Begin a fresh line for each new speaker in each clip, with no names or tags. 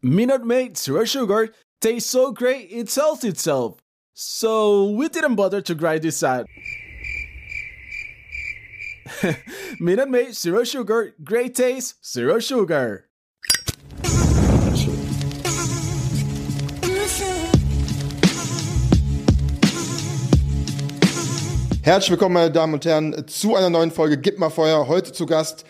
Minute Maid Zero Sugar tastes so great it sells itself. So we didn't bother to grind this out. Minute Maid Zero Sugar, great taste, zero sugar.
Herzlich willkommen, meine Damen und Herren, zu einer neuen Folge Gib mal Feuer. Heute zu Gast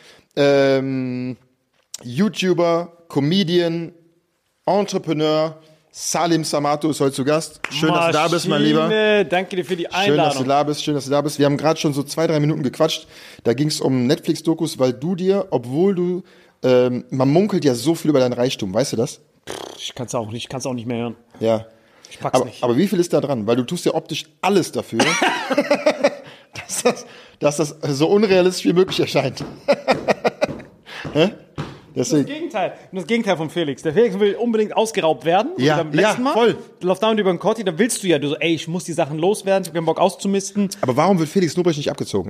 YouTuber, Comedian, Entrepreneur, Salim Samato ist heute zu Gast. Schön, dass du da bist, mein Lieber.
Danke dir für die Einladung.
Schön, dass du da bist. Wir haben gerade schon so 2-3 Minuten gequatscht. Da ging es um Netflix-Dokus, weil du dir, obwohl du, man munkelt ja so viel über deinen Reichtum, weißt du das?
Ich kann es auch nicht mehr hören.
Ja.
Ich pack's nicht.
Aber wie viel ist da dran? Weil du tust ja optisch alles dafür, dass das so unrealistisch wie möglich erscheint. Deswegen.
Das Gegenteil von Felix. Der Felix will unbedingt ausgeraubt werden.
Ja,
beim letzten Mal,
voll.
Du laufst dauernd über den Kotti, dann willst du ja, ich muss die Sachen loswerden, ich hab keinen Bock auszumisten.
Aber warum wird Felix Lobrecht nicht abgezogen?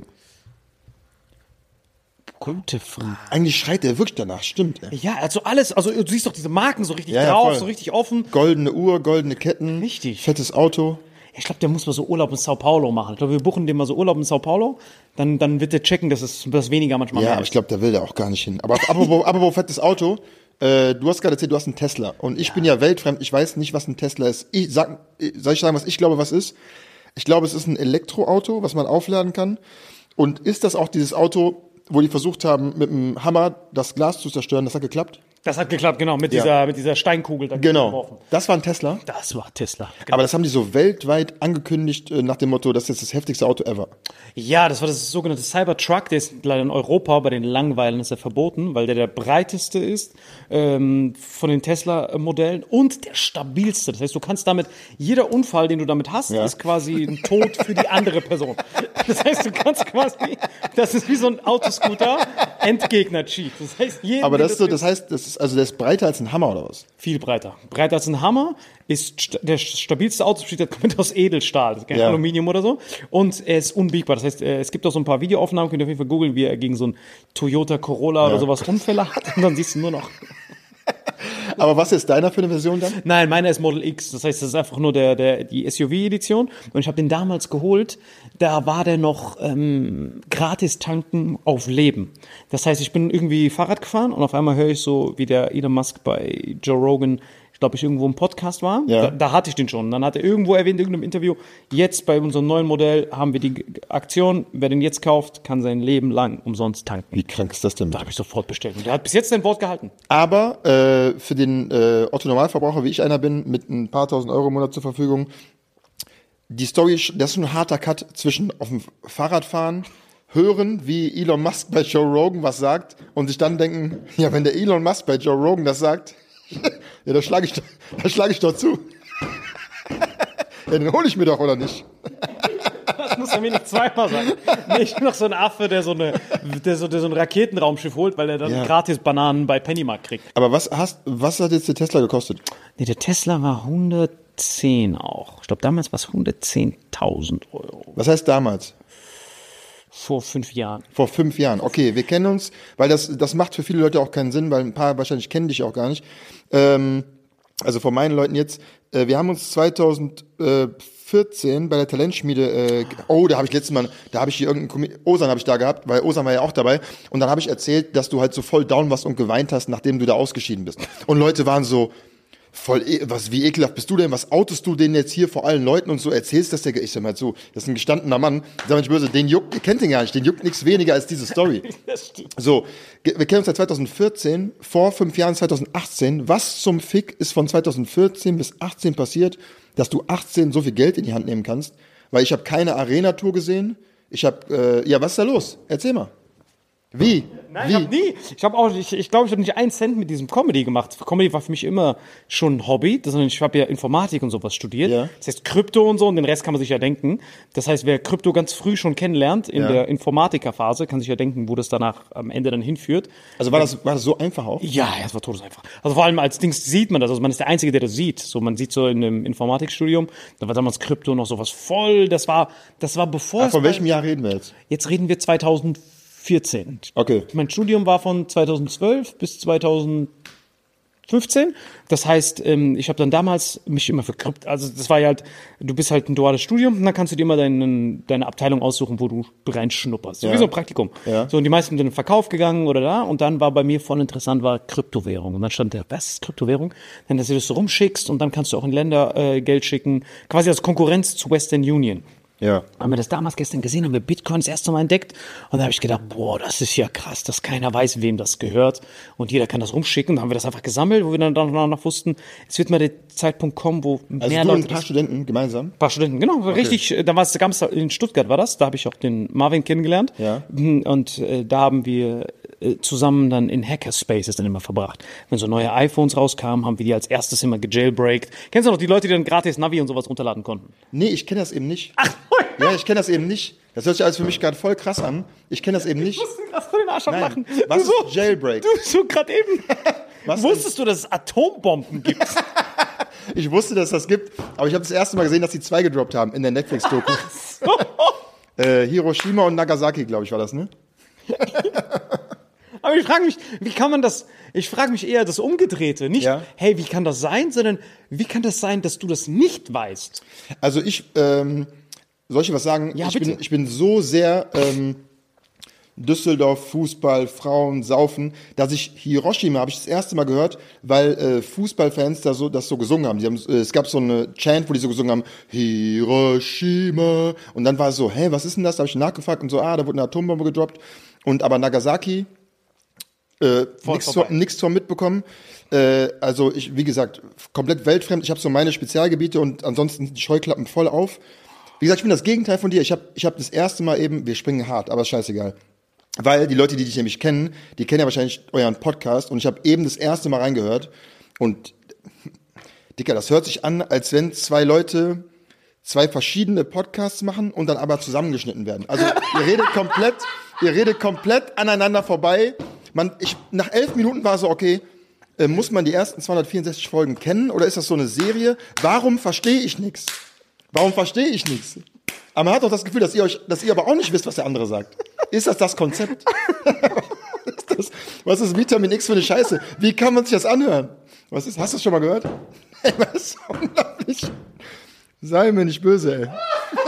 Gute Frage.
Eigentlich schreit er wirklich danach, stimmt. Ja,
Ja, also alles, du siehst doch diese Marken so richtig
Ja,
drauf,
voll.
so richtig offen.
Goldene Uhr, goldene Ketten,
Richtig.
fettes Auto.
Ich glaube, der muss mal so Urlaub in Sao Paulo machen. Ich glaube, wir buchen dem mal so Urlaub in Sao Paulo, dann wird der checken, dass es weniger manchmal
Ja,
mehr
aber
ist.
ich glaube, da will der auch gar nicht hin. Aber apropos fettes Auto, du hast gerade erzählt, du hast einen Tesla. Und ich bin ja weltfremd, ich weiß nicht, was ein Tesla ist. Soll ich sagen, was ich glaube, was ist? Ich glaube, es ist ein Elektroauto, was man aufladen kann. Und ist das auch dieses Auto, wo die versucht haben, mit dem Hammer das Glas zu zerstören? Das hat geklappt?
Das hat geklappt, genau, mit
Ja.
dieser Steinkugel. Da
Genau.
geworfen.
Das war ein Tesla.
Das war Tesla.
Aber das haben die so weltweit angekündigt, nach dem Motto, das ist jetzt das heftigste Auto ever.
Ja, das war das sogenannte Cybertruck, der ist leider in Europa, bei den Langweilen ist er verboten, weil der breiteste ist von den Tesla-Modellen und der stabilste. Das heißt, du kannst damit, jeder Unfall, den du damit hast,
Ja.
ist quasi ein Tod für die andere Person. Das heißt, du kannst quasi, das ist wie so ein Autoscooter, Endgegner-Cheat. Das heißt,
Aber das ist so, das heißt, der ist breiter als ein Hammer oder was?
viel breiter. Breiter als ein Hammer, ist der stabilste Auto, besteht komplett aus Edelstahl, das ist kein
Ja.
Aluminium oder so. Und er ist unbiegbar. Das heißt, es gibt auch so ein paar Videoaufnahmen, könnt ihr auf jeden Fall googeln, wie er gegen so einen Toyota Corolla oder sowas Unfälle hat. Und dann siehst du nur noch.
Aber was ist deiner für eine Version dann?
Nein, meiner ist Model X. Das heißt, das ist einfach nur die SUV-Edition. Und ich habe den damals geholt. Da war der noch gratis tanken auf Leben. Das heißt, ich bin irgendwie Fahrrad gefahren und auf einmal höre ich so, wie der Elon Musk bei Joe Rogan, ich glaube, irgendwo im Podcast war.
Ja.
Da hatte ich den schon. Dann hat er irgendwo erwähnt, in irgendeinem Interview, jetzt bei unserem neuen Modell haben wir die Aktion, wer den jetzt kauft, kann sein Leben lang umsonst tanken.
Wie krank ist das denn?
Da habe ich sofort bestellt. Und der hat bis jetzt sein Wort gehalten.
Aber für den Otto-Normalverbraucher, wie ich einer bin, mit ein paar tausend Euro im Monat zur Verfügung, die Story, das ist ein harter Cut zwischen auf dem Fahrradfahren, hören, wie Elon Musk bei Joe Rogan was sagt und sich dann denken, ja, wenn der Elon Musk bei Joe Rogan das sagt, ja, da schlage ich doch zu. Ja, den hole ich mir doch, oder nicht?
Das muss er mir nicht zweimal sagen. Nicht noch so ein Affe, der so ein Raketenraumschiff holt, weil er dann
Ja.
gratis Bananen bei Pennymarkt kriegt.
Aber was hat jetzt der Tesla gekostet?
Nee, der Tesla war 110 auch. Ich glaube, damals war es 110.000 Euro.
Was heißt damals?
Vor 5 Jahren.
Vor 5 Jahren. Okay, wir kennen uns, weil das macht für viele Leute auch keinen Sinn, weil ein paar wahrscheinlich kennen dich auch gar nicht. Also von meinen Leuten jetzt, wir haben uns 2014 bei der Talentschmiede, da habe ich letztes Mal, da habe ich hier Osan habe ich da gehabt, weil Osan war ja auch dabei und dann habe ich erzählt, dass du halt so voll down warst und geweint hast, nachdem du da ausgeschieden bist. Und Leute waren so, wie ekelhaft bist du denn, was outest du den jetzt hier vor allen Leuten und so erzählst das ich sag mal so, das ist ein gestandener Mann, sag mal nicht böse, ihr kennt den gar nicht, den juckt nichts weniger als diese Story. So, wir kennen uns seit 2014, vor 5 Jahren 2018, was zum Fick ist von 2014 bis 18 passiert, dass du 18 so viel Geld in die Hand nehmen kannst, weil ich habe keine Arena-Tour gesehen, was ist da los? Erzähl mal. Wie?
Nein, ich glaube, ich habe nicht einen Cent mit diesem Comedy gemacht. Comedy war für mich immer schon ein Hobby. Ich habe ja Informatik und sowas studiert.
Ja.
Das heißt Krypto und so und den Rest kann man sich ja denken. Das heißt, wer Krypto ganz früh schon kennenlernt, in der Informatikerphase, kann sich ja denken, wo das danach am Ende dann hinführt.
Also war das so einfach auch?
Ja, es war todeseinfach. Also vor allem als Dings sieht man das. Also man ist der Einzige, der das sieht. So, man sieht so in einem Informatikstudium, da war damals Krypto noch sowas voll. Das war bevor
Von welchem Jahr reden wir jetzt?
Jetzt reden wir 2014.
Okay.
Mein Studium war von 2012 bis 2013. 15. Das heißt, ich habe dann damals mich immer verkrüppt. Also das war ja halt, du bist halt ein duales Studium und dann kannst du dir immer deine Abteilung aussuchen, wo du reinschnupperst. So wie so ein Praktikum.
Ja.
So, und die meisten sind in den Verkauf gegangen oder da. Und dann war bei mir voll interessant, war Kryptowährung. Und dann stand der, was ist Kryptowährung? Dann, dass du das so rumschickst und dann kannst du auch in Länder Geld schicken. Quasi als Konkurrenz zu Western Union.
Ja.
Haben wir das damals gestern gesehen, haben wir Bitcoin das erste Mal entdeckt und da habe ich gedacht, boah, das ist ja krass, dass keiner weiß, wem das gehört und jeder kann das rumschicken. Dann haben wir das einfach gesammelt, wo wir dann danach wussten, es wird mal der Zeitpunkt kommen, wo
Also
mehr
du und
Leute...
ein paar Studenten gemeinsam?
Ein paar Studenten, genau, richtig. Da gab's in Stuttgart war das, da habe ich auch den Marvin kennengelernt.
Ja.
Und da haben wir zusammen dann in Hackerspaces dann immer verbracht. Wenn so neue iPhones rauskamen, haben wir die als erstes immer gejailbreakt. Kennst du noch die Leute, die dann gratis Navi und sowas runterladen konnten?
Nee, ich kenne das eben nicht. Ja, ich kenne das eben nicht. Das hört sich alles für mich gerade voll krass an. Ich kenne das eben nicht.
Ich musste krass vor den Arsch
Nein.
machen.
Was
Du
ist Jailbreak?
Du so gerade eben.
Was
Wusstest du, dass es Atombomben gibt?
Ich wusste, dass das gibt, aber ich habe das erste Mal gesehen, dass die 2 gedroppt haben in der Netflix-Doku. Hiroshima und Nagasaki, glaube ich, war das, ne?
Aber ich frage mich, wie kann man das, ich frage mich eher das Umgedrehte. Nicht,
Ja.
hey, wie kann das sein, sondern wie kann das sein, dass du das nicht weißt?
Also soll ich was sagen?
Ja,
ich,
bitte.
ich bin so sehr Düsseldorf, Fußball, Frauen, Saufen, dass ich Hiroshima habe ich das erste Mal gehört, weil Fußballfans das so gesungen haben. Es gab so eine Chant, wo die so gesungen haben, Hiroshima. Und dann war es so, hey, was ist denn das? Da habe ich nachgefragt und so, da wurde eine Atombombe gedroppt. Und aber Nagasaki, nichts von mitbekommen. Also ich, wie gesagt, komplett weltfremd. Ich habe so meine Spezialgebiete und ansonsten die Scheuklappen voll auf. Wie gesagt, ich bin das Gegenteil von dir. Ich hab das erste Mal eben, wir springen hart, aber ist scheißegal. Weil die Leute, die dich nämlich kennen, die kennen ja wahrscheinlich euren Podcast und ich habe eben das erste Mal reingehört und Dicker, das hört sich an, als wenn 2 Leute 2 verschiedene Podcasts machen und dann aber zusammengeschnitten werden. Also ihr redet komplett aneinander vorbei. Nach 11 Minuten war so, okay, muss man die ersten 264 Folgen kennen oder ist das so eine Serie? Warum verstehe ich nichts? Aber man hat doch das Gefühl, dass ihr aber auch nicht wisst, was der andere sagt. Ist das Konzept? Was ist Vitamin X für eine Scheiße? Wie kann man sich das anhören? Hast du das schon mal gehört? Ey, was ist unglaublich. Sei mir nicht böse, ey.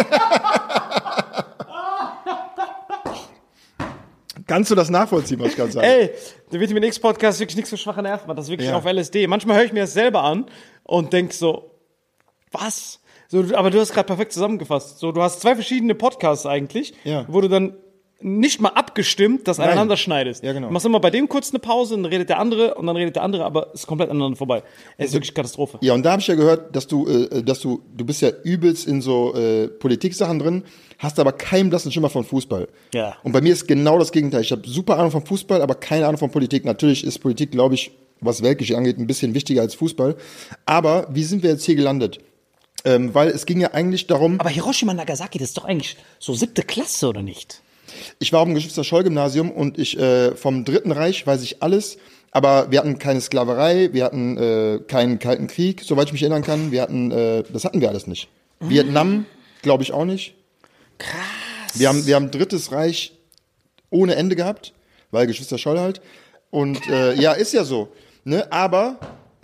Kannst du das nachvollziehen, was ich gerade sage?
Ey, der Vitamin X Podcast ist wirklich nichts für schwache Nerven. Das ist wirklich auf LSD. Manchmal höre ich mir das selber an und denk so, was? So, aber du hast gerade perfekt zusammengefasst. So, du hast 2 verschiedene Podcasts eigentlich, wo du dann nicht mal abgestimmt das aneinander schneidest.
Ja, genau.
Du machst immer bei dem kurz eine Pause, dann redet der andere und dann redet der andere, aber es ist komplett aneinander vorbei. Es ist wirklich Katastrophe.
Ja, und da habe ich ja gehört, dass du bist ja übelst in so Politik-Sachen drin, hast aber keinen blassen Schimmer von Fußball.
Ja.
Und bei mir ist genau das Gegenteil. Ich habe super Ahnung von Fußball, aber keine Ahnung von Politik. Natürlich ist Politik, glaube ich, was Weltgeschichte angeht, ein bisschen wichtiger als Fußball. Aber wie sind wir jetzt hier gelandet? Weil es ging ja eigentlich darum,
Aber Hiroshima und Nagasaki, das ist doch eigentlich so 7. Klasse, oder nicht?
ich war auf dem Geschwister-Scholl-Gymnasium und vom Dritten Reich weiß ich alles, aber wir hatten keine Sklaverei, wir hatten keinen Kalten Krieg, soweit ich mich erinnern kann. Das hatten wir alles nicht. Vietnam, glaube ich auch nicht.
Krass.
Wir haben Drittes Reich ohne Ende gehabt, weil Geschwister Scholl halt. Und ja, ist ja so. Ne? Aber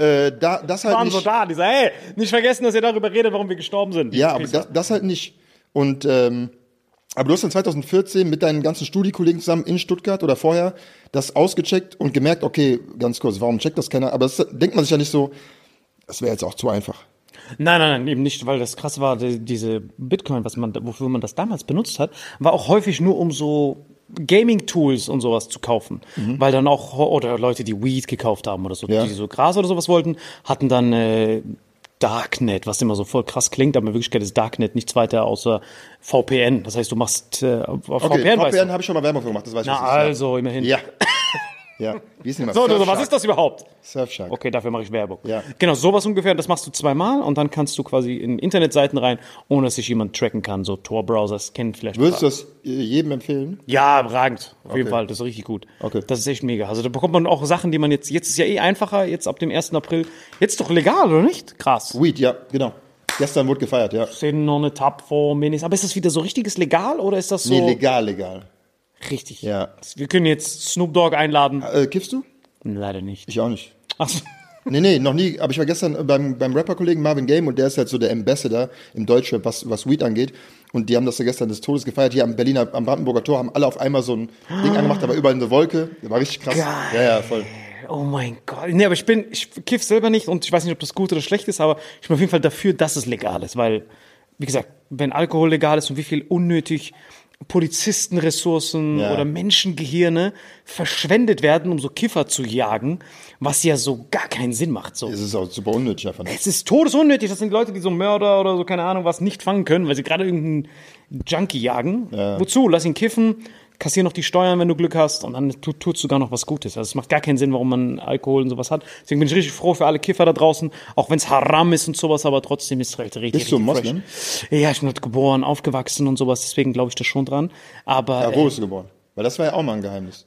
das halt
Waren
nicht.
so da, die sagen, hey, nicht vergessen, dass ihr darüber redet, warum wir gestorben sind.
Ja, aber das halt nicht. Und aber du hast dann 2014 mit deinen ganzen Studiekollegen zusammen in Stuttgart oder vorher das ausgecheckt und gemerkt, okay, ganz kurz, warum checkt das keiner? Aber das denkt man sich ja nicht so, das wäre jetzt auch zu einfach.
Nein, eben nicht, weil das krass war, diese Bitcoin, wofür man das damals benutzt hat, war auch häufig nur um so Gaming-Tools und sowas zu kaufen. Weil dann auch, oder Leute, die Weed gekauft haben oder so,
Ja.
die so Gras oder sowas wollten, hatten dann Darknet, was immer so voll krass klingt, aber in Wirklichkeit ist Darknet nichts weiter außer VPN. Das heißt, du machst auf
Okay,
VPN, weißt
VPN
du.
habe ich schon mal Werbung für gemacht, das weiß ich.
Na
was das ist.
also, immerhin.
Ja. Ja. Wie ist denn immer?
So, was
Surfshark.
ist das überhaupt?
Surfshark.
Okay, dafür mache ich Werbung.
Ja.
Genau, sowas ungefähr, das machst du 2-mal und dann kannst du quasi in Internetseiten rein, ohne dass sich jemand tracken kann. So Tor-Browsers kennen vielleicht.
Würdest du das jedem empfehlen?
Ja, überragend. Auf jeden
Okay.
Fall, das ist richtig gut.
Okay.
Das ist echt mega. Also da bekommt man auch Sachen, die man jetzt ist ja einfacher, jetzt ab dem 1. April. Jetzt doch legal, oder nicht? Krass.
Weed, ja, genau. Gestern wurde gefeiert, ja.
Sehen noch eine Tab vor Minis. Aber ist das wieder so richtiges legal oder ist das so?
Nee, legal.
Richtig.
Ja.
Wir können jetzt Snoop Dogg einladen.
Kiffst du?
Leider nicht.
Ich auch nicht.
Ach so.
Nee, noch nie. Aber ich war gestern beim Rapper-Kollegen Marvin Game und der ist halt so der Ambassador im Deutschrap, was Weed angeht. Und die haben das ja gestern des Todes gefeiert. Hier am Brandenburger Tor haben alle auf einmal so ein Ding angemacht, da war überall eine Wolke. Das war richtig krass.
Geil.
Ja, voll.
Oh mein Gott. Nee, aber ich kiff selber nicht und ich weiß nicht, ob das gut oder schlecht ist, aber ich bin auf jeden Fall dafür, dass es legal ist, weil, wie gesagt, wenn Alkohol legal ist und wie viel unnötig Polizistenressourcen oder Menschengehirne verschwendet werden, um so Kiffer zu jagen, was ja so gar keinen Sinn macht. So.
Es ist auch super unnötig einfach.
Es ist todesunnötig. Das sind Leute, die so Mörder oder so, keine Ahnung was, nicht fangen können, weil sie gerade irgendeinen Junkie jagen. Ja. Wozu? Lass ihn kiffen, kassier noch die Steuern, wenn du Glück hast und dann tut sogar noch was Gutes. Also es macht gar keinen Sinn, warum man Alkohol und sowas hat. Deswegen bin ich richtig froh für alle Kiffer da draußen, auch wenn es Haram ist und sowas, aber trotzdem ist es halt richtig.
Bist du Moslem?
Ja, ich bin halt geboren, aufgewachsen und sowas, deswegen glaube ich da schon dran. Aber
ja, wo bist du geboren? Weil das war ja auch mal ein Geheimnis.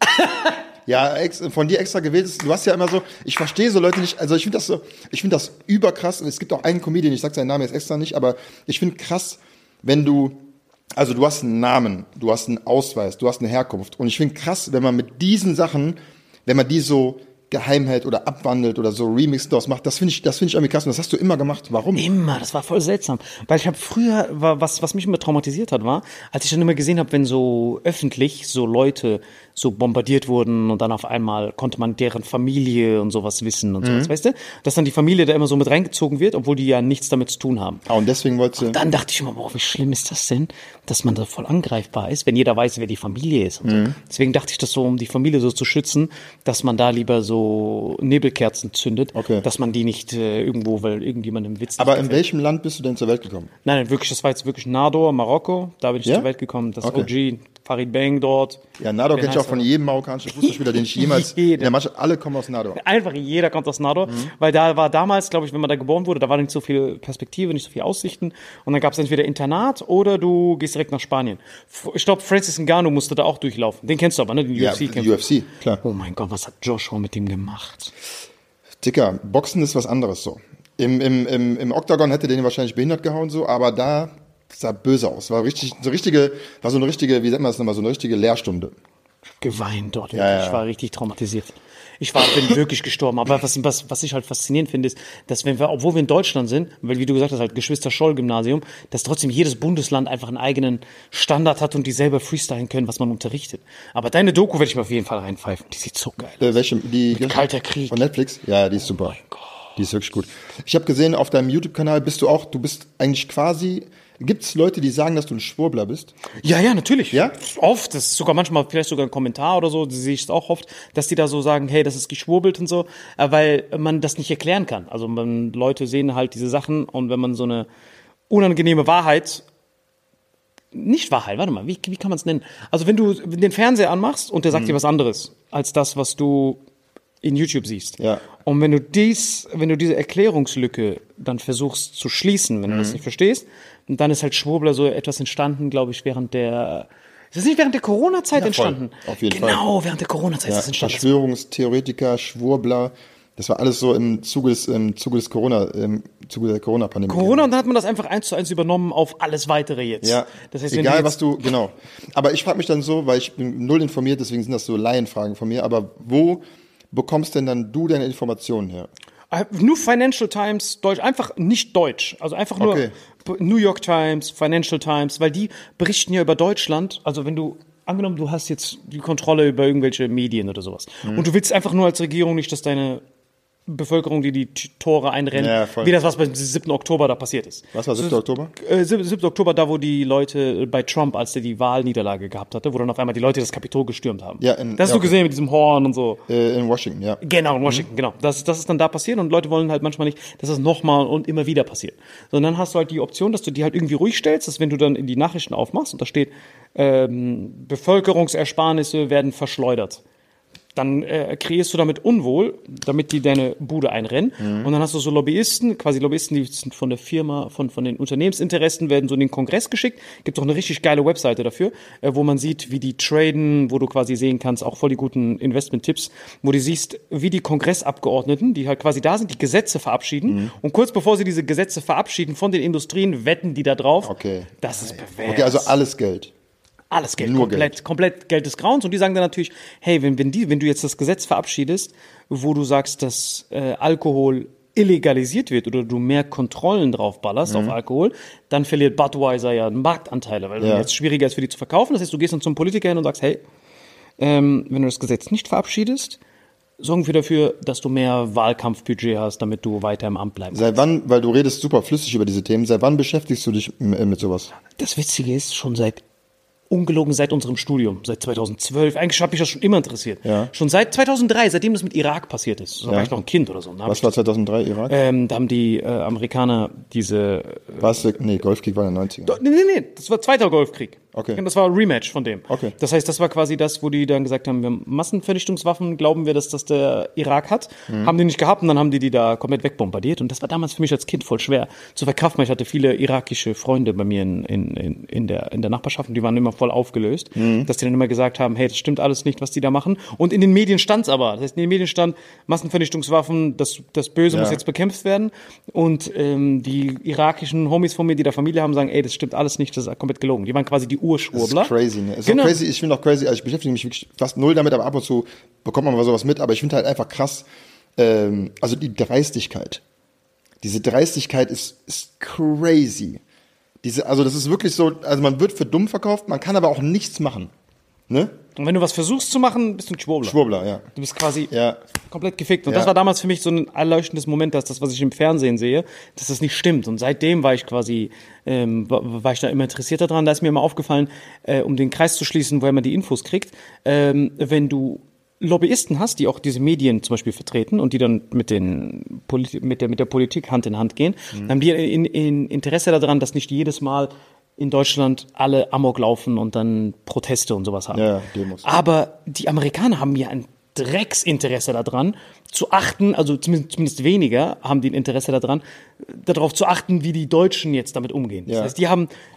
Ja, von dir extra gewählt ist. Du hast ja immer so, ich verstehe so Leute nicht, also ich finde das überkrass. Und es gibt auch einen Comedian, ich sag seinen Namen jetzt extra nicht, aber ich finde krass, wenn du hast einen Namen, du hast einen Ausweis, du hast eine Herkunft. Und ich finde krass, wenn man mit diesen Sachen, wenn man die so geheim hält oder abwandelt oder so Remix draus macht, das finde ich irgendwie krass. Und das hast du immer gemacht. Warum?
Immer, das war voll seltsam. Weil ich habe früher, was mich immer traumatisiert hat, war, als ich dann immer gesehen habe, wenn so öffentlich so Leute so bombardiert wurden und dann auf einmal konnte man deren Familie und sowas wissen und sowas, weißt du? Dass dann die Familie da immer so mit reingezogen wird, obwohl die ja nichts damit zu tun haben.
Ah, und deswegen wolltest du...
Dann dachte ich immer, boah, wie schlimm ist das denn, dass man da voll angreifbar ist, wenn jeder weiß, wer die Familie ist und so. Deswegen dachte ich das so, um die Familie so zu schützen, dass man da lieber so Nebelkerzen zündet, dass man die nicht irgendwo, weil irgendjemand im Witz...
Aber in welchem Land bist du denn zur Welt gekommen?
Nein, wirklich, das war jetzt wirklich Nador, Marokko, da bin ich zur Welt gekommen, das OG, Farid Bang dort.
Ja, Nador kenne ich auch von jedem marokkanischen Fußballspieler, den ich jemals in der Mannschaft, alle kommen aus Nador.
Einfach jeder kommt aus Nador, weil da war damals, glaube ich, wenn man da geboren wurde, da war nicht so viel Perspektive, nicht so viel Aussichten und dann gab es entweder Internat oder du gehst direkt nach Spanien. Ich glaube, Francis Ngannou musste da auch durchlaufen. Den kennst du aber, ne? Den UFC-Kämpfer.
Ja, UFC, klar.
Oh mein Gott, was hat Joshua mit dem gemacht?
Dicker, Boxen ist was anderes so. Im Oktagon hätte den wahrscheinlich behindert gehauen so, aber da sah böse aus. War so eine richtige, wie sagt man das nochmal, so eine richtige Lehrstunde.
Geweint dort, wirklich. Ich war richtig traumatisiert. Bin wirklich gestorben. Aber was ich halt faszinierend finde, ist, dass obwohl wir in Deutschland sind, weil wie du gesagt hast, halt Geschwister-Scholl-Gymnasium, dass trotzdem jedes Bundesland einfach einen eigenen Standard hat und die selber freestylen können, was man unterrichtet. Aber deine Doku werde ich mir auf jeden Fall reinpfeifen. Die sieht so geil aus.
Welche?
Kalter Krieg.
Von Netflix? Ja, die ist super. Oh mein Gott. Die ist wirklich gut. Ich habe gesehen, auf deinem YouTube-Kanal du bist eigentlich quasi... Gibt es Leute, die sagen, dass du ein Schwurbler bist?
Ja, natürlich.
Ja?
Oft. Das ist sogar manchmal vielleicht sogar ein Kommentar oder so, das sehe ich es auch oft, dass die da so sagen, hey, das ist geschwurbelt und so, weil man das nicht erklären kann. Also Leute sehen halt diese Sachen und wenn man so eine unangenehme Wahrheit, nicht Wahrheit, warte mal, wie kann man es nennen? Also wenn du den Fernseher anmachst und der sagt dir was anderes als das, was du in YouTube siehst. Ja. Und wenn du diese Erklärungslücke dann versuchst zu schließen, wenn du das nicht verstehst, und dann ist halt Schwurbler so etwas entstanden, glaube ich, ist das nicht während der Corona-Zeit entstanden?
Auf jeden Fall.
Genau, während der Corona-Zeit ist das entstanden.
Verschwörungstheoretiker, Schwurbler, das war alles so im Zuge der Corona-Pandemie.
Corona, und dann hat man das einfach 1:1 übernommen auf alles Weitere jetzt.
Ja,
das heißt,
egal genau. Aber ich frage mich dann so, weil ich bin null informiert, deswegen sind das so Laienfragen von mir, aber wo bekommst denn dann du deine Informationen her?
Nur Financial Times, Deutsch, einfach nicht Deutsch. Also einfach nur New York Times, Financial Times, weil die berichten ja über Deutschland. Also wenn du, angenommen, du hast jetzt die Kontrolle über irgendwelche Medien oder sowas und du willst einfach nur als Regierung nicht, dass deine Bevölkerung, die Tore einrennen, wie das, was beim 7. Oktober da passiert ist.
Was war 7. Oktober?
7. Oktober, da wo die Leute bei Trump, als der die Wahlniederlage gehabt hatte, wo dann auf einmal die Leute das Kapitol gestürmt haben. Ja, das hast du gesehen mit diesem Horn und so.
In Washington, ja.
Genau, in Washington, genau. Das ist dann da passiert und Leute wollen halt manchmal nicht, dass das nochmal und immer wieder passiert. Sondern dann hast du halt die Option, dass du die halt irgendwie ruhig stellst, dass wenn du dann in die Nachrichten aufmachst und da steht, Bevölkerungsersparnisse werden verschleudert. Dann kreierst du damit Unwohl, damit die deine Bude einrennen. Und dann hast du so Lobbyisten, die sind von der Firma, von den Unternehmensinteressen, werden so in den Kongress geschickt. Gibt auch eine richtig geile Webseite dafür, wo man sieht, wie die traden, wo du quasi sehen kannst, auch voll die guten Investment-Tipps, wo du siehst, wie die Kongressabgeordneten, die halt quasi da sind, die Gesetze verabschieden. Und kurz bevor sie diese Gesetze verabschieden von den Industrien, wetten die da drauf.
Okay.
Das ist pervers.
Okay, also alles Geld.
Alles Geld,
Nur
komplett Geld des Grauens. Und die sagen dann natürlich, hey, wenn du jetzt das Gesetz verabschiedest, wo du sagst, dass Alkohol illegalisiert wird oder du mehr Kontrollen drauf ballerst auf Alkohol, dann verliert Budweiser ja Marktanteile, weil es jetzt schwieriger ist für die zu verkaufen. Das heißt, du gehst dann zum Politiker hin und sagst, hey, wenn du das Gesetz nicht verabschiedest, sorgen wir dafür, dass du mehr Wahlkampfbudget hast, damit du weiter im Amt bleibst.
Seit wann, weil du redest super flüssig über diese Themen, seit wann beschäftigst du dich mit sowas?
Das Witzige ist, schon ungelogen seit unserem Studium, seit 2012. Eigentlich hat mich das schon immer interessiert.
Ja.
Schon seit 2003, seitdem das mit Irak passiert ist. Da war ich noch ein Kind oder so.
Was war 2003 Irak?
Da haben die Amerikaner diese...
Golfkrieg war in den 90ern.
Nee, das war zweiter Golfkrieg.
Okay.
Das war ein Rematch von dem.
Okay.
Das heißt, das war quasi das, wo die dann gesagt haben, wir haben Massenvernichtungswaffen, glauben wir, dass das der Irak hat. Haben die nicht gehabt und dann haben die da komplett wegbombardiert. Und das war damals für mich als Kind voll schwer zu verkraften. Ich hatte viele irakische Freunde bei mir in der Nachbarschaft und die waren immer voll aufgelöst, dass die dann immer gesagt haben, hey, das stimmt alles nicht, was die da machen. Und in den Medien stand's aber. Das heißt, in den Medien stand Massenvernichtungswaffen, das Böse muss jetzt bekämpft werden. Und die irakischen Homies von mir, die da Familie haben, sagen, ey, das stimmt alles nicht, das ist komplett gelogen. Die waren quasi die Urschwurbler.
Das ist crazy, ne? Ist auch crazy. Ich finde auch crazy, also ich beschäftige mich wirklich fast null damit, aber ab und zu bekommt man mal sowas mit, aber ich finde halt einfach krass, also die Dreistigkeit. Diese Dreistigkeit ist crazy. Also das ist wirklich so, also man wird für dumm verkauft, man kann aber auch nichts machen. Ne?
Und wenn du was versuchst zu machen, bist du ein Schwurbler.
Schwurbler, ja.
Du bist quasi
Ja.
komplett gefickt. Und
Ja.
das war damals für mich so ein erleuchtendes Moment, dass das, was ich im Fernsehen sehe, dass das nicht stimmt. Und seitdem war ich quasi, war ich da immer interessiert daran. Da ist mir immer aufgefallen, um den Kreis zu schließen, woher man die Infos kriegt, wenn du Lobbyisten hast, die auch diese Medien zum Beispiel vertreten und die dann mit der Politik Hand in Hand gehen, dann haben die in Interesse daran, dass nicht jedes Mal in Deutschland alle Amok laufen und dann Proteste und sowas haben.
Ja, Demos.
Aber die Amerikaner haben ja ein Drecksinteresse daran, zu achten, also zumindest weniger haben die ein Interesse daran, darauf zu achten, wie die Deutschen jetzt damit umgehen. Das heißt,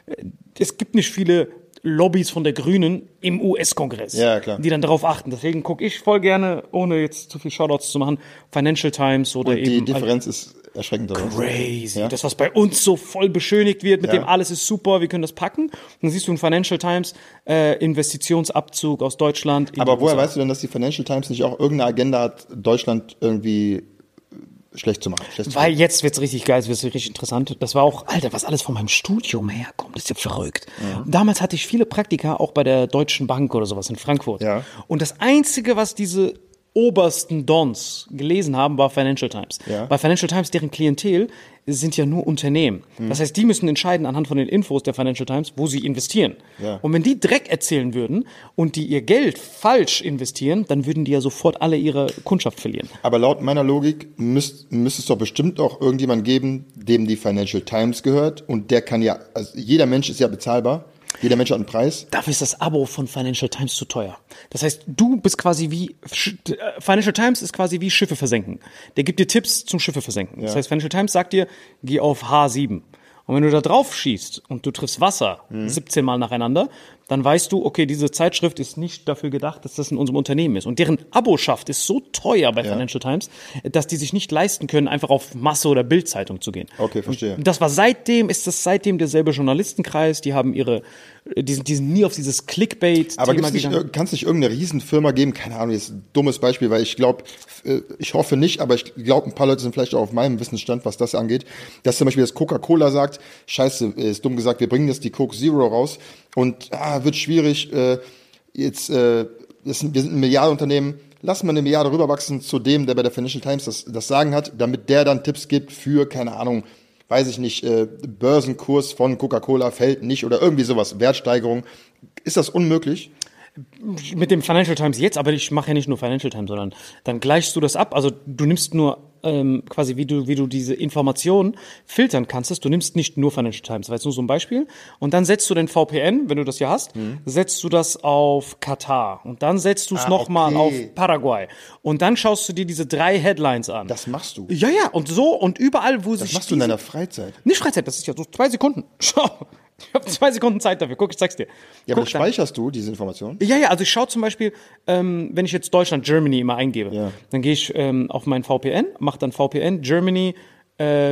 es gibt nicht viele Lobbys von der Grünen im US-Kongress, die dann darauf achten. Deswegen gucke ich voll gerne, ohne jetzt zu viel Shoutouts zu machen, Financial Times oder
Und die
eben...
Differenz ist erschreckend. Oder?
Crazy.
Ja?
Das, was bei uns so voll beschönigt wird, mit dem alles ist super, wir können das packen. Und dann siehst du in Financial Times Investitionsabzug aus Deutschland.
Aber woher weißt du denn, dass die Financial Times nicht auch irgendeine Agenda hat, Deutschland irgendwie schlecht zu machen?
Weil jetzt wird's richtig geil, es wird richtig interessant. Das war auch, Alter, was alles von meinem Studium herkommt, das ist ja verrückt. Damals hatte ich viele Praktika, auch bei der Deutschen Bank oder sowas in Frankfurt.
Ja.
Und das Einzige, was diese obersten Dons gelesen haben, war Financial Times.
Ja.
Bei Financial Times, deren Klientel sind ja nur Unternehmen. Das heißt, die müssen entscheiden anhand von den Infos der Financial Times, wo sie investieren.
Ja.
Und wenn die Dreck erzählen würden und die ihr Geld falsch investieren, dann würden die ja sofort alle ihre Kundschaft verlieren.
Aber laut meiner Logik müsste es doch bestimmt auch irgendjemand geben, dem die Financial Times gehört. Und der kann ja, also jeder Mensch ist ja bezahlbar. Jeder Mensch hat einen Preis.
Dafür ist das Abo von Financial Times zu teuer. Das heißt, du bist quasi Financial Times ist quasi wie Schiffe versenken. Der gibt dir Tipps zum Schiffe versenken. Das heißt, Financial Times sagt dir, geh auf H7. Und wenn du da drauf schießt und du triffst Wasser 17 Mal nacheinander, dann weißt du, okay, diese Zeitschrift ist nicht dafür gedacht, dass das in unserem Unternehmen ist. Und deren Aboschaft ist so teuer bei Financial Times, dass die sich nicht leisten können, einfach auf Masse- oder Bildzeitung zu gehen.
Okay, verstehe.
Und das war seitdem derselbe Journalistenkreis, die sind nie auf dieses Clickbait-Thema
Aber kann es nicht irgendeine Riesenfirma geben? Keine Ahnung, das ist ein dummes Beispiel, weil ich glaube, ich hoffe nicht, aber ich glaube, ein paar Leute sind vielleicht auch auf meinem Wissensstand, was das angeht, dass zum Beispiel das Coca-Cola sagt, scheiße, ist dumm gesagt, wir bringen jetzt die Coke Zero raus und wird schwierig, wir sind ein Milliardenunternehmen, lassen wir eine Milliarde rüberwachsen zu dem, der bei der Financial Times das Sagen hat, damit der dann Tipps gibt für, keine Ahnung, weiß ich nicht, Börsenkurs von Coca-Cola fällt nicht oder irgendwie sowas, Wertsteigerung. Ist das unmöglich?
Mit dem Financial Times jetzt, aber ich mache ja nicht nur Financial Times, sondern dann gleichst du das ab. Also du nimmst nur quasi, wie du diese Informationen filtern kannst. Du nimmst nicht nur Financial Times, das war jetzt nur so ein Beispiel. Und dann setzt du den VPN, wenn du das hier hast, setzt du das auf Katar. Und dann setzt du es nochmal auf Paraguay. Und dann schaust du dir diese 3 Headlines an.
Das machst du?
Ja, und so und überall, wo sich
Das machst du in deiner Freizeit?
Nicht Freizeit, das ist ja so 2 Sekunden. Schau. Ich habe 2 Sekunden Zeit dafür. Guck, ich zeig's dir.
Ja, aber speicherst du diese Informationen?
Ja, also ich schaue zum Beispiel, wenn ich jetzt Deutschland, Germany immer eingebe, dann gehe ich auf meinen VPN, mache dann VPN, Germany,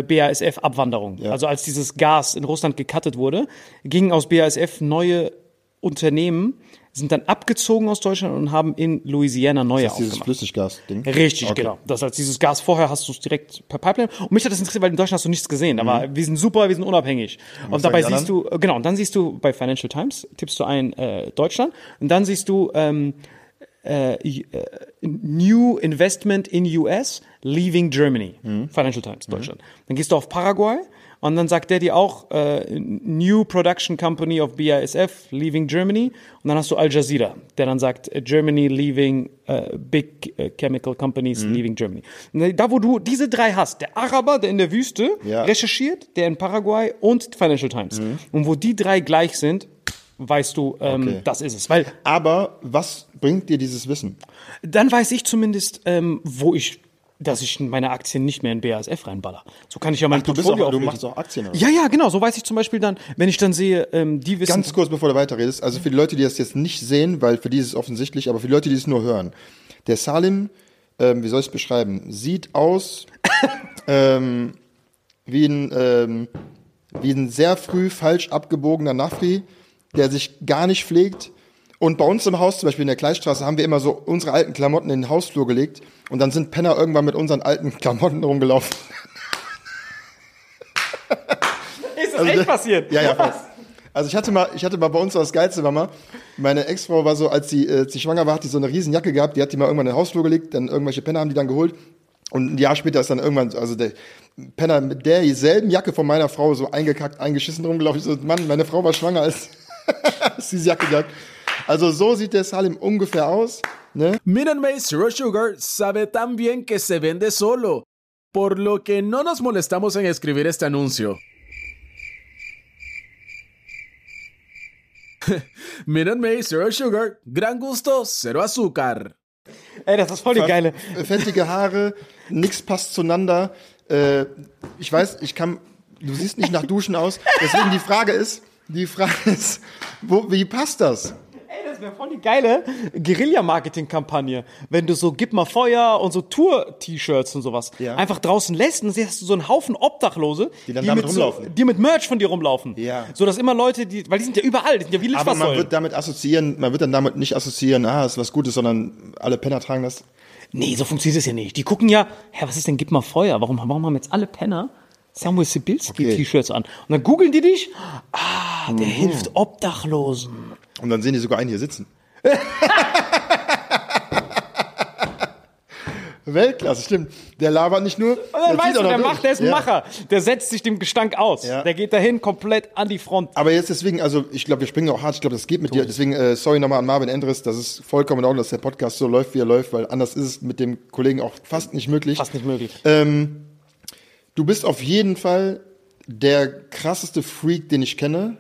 BASF Abwanderung. Ja. Also als dieses Gas in Russland gecuttet wurde, gingen aus BASF neue Unternehmen sind dann abgezogen aus Deutschland und haben in Louisiana neue
Dieses
aufgemacht.
Flüssiggas-Ding.
Richtig,
Okay.
genau. Das heißt, dieses Gas vorher hast du es direkt per Pipeline. Und mich hat das interessiert, weil in Deutschland hast du nichts gesehen. Aber wir sind super, wir sind unabhängig. Und dabei
sagen die
siehst du, genau, und dann siehst du bei Financial Times, tippst du ein Deutschland und dann siehst du New Investment in US leaving Germany. Financial Times, Deutschland. Dann gehst du auf Paraguay und dann sagt der dir auch New Production Company of BASF leaving Germany. Und dann hast du Al Jazeera, der dann sagt Germany leaving big chemical companies leaving Germany. Und da, wo du diese drei hast, der Araber, der in der Wüste recherchiert, der in Paraguay und Financial Times. Und wo die drei gleich sind, weißt du, das ist es. Weil
Aber was bringt dir dieses Wissen?
dann weiß ich zumindest, dass ich meine Aktien nicht mehr in BASF reinballer. So kann ich ja mein
Du
Portfolio auflösen.
machst auch Aktien, oder?
Ja, genau. So weiß ich zum Beispiel dann, wenn ich dann sehe, die wissen.
Ganz kurz, bevor du weiterredest, also für die Leute, die das jetzt nicht sehen, weil für die ist es offensichtlich, aber für die Leute, die es nur hören. Der Salim, wie soll ich es beschreiben, sieht aus wie ein sehr früh falsch abgebogener Nafri, der sich gar nicht pflegt. Und bei uns im Haus, zum Beispiel in der Gleisstraße, haben wir immer so unsere alten Klamotten in den Hausflur gelegt und dann sind Penner irgendwann mit unseren alten Klamotten rumgelaufen.
Ist das echt passiert?
Ja, fast. Also ich hatte mal bei uns das Geilste war mal, meine Ex-Frau war so, als sie schwanger war, hat die so eine riesen Jacke gehabt, die hat die mal irgendwann in den Hausflur gelegt, dann irgendwelche Penner haben die dann geholt und ein Jahr später ist dann irgendwann, also der Penner mit derselben Jacke von meiner Frau so eingekackt, eingeschissen rumgelaufen. Ich so, Mann, meine Frau war schwanger, als diese Jacke gehabt. Also so sieht der Salim ungefähr aus, ne?
Minute Maid Zero Sugar sabe tan bien que se vende solo, por lo que no nos molestamos en escribir este anuncio. Minute Maid Zero Sugar, gran gusto, cero azúcar.
Ey, das ist voll die geile.
Fettige Haare, nix passt zueinander. Ich weiß, du siehst nicht nach Duschen aus. Deswegen die Frage ist, wie passt das?
Ey, das wäre voll die geile Guerilla-Marketing-Kampagne. Wenn du so Gib mal Feuer und so Tour-T-Shirts und sowas einfach draußen lässt und dann hast du so einen Haufen Obdachlose,
die dann damit rumlaufen.
Die mit Merch von dir rumlaufen.
Ja.
So dass immer Leute, weil die sind ja überall, die sind ja wie
Aber
Litfaßsäulen.
man wird dann damit nicht assoziieren, ist was Gutes, sondern alle Penner tragen das.
Nee, so funktioniert es ja nicht. Die gucken ja, was ist denn Gib mal Feuer? Warum haben jetzt alle Penner Samuel Sibilski-T-Shirts an? Und dann googeln die dich, der hilft Obdachlosen.
Und dann sehen die sogar einen hier sitzen. Weltklasse, stimmt. Der labert nicht nur.
Und dann weißt du, der ist ein Macher. Der setzt sich dem Gestank aus.
Ja.
Der geht dahin komplett an die Front.
Aber jetzt deswegen, also ich glaube, wir springen auch hart. Ich glaube, das geht mit dir. Deswegen, sorry nochmal an Marvin Endres. Das ist vollkommen in Ordnung, dass der Podcast so läuft, wie er läuft, weil anders ist es mit dem Kollegen auch fast nicht möglich.
Fast nicht möglich.
Du bist auf jeden Fall der krasseste Freak, den ich kenne.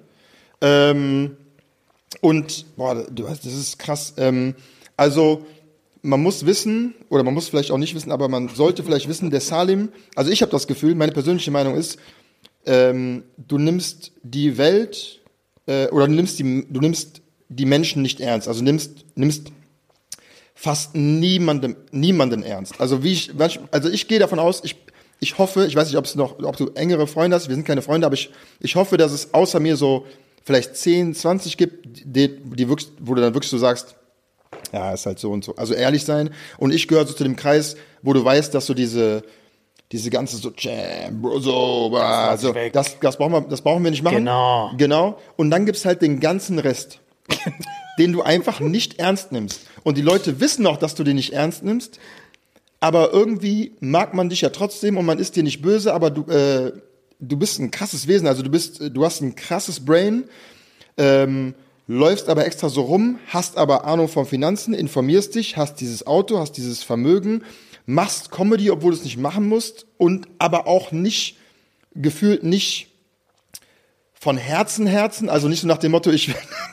Und, du weißt, das ist krass. Also, man muss wissen, oder man muss vielleicht auch nicht wissen, aber man sollte vielleicht wissen, der Salim, also ich habe das Gefühl, meine persönliche Meinung ist, du nimmst die Welt, oder du nimmst die Menschen nicht ernst. Also nimmst fast niemanden ernst. Also ich gehe davon aus, ich hoffe, ich weiß nicht, ob du engere Freunde hast, wir sind keine Freunde, aber ich hoffe, dass es außer mir so vielleicht 10, 20 gibt, die wirklich, wo du dann wirklich so sagst, ja, ist halt so und so. Also ehrlich sein. Und ich gehöre so zu dem Kreis, wo du weißt, dass so diese ganze so, Bro, so, das brauchen wir nicht machen. Genau. Und dann gibt's halt den ganzen Rest, den du einfach nicht ernst nimmst. Und die Leute wissen auch, dass du den nicht ernst nimmst. Aber irgendwie mag man dich ja trotzdem und man ist dir nicht böse, aber du bist ein krasses Wesen. Also du hast ein krasses Brain, läufst aber extra so rum, hast aber Ahnung von Finanzen, informierst dich, hast dieses Auto, hast dieses Vermögen, machst Comedy, obwohl du es nicht machen musst und aber auch nicht, gefühlt nicht von Herzen, also nicht so nach dem Motto, ich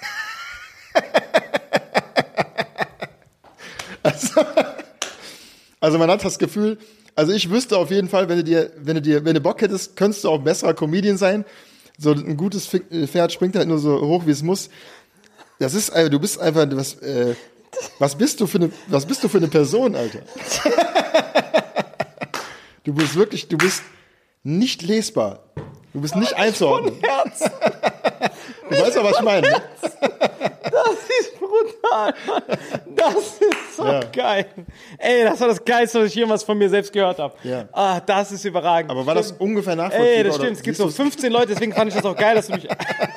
also man hat das Gefühl, also ich wüsste auf jeden Fall, wenn du Bock hättest, könntest du auch ein besserer Comedian sein. So ein gutes Pferd springt halt nur so hoch, wie es muss. Das ist, du bist einfach, was bist du für eine Person, Alter? Du bist nicht lesbar. Du bist nicht einzuordnen. Du weißt doch, was ich meine. Ne?
ist brutal, Mann. Das ist so geil. Ey, das war das Geilste, was ich jemals von mir selbst gehört habe.
Ja.
Ah, das ist überragend.
Aber war das ungefähr nachvollziehbar?
Ey, das stimmt. Es gibt so 15 Leute, deswegen fand ich das auch geil, dass du mich...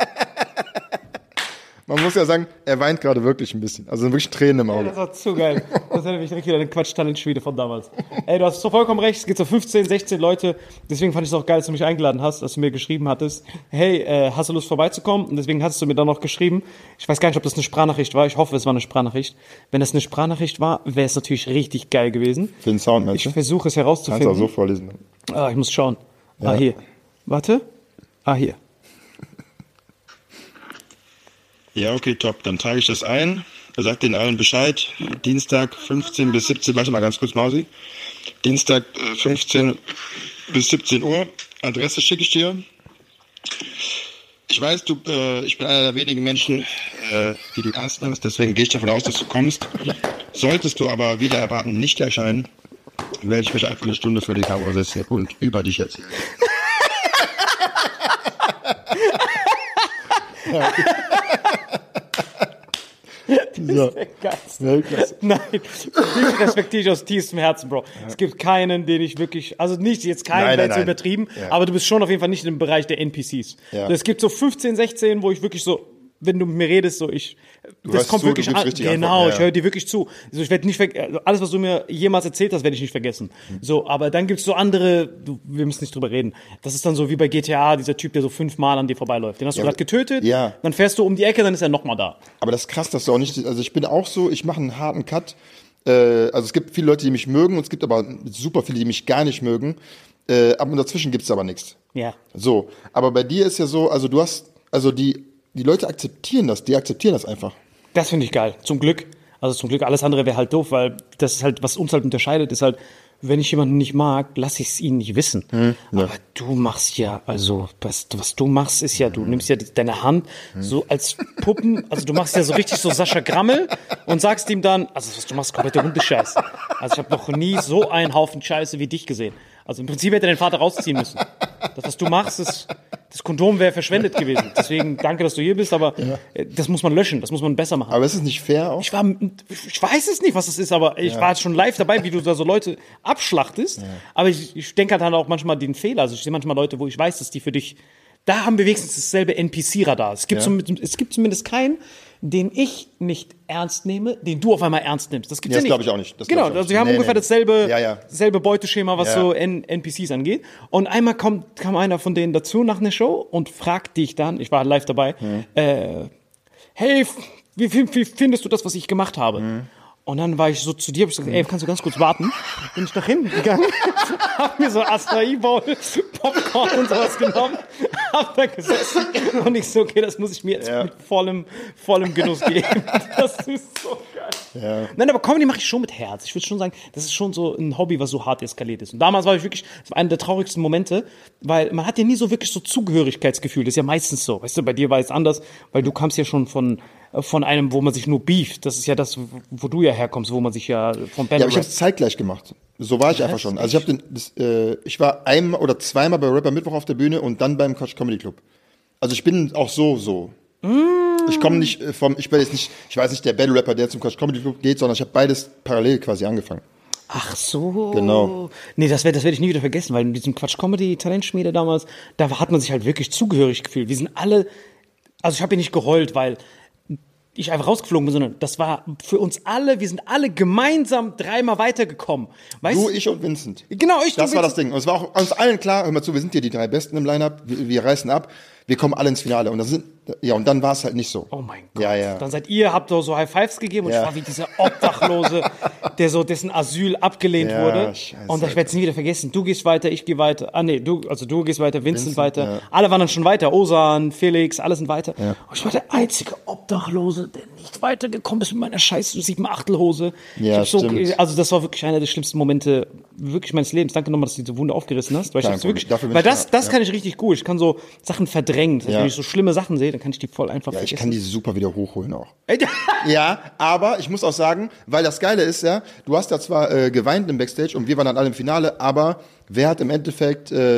Man muss ja sagen, er weint gerade wirklich ein bisschen. Also wirklich Tränen im Auge.
Das war zu geil. Das erinnert mich direkt wieder an den Quatsch-Talent-Schmiede von damals. Ey, du hast so vollkommen recht. Es gibt so 15, 16 Leute. Deswegen fand ich es auch geil, dass du mich eingeladen hast, dass du mir geschrieben hattest, hey, hast du Lust vorbeizukommen? Und deswegen hast du mir dann noch geschrieben. Ich weiß gar nicht, ob das eine Sprachnachricht war. Ich hoffe, es war eine Sprachnachricht. Wenn das eine Sprachnachricht war, wäre es natürlich richtig geil gewesen.
Für den Sound, meinst du?
Ich versuche es herauszufinden.
Kannst du auch so vorlesen.
Ah, ich muss schauen.
Ja.
Ah, hier. Warte. Ah, hier.
Ja, okay, top. Dann trage ich das ein. Sagt den allen Bescheid. Dienstag 15 bis 17, warte mal ganz kurz, Mausi. Dienstag 15 bis 17 Uhr. Adresse schicke ich dir. Ich weiß, ich bin einer der wenigen Menschen, die du ernst nimmst. Deswegen gehe ich davon aus, dass du kommst. Solltest du aber wieder erwarten, nicht erscheinen, werde ich mich einfach eine Stunde für die Kamera setzen und über dich erzählen.
So.
Weltklasse. Nein, dich respektiere ich aus tiefstem Herzen, Bro. Ja. Es gibt keinen, den ich wirklich, also nicht jetzt keinen, der ist übertrieben, aber du bist schon auf jeden Fall nicht im Bereich der NPCs. Ja. Es gibt so 15, 16, wo ich wirklich so, wenn du mit mir redest, so das kommt wirklich an. Genau, ich höre dir wirklich zu. Also ich werde nicht alles, was du mir jemals erzählt hast, werde ich nicht vergessen. So, aber dann gibt's so andere, wir müssen nicht drüber reden. Das ist dann so wie bei GTA, dieser Typ, der so 5-mal an dir vorbeiläuft. Den hast du gerade getötet, dann fährst du um die Ecke, dann ist er nochmal da.
Aber das ist krass, dass du auch nicht, also ich bin auch so, ich mache einen harten Cut. Also es gibt viele Leute, die mich mögen und es gibt aber super viele, die mich gar nicht mögen. Aber dazwischen gibt's aber nichts.
Ja.
So, aber bei dir ist ja so, also du hast, also die Leute akzeptieren das, einfach.
Das finde ich geil, zum Glück. Also zum Glück, alles andere wäre halt doof, weil das ist halt, was uns halt unterscheidet, ist halt, wenn ich jemanden nicht mag, lasse ich es ihn nicht wissen. Ja. Aber du machst ja, also was du machst, ist ja, du nimmst ja deine Hand so als Puppen, also du machst ja so richtig so Sascha Grammel und sagst ihm dann, also was du machst, komplette Hundescheiße. Also ich habe noch nie so einen Haufen Scheiße wie dich gesehen. Also im Prinzip hätte dein Vater rausziehen müssen. Das, was du machst, das Kondom wäre verschwendet gewesen. Deswegen danke, dass du hier bist, aber das muss man löschen, das muss man besser machen.
Aber ist es nicht fair auch?
Ich weiß es nicht, was es ist, aber ich war jetzt schon live dabei, wie du da so Leute abschlachtest. Ja. Aber ich denke halt dann auch manchmal den Fehler. Also ich sehe manchmal Leute, wo ich weiß, dass die für dich, da haben wir wenigstens dasselbe NPC-Radar. Es gibt zumindest keinen, den ich nicht ernst nehme, den du auf einmal ernst nimmst. Das gibt's ja nicht.
Das glaube ich auch nicht.
Genau, also wir haben ungefähr dasselbe Beuteschema, was so NPCs angeht. Und einmal kam einer von denen dazu nach einer Show und fragt dich dann, ich war live dabei, hey, wie findest du das, was ich gemacht habe? Und dann war ich so zu dir, hab ich gesagt, ey, kannst du ganz kurz warten? Bin ich nach hinten gegangen, hab mir so Acai-Bowl, Popcorn und sowas genommen, hab da gesessen und ich so, okay, das muss ich mir jetzt mit vollem Genuss geben. Das ist so geil. Ja. Nein, aber Comedy mache ich schon mit Herz. Ich würde schon sagen, das ist schon so ein Hobby, was so hart eskaliert ist. Und damals war ich wirklich, das war einer der traurigsten Momente, weil man hat ja nie so wirklich so Zugehörigkeitsgefühl. Das ist ja meistens so. Weißt du, bei dir war es anders, weil du kamst ja schon von einem, wo man sich nur beeft. Das ist ja das, wo du ja herkommst, wo man sich ja von Battle.
Ja, aber ich habe es zeitgleich gemacht. So war ich einfach schon. Also ich war einmal oder zweimal bei Rapper Mittwoch auf der Bühne und dann beim Quatsch Comedy Club. Also ich bin auch so. Ich komme nicht ich weiß nicht der Battle Rapper, der zum Quatsch Comedy Club geht, sondern ich habe beides parallel quasi angefangen.
Ach so.
Genau.
Nee, das werd ich nie wieder vergessen, weil in diesem Quatsch Comedy Talentschmiede damals, da hat man sich halt wirklich zugehörig gefühlt. Wir sind alle, also ich habe hier nicht geheult, weil ich einfach rausgeflogen bin, sondern das war für uns alle, wir sind alle gemeinsam 3-mal weitergekommen. Weißt
du, ich und Vincent.
Genau,
Das war das Ding. Und es war auch uns allen klar, hör mal zu, wir sind hier die 3 Besten im Line-Up, wir reißen ab, wir kommen alle ins Finale. Und dann war es halt nicht so.
Oh mein Gott.
Ja.
Dann habt ihr so High Fives gegeben und ich war wie dieser Obdachlose, dessen Asyl abgelehnt wurde. Scheiße, und ich werde es nie wieder vergessen. Du gehst weiter, ich gehe weiter. Ah nee, du gehst weiter, Vincent weiter. Ja. Alle waren dann schon weiter. Osan, Felix, alle sind weiter. Ja. Und ich war der einzige Obdachlose, der nicht weitergekommen ist mit meiner scheiß 7-Achtel-Hose.
Ja,
also das war wirklich einer der schlimmsten Momente wirklich meines Lebens. Danke nochmal, dass du diese Wunde aufgerissen hast. Weil das kann ich richtig gut. Ich kann so Sachen verdrängen. Wenn ich so schlimme Sachen sehe, dann kann ich die voll einfach vergessen.
Ich kann die super wieder hochholen auch. Ja, aber ich muss auch sagen, weil das Geile ist, du hast ja zwar geweint im Backstage und wir waren dann alle im Finale, aber wer hat im Endeffekt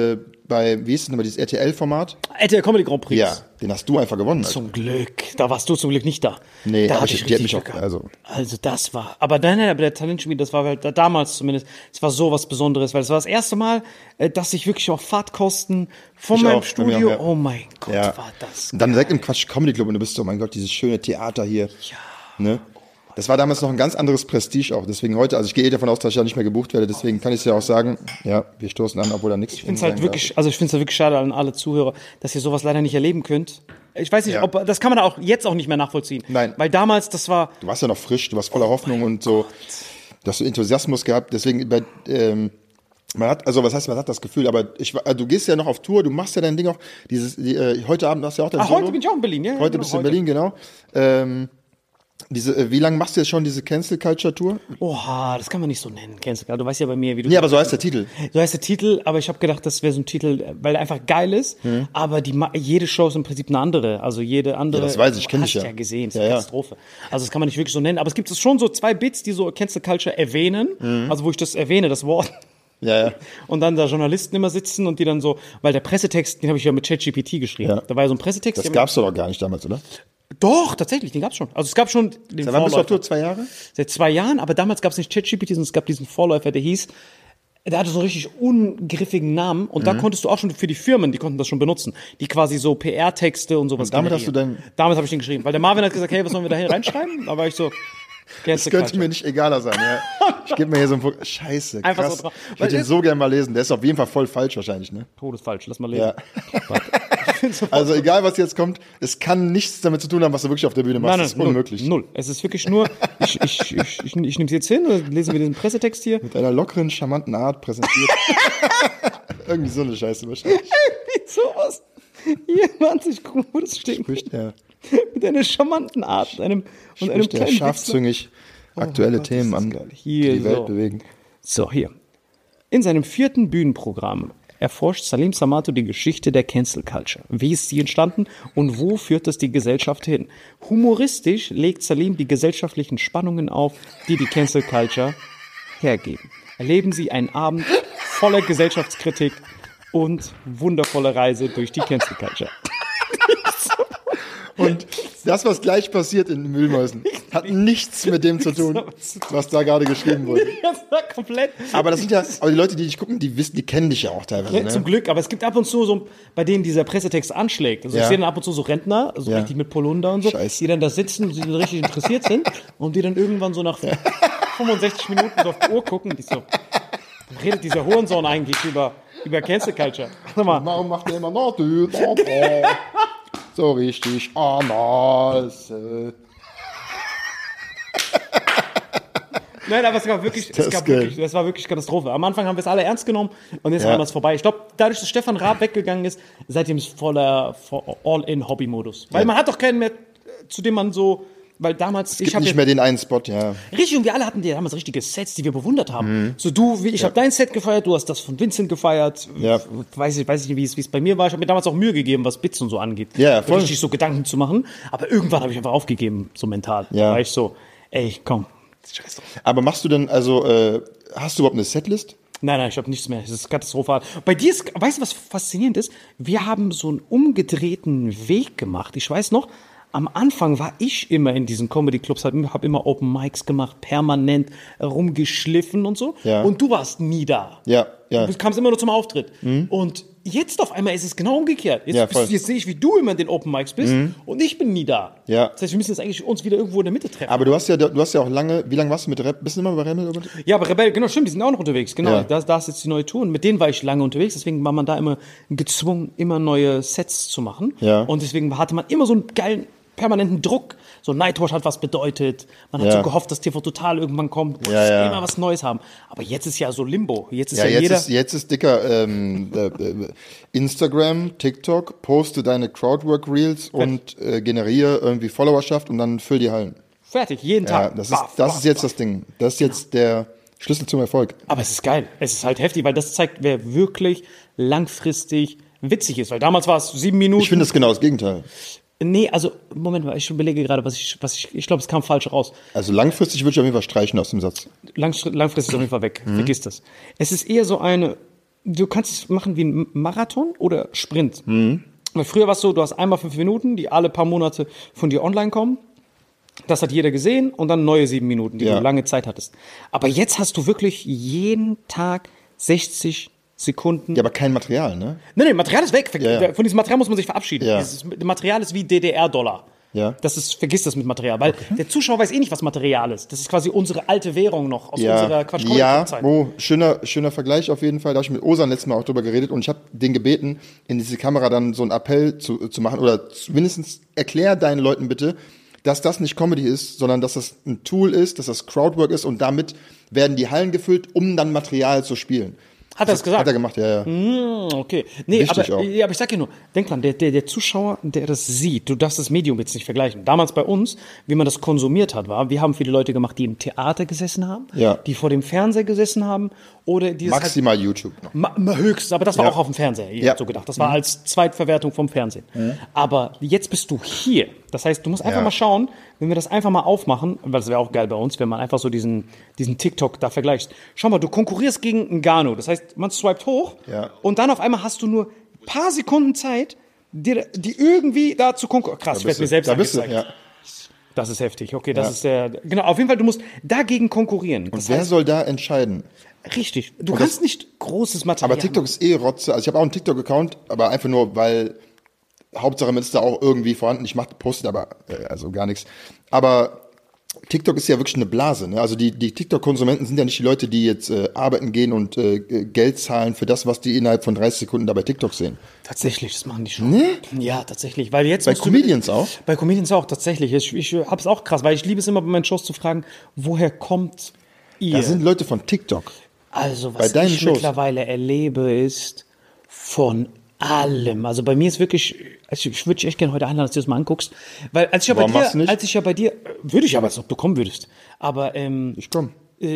bei, wie ist es nochmal, dieses RTL-Format?
RTL Comedy Grand Prix.
Ja, den hast du einfach gewonnen. Alter.
Zum Glück. Da warst du zum Glück nicht da.
Nee,
da
aber
hatte
die hat
richtig
mich auch,
Glück.
also
das war, aber der Talentschmiede, das war halt damals zumindest, es war so was Besonderes, weil es war das erste Mal, dass ich wirklich auch Fahrtkosten von
Ich
meinem
auch, bei mir
Studio,
auch, ja.
oh mein Gott,
ja.
war das.
Und dann direkt im Quatsch Comedy Club und du bist so, mein Gott, dieses schöne Theater hier. Ja. Ne? Das war damals noch ein ganz anderes Prestige auch. Deswegen heute, also ich gehe davon aus, dass ich ja nicht mehr gebucht werde. Deswegen kann ich es ja auch sagen, ja, wir stoßen an, obwohl da nichts.
Ich finde es halt wirklich, also ich finde es halt wirklich schade an alle Zuhörer, dass ihr sowas leider nicht erleben könnt. Ich weiß nicht,
Ja.
ob, das kann man auch jetzt auch nicht mehr nachvollziehen.
Nein.
Weil damals, das war,
Du warst ja noch frisch, du warst voller Hoffnung und so. Du hast so Enthusiasmus gehabt. Deswegen, man hat, also was heißt, man hat das Gefühl, aber du gehst ja noch auf Tour, du machst ja dein Ding auch. Heute Abend hast du ja auch dein Solo.
heute bin ich auch in Berlin, ja.
Heute bist du in Berlin, genau. Wie lange machst du jetzt schon diese Cancel Culture Tour?
Oha, das kann man nicht so nennen, kennst du, du weißt ja bei mir, wie du...
Nee, aber so heißt der Titel.
So heißt der Titel, aber ich habe gedacht, das wäre so ein Titel, weil er einfach geil ist, aber jede Show ist im Prinzip eine andere, also jede andere...
Ja, das weiß ich, kenn
hast
ich ja.
ja gesehen, das ist
Ja,
eine
ja.
Katastrophe. Also das kann man nicht wirklich so nennen, aber es gibt schon so 2 Bits, die so Cancel Culture erwähnen, also wo ich das erwähne, das Wort...
Ja, ja.
Und dann da Journalisten immer sitzen und die dann so, weil der Pressetext, den habe ich ja mit ChatGPT geschrieben.
Ja.
Da war ja so ein Pressetext.
Das gab's doch gar nicht damals, oder?
Doch, tatsächlich, den gab's schon. Also es gab schon den
Seit wann bist du auf
Vorläufer.
Tour? 2 Jahre?
Seit 2 Jahren, aber damals gab's nicht ChatGPT, sondern es gab diesen Vorläufer, der hieß, der hatte so einen richtig ungriffigen Namen und da konntest du auch schon für die Firmen, die konnten das schon benutzen, die quasi so PR-Texte und sowas
Und damit hast
generieren.
du
Damit habe ich den geschrieben, weil der Marvin hat gesagt, hey, was sollen wir da reinschreiben? Da war ich so,
Das könnte mir nicht egaler sein, ja. Ich gebe mir hier so einen Punkt. Scheiße,
Einfach
krass.
so drauf.
Ich würde den so gerne mal lesen. Der ist auf jeden Fall voll falsch wahrscheinlich, ne?
Todesfalsch, lass mal lesen.
Ja. Also egal, was jetzt kommt, es kann nichts damit zu tun haben, was du wirklich auf der Bühne machst. Das ist unmöglich.
Null. Es ist wirklich nur, ich nehme es jetzt hin, lesen wir diesen Pressetext hier.
Mit einer lockeren, charmanten Art präsentiert. Irgendwie so eine Scheiße wahrscheinlich.
Wie sowas. Jemand, ich guck, wo das steht.
Spricht er.
Mit einer charmanten Art und einem
Spricht er
kleinen
scharfzüngig aktuelle
Gott,
Themen
ist das
an,
geil.
die
Hier,
die Welt
so.
bewegen.
So, hier. In seinem 4. Bühnenprogramm erforscht Salim Samato die Geschichte der Cancel Culture. Wie ist sie entstanden und wo führt es die Gesellschaft hin? Humoristisch legt Salim die gesellschaftlichen Spannungen auf, die die Cancel Culture hergeben. Erleben Sie einen Abend voller Gesellschaftskritik und wundervolle Reise durch die Cancel Culture.
Und das, was gleich passiert in Mühlmäusen, hat nichts mit dem zu tun, was da gerade geschrieben wurde.
Das war komplett.
Aber das sind ja, aber die Leute, die dich gucken, die wissen, die kennen dich ja auch teilweise,
Ja,
ne?
zum Glück, aber es gibt ab und zu so, bei denen dieser Pressetext anschlägt. Also
Ja.
ich sehe dann ab und zu so Rentner, also
Ja.
richtig mit Polunder und so,
Scheiße.
die dann da sitzen, die dann richtig interessiert sind und die dann irgendwann so nach 65 Minuten so auf die Uhr gucken, die so, dann redet dieser Hurensohn eigentlich über Cancel Culture. Sag mal,
Warum macht der immer noch so richtig Anals?
nein, aber es war wirklich,
Das ist geil.
das war wirklich Katastrophe. Am Anfang haben wir es alle ernst genommen und jetzt
Ja.
haben wir es vorbei. Ich glaube, dadurch, dass Stefan Raab weggegangen ist, seitdem ist voller All-in-Hobby-Modus. Weil
Ja.
man hat doch keinen mehr, zu dem man so, weil damals,
Es gibt nicht mehr den einen Spot, ja.
richtig, und wir alle hatten damals richtige Sets, die wir bewundert haben. So du, ich habe dein Set gefeiert, du hast das von Vincent gefeiert.
Ja.
Weiß ich nicht, wie es bei mir war. Ich habe mir damals auch Mühe gegeben, was Bits und so angeht.
Ja, voll.
Richtig so Gedanken zu machen. Aber irgendwann habe ich einfach aufgegeben, so mental.
Ja.
Da war ich so, ey, komm. Scheiß drauf.
Aber machst du denn, also, hast du überhaupt eine Setlist?
Nein, ich habe nichts mehr. Es ist katastrophal. Bei dir ist, weißt du, was faszinierend ist? Wir haben so einen umgedrehten Weg gemacht. Ich weiß noch, am Anfang war ich immer in diesen Comedy-Clubs, hab immer Open Mics gemacht, permanent rumgeschliffen und so.
Ja.
Und du warst nie da.
Ja, ja.
Du kamst immer nur zum Auftritt. Und jetzt auf einmal ist es genau umgekehrt. Jetzt,
Ja, voll.
jetzt sehe ich, wie du immer in den Open Mics bist und ich bin nie da.
Ja.
Das heißt, wir müssen jetzt eigentlich uns wieder irgendwo in der Mitte treffen.
Aber du hast ja auch lange, wie lange warst du mit Rap? Bist du immer bei Rebel?
Ja, aber Rebell, genau, stimmt, die sind auch noch unterwegs. Genau,
Ja.
da ist jetzt die neue Tour. Und mit denen war ich lange unterwegs, deswegen war man da immer gezwungen, immer neue Sets zu machen.
Ja.
Und deswegen hatte man immer so einen geilen, permanenten Druck. So Nightwatch hat was bedeutet. Man hat
Ja.
so gehofft, dass TV Total irgendwann kommt.
Ja, ja.
Immer was Neues haben. Aber jetzt ist ja so Limbo. Jetzt ist
Ja,
ja, jeder...
jetzt ist dicker Instagram, TikTok, poste deine Crowdwork-Reels und generiere irgendwie Followerschaft und dann füll die Hallen.
fertig, jeden
Ja,
Tag.
das ist jetzt das Ding. Das ist jetzt der Schlüssel zum Erfolg.
Aber es ist geil. Es ist halt heftig, weil das zeigt, wer wirklich langfristig witzig ist. Weil damals war es 7 Minuten.
Ich finde das genau das Gegenteil.
Nee, also, Moment mal, ich überlege gerade, ich glaube, es kam falsch raus.
Also langfristig würde ich auf jeden Fall streichen aus dem Satz.
Langfristig auf jeden Fall weg. Vergiss das. Es ist eher so eine du kannst es machen wie ein Marathon oder Sprint. Weil früher war es so, du hast einmal 5 Minuten, die alle paar Monate von dir online kommen. Das hat jeder gesehen und dann neue 7 Minuten, die du lange Zeit hattest. Aber jetzt hast du wirklich jeden Tag 60 Sekunden.
Ja, aber kein Material, ne?
Nee, Material ist weg.
Ja.
Von diesem Material muss man sich verabschieden.
Ja.
Dieses Material ist wie DDR-Dollar.
Ja.
Vergiss das mit Material, weil der Zuschauer weiß eh nicht, was Material ist. Das ist quasi unsere alte Währung noch aus unserer Quatsch-Comedy-Zeit.
Schöner Vergleich auf jeden Fall. Da habe ich mit Osan letztes Mal auch drüber geredet und ich habe den gebeten, in diese Kamera dann so einen Appell zu machen oder mindestens erklär deinen Leuten bitte, dass das nicht Comedy ist, sondern dass das ein Tool ist, dass das Crowdwork ist und damit werden die Hallen gefüllt, um dann Material zu spielen.
Hat er das gesagt?
Hat er gemacht, ja.
Okay. Nee,
Wichtig
aber ich sag dir nur, denk dran, der Zuschauer, der das sieht, du darfst das Medium jetzt nicht vergleichen. Damals bei uns, wie man das konsumiert hat, wir haben viele Leute gemacht, die im Theater gesessen haben, die vor dem Fernseher gesessen haben oder die
Maximal halt YouTube noch.
Höchstens, aber das war auch auf dem Fernseher, ich hab so gedacht. Das war als Zweitverwertung vom Fernsehen. Aber jetzt bist du hier. Das heißt, du musst einfach mal schauen, wenn wir das einfach mal aufmachen, weil das wäre auch geil bei uns, wenn man einfach so diesen TikTok da vergleicht. Schau mal, du konkurrierst gegen Ngannou. Das heißt, man swiped hoch und dann auf einmal hast du nur ein paar Sekunden Zeit, die irgendwie da zu konkurrieren. Krass, ich werde mir selbst angezeigt.
Ja.
Das ist heftig. Okay, das ist genau, auf jeden Fall, du musst dagegen konkurrieren.
Und wer soll da entscheiden?
Richtig. Du kannst nicht großes Material.
Aber TikTok ist Rotze. Also ich habe auch einen TikTok-Account, aber einfach nur, weil Hauptsache man ist da auch irgendwie vorhanden. Ich postet aber also gar nichts. Aber TikTok ist ja wirklich eine Blase. Ne? Also die TikTok-Konsumenten sind ja nicht die Leute, die jetzt arbeiten gehen und Geld zahlen für das, was die innerhalb von 30 Sekunden da bei TikTok sehen.
Tatsächlich, das machen die schon.
Ne?
Ja, tatsächlich. Weil jetzt
Bei Comedians auch?
Bei Comedians auch, tatsächlich. Ich hab's auch krass, weil ich liebe es immer bei meinen Shows zu fragen, woher kommt ihr?
Da sind Leute von TikTok.
Also, was ich mittlerweile erlebe, ist von allem. Also bei mir ist wirklich, ich würde dich echt gerne heute einladen, dass du das mal anguckst. Weil als ich ja bei dir, würde ich aber, als ob du kommen würdest. Aber,
ich komme.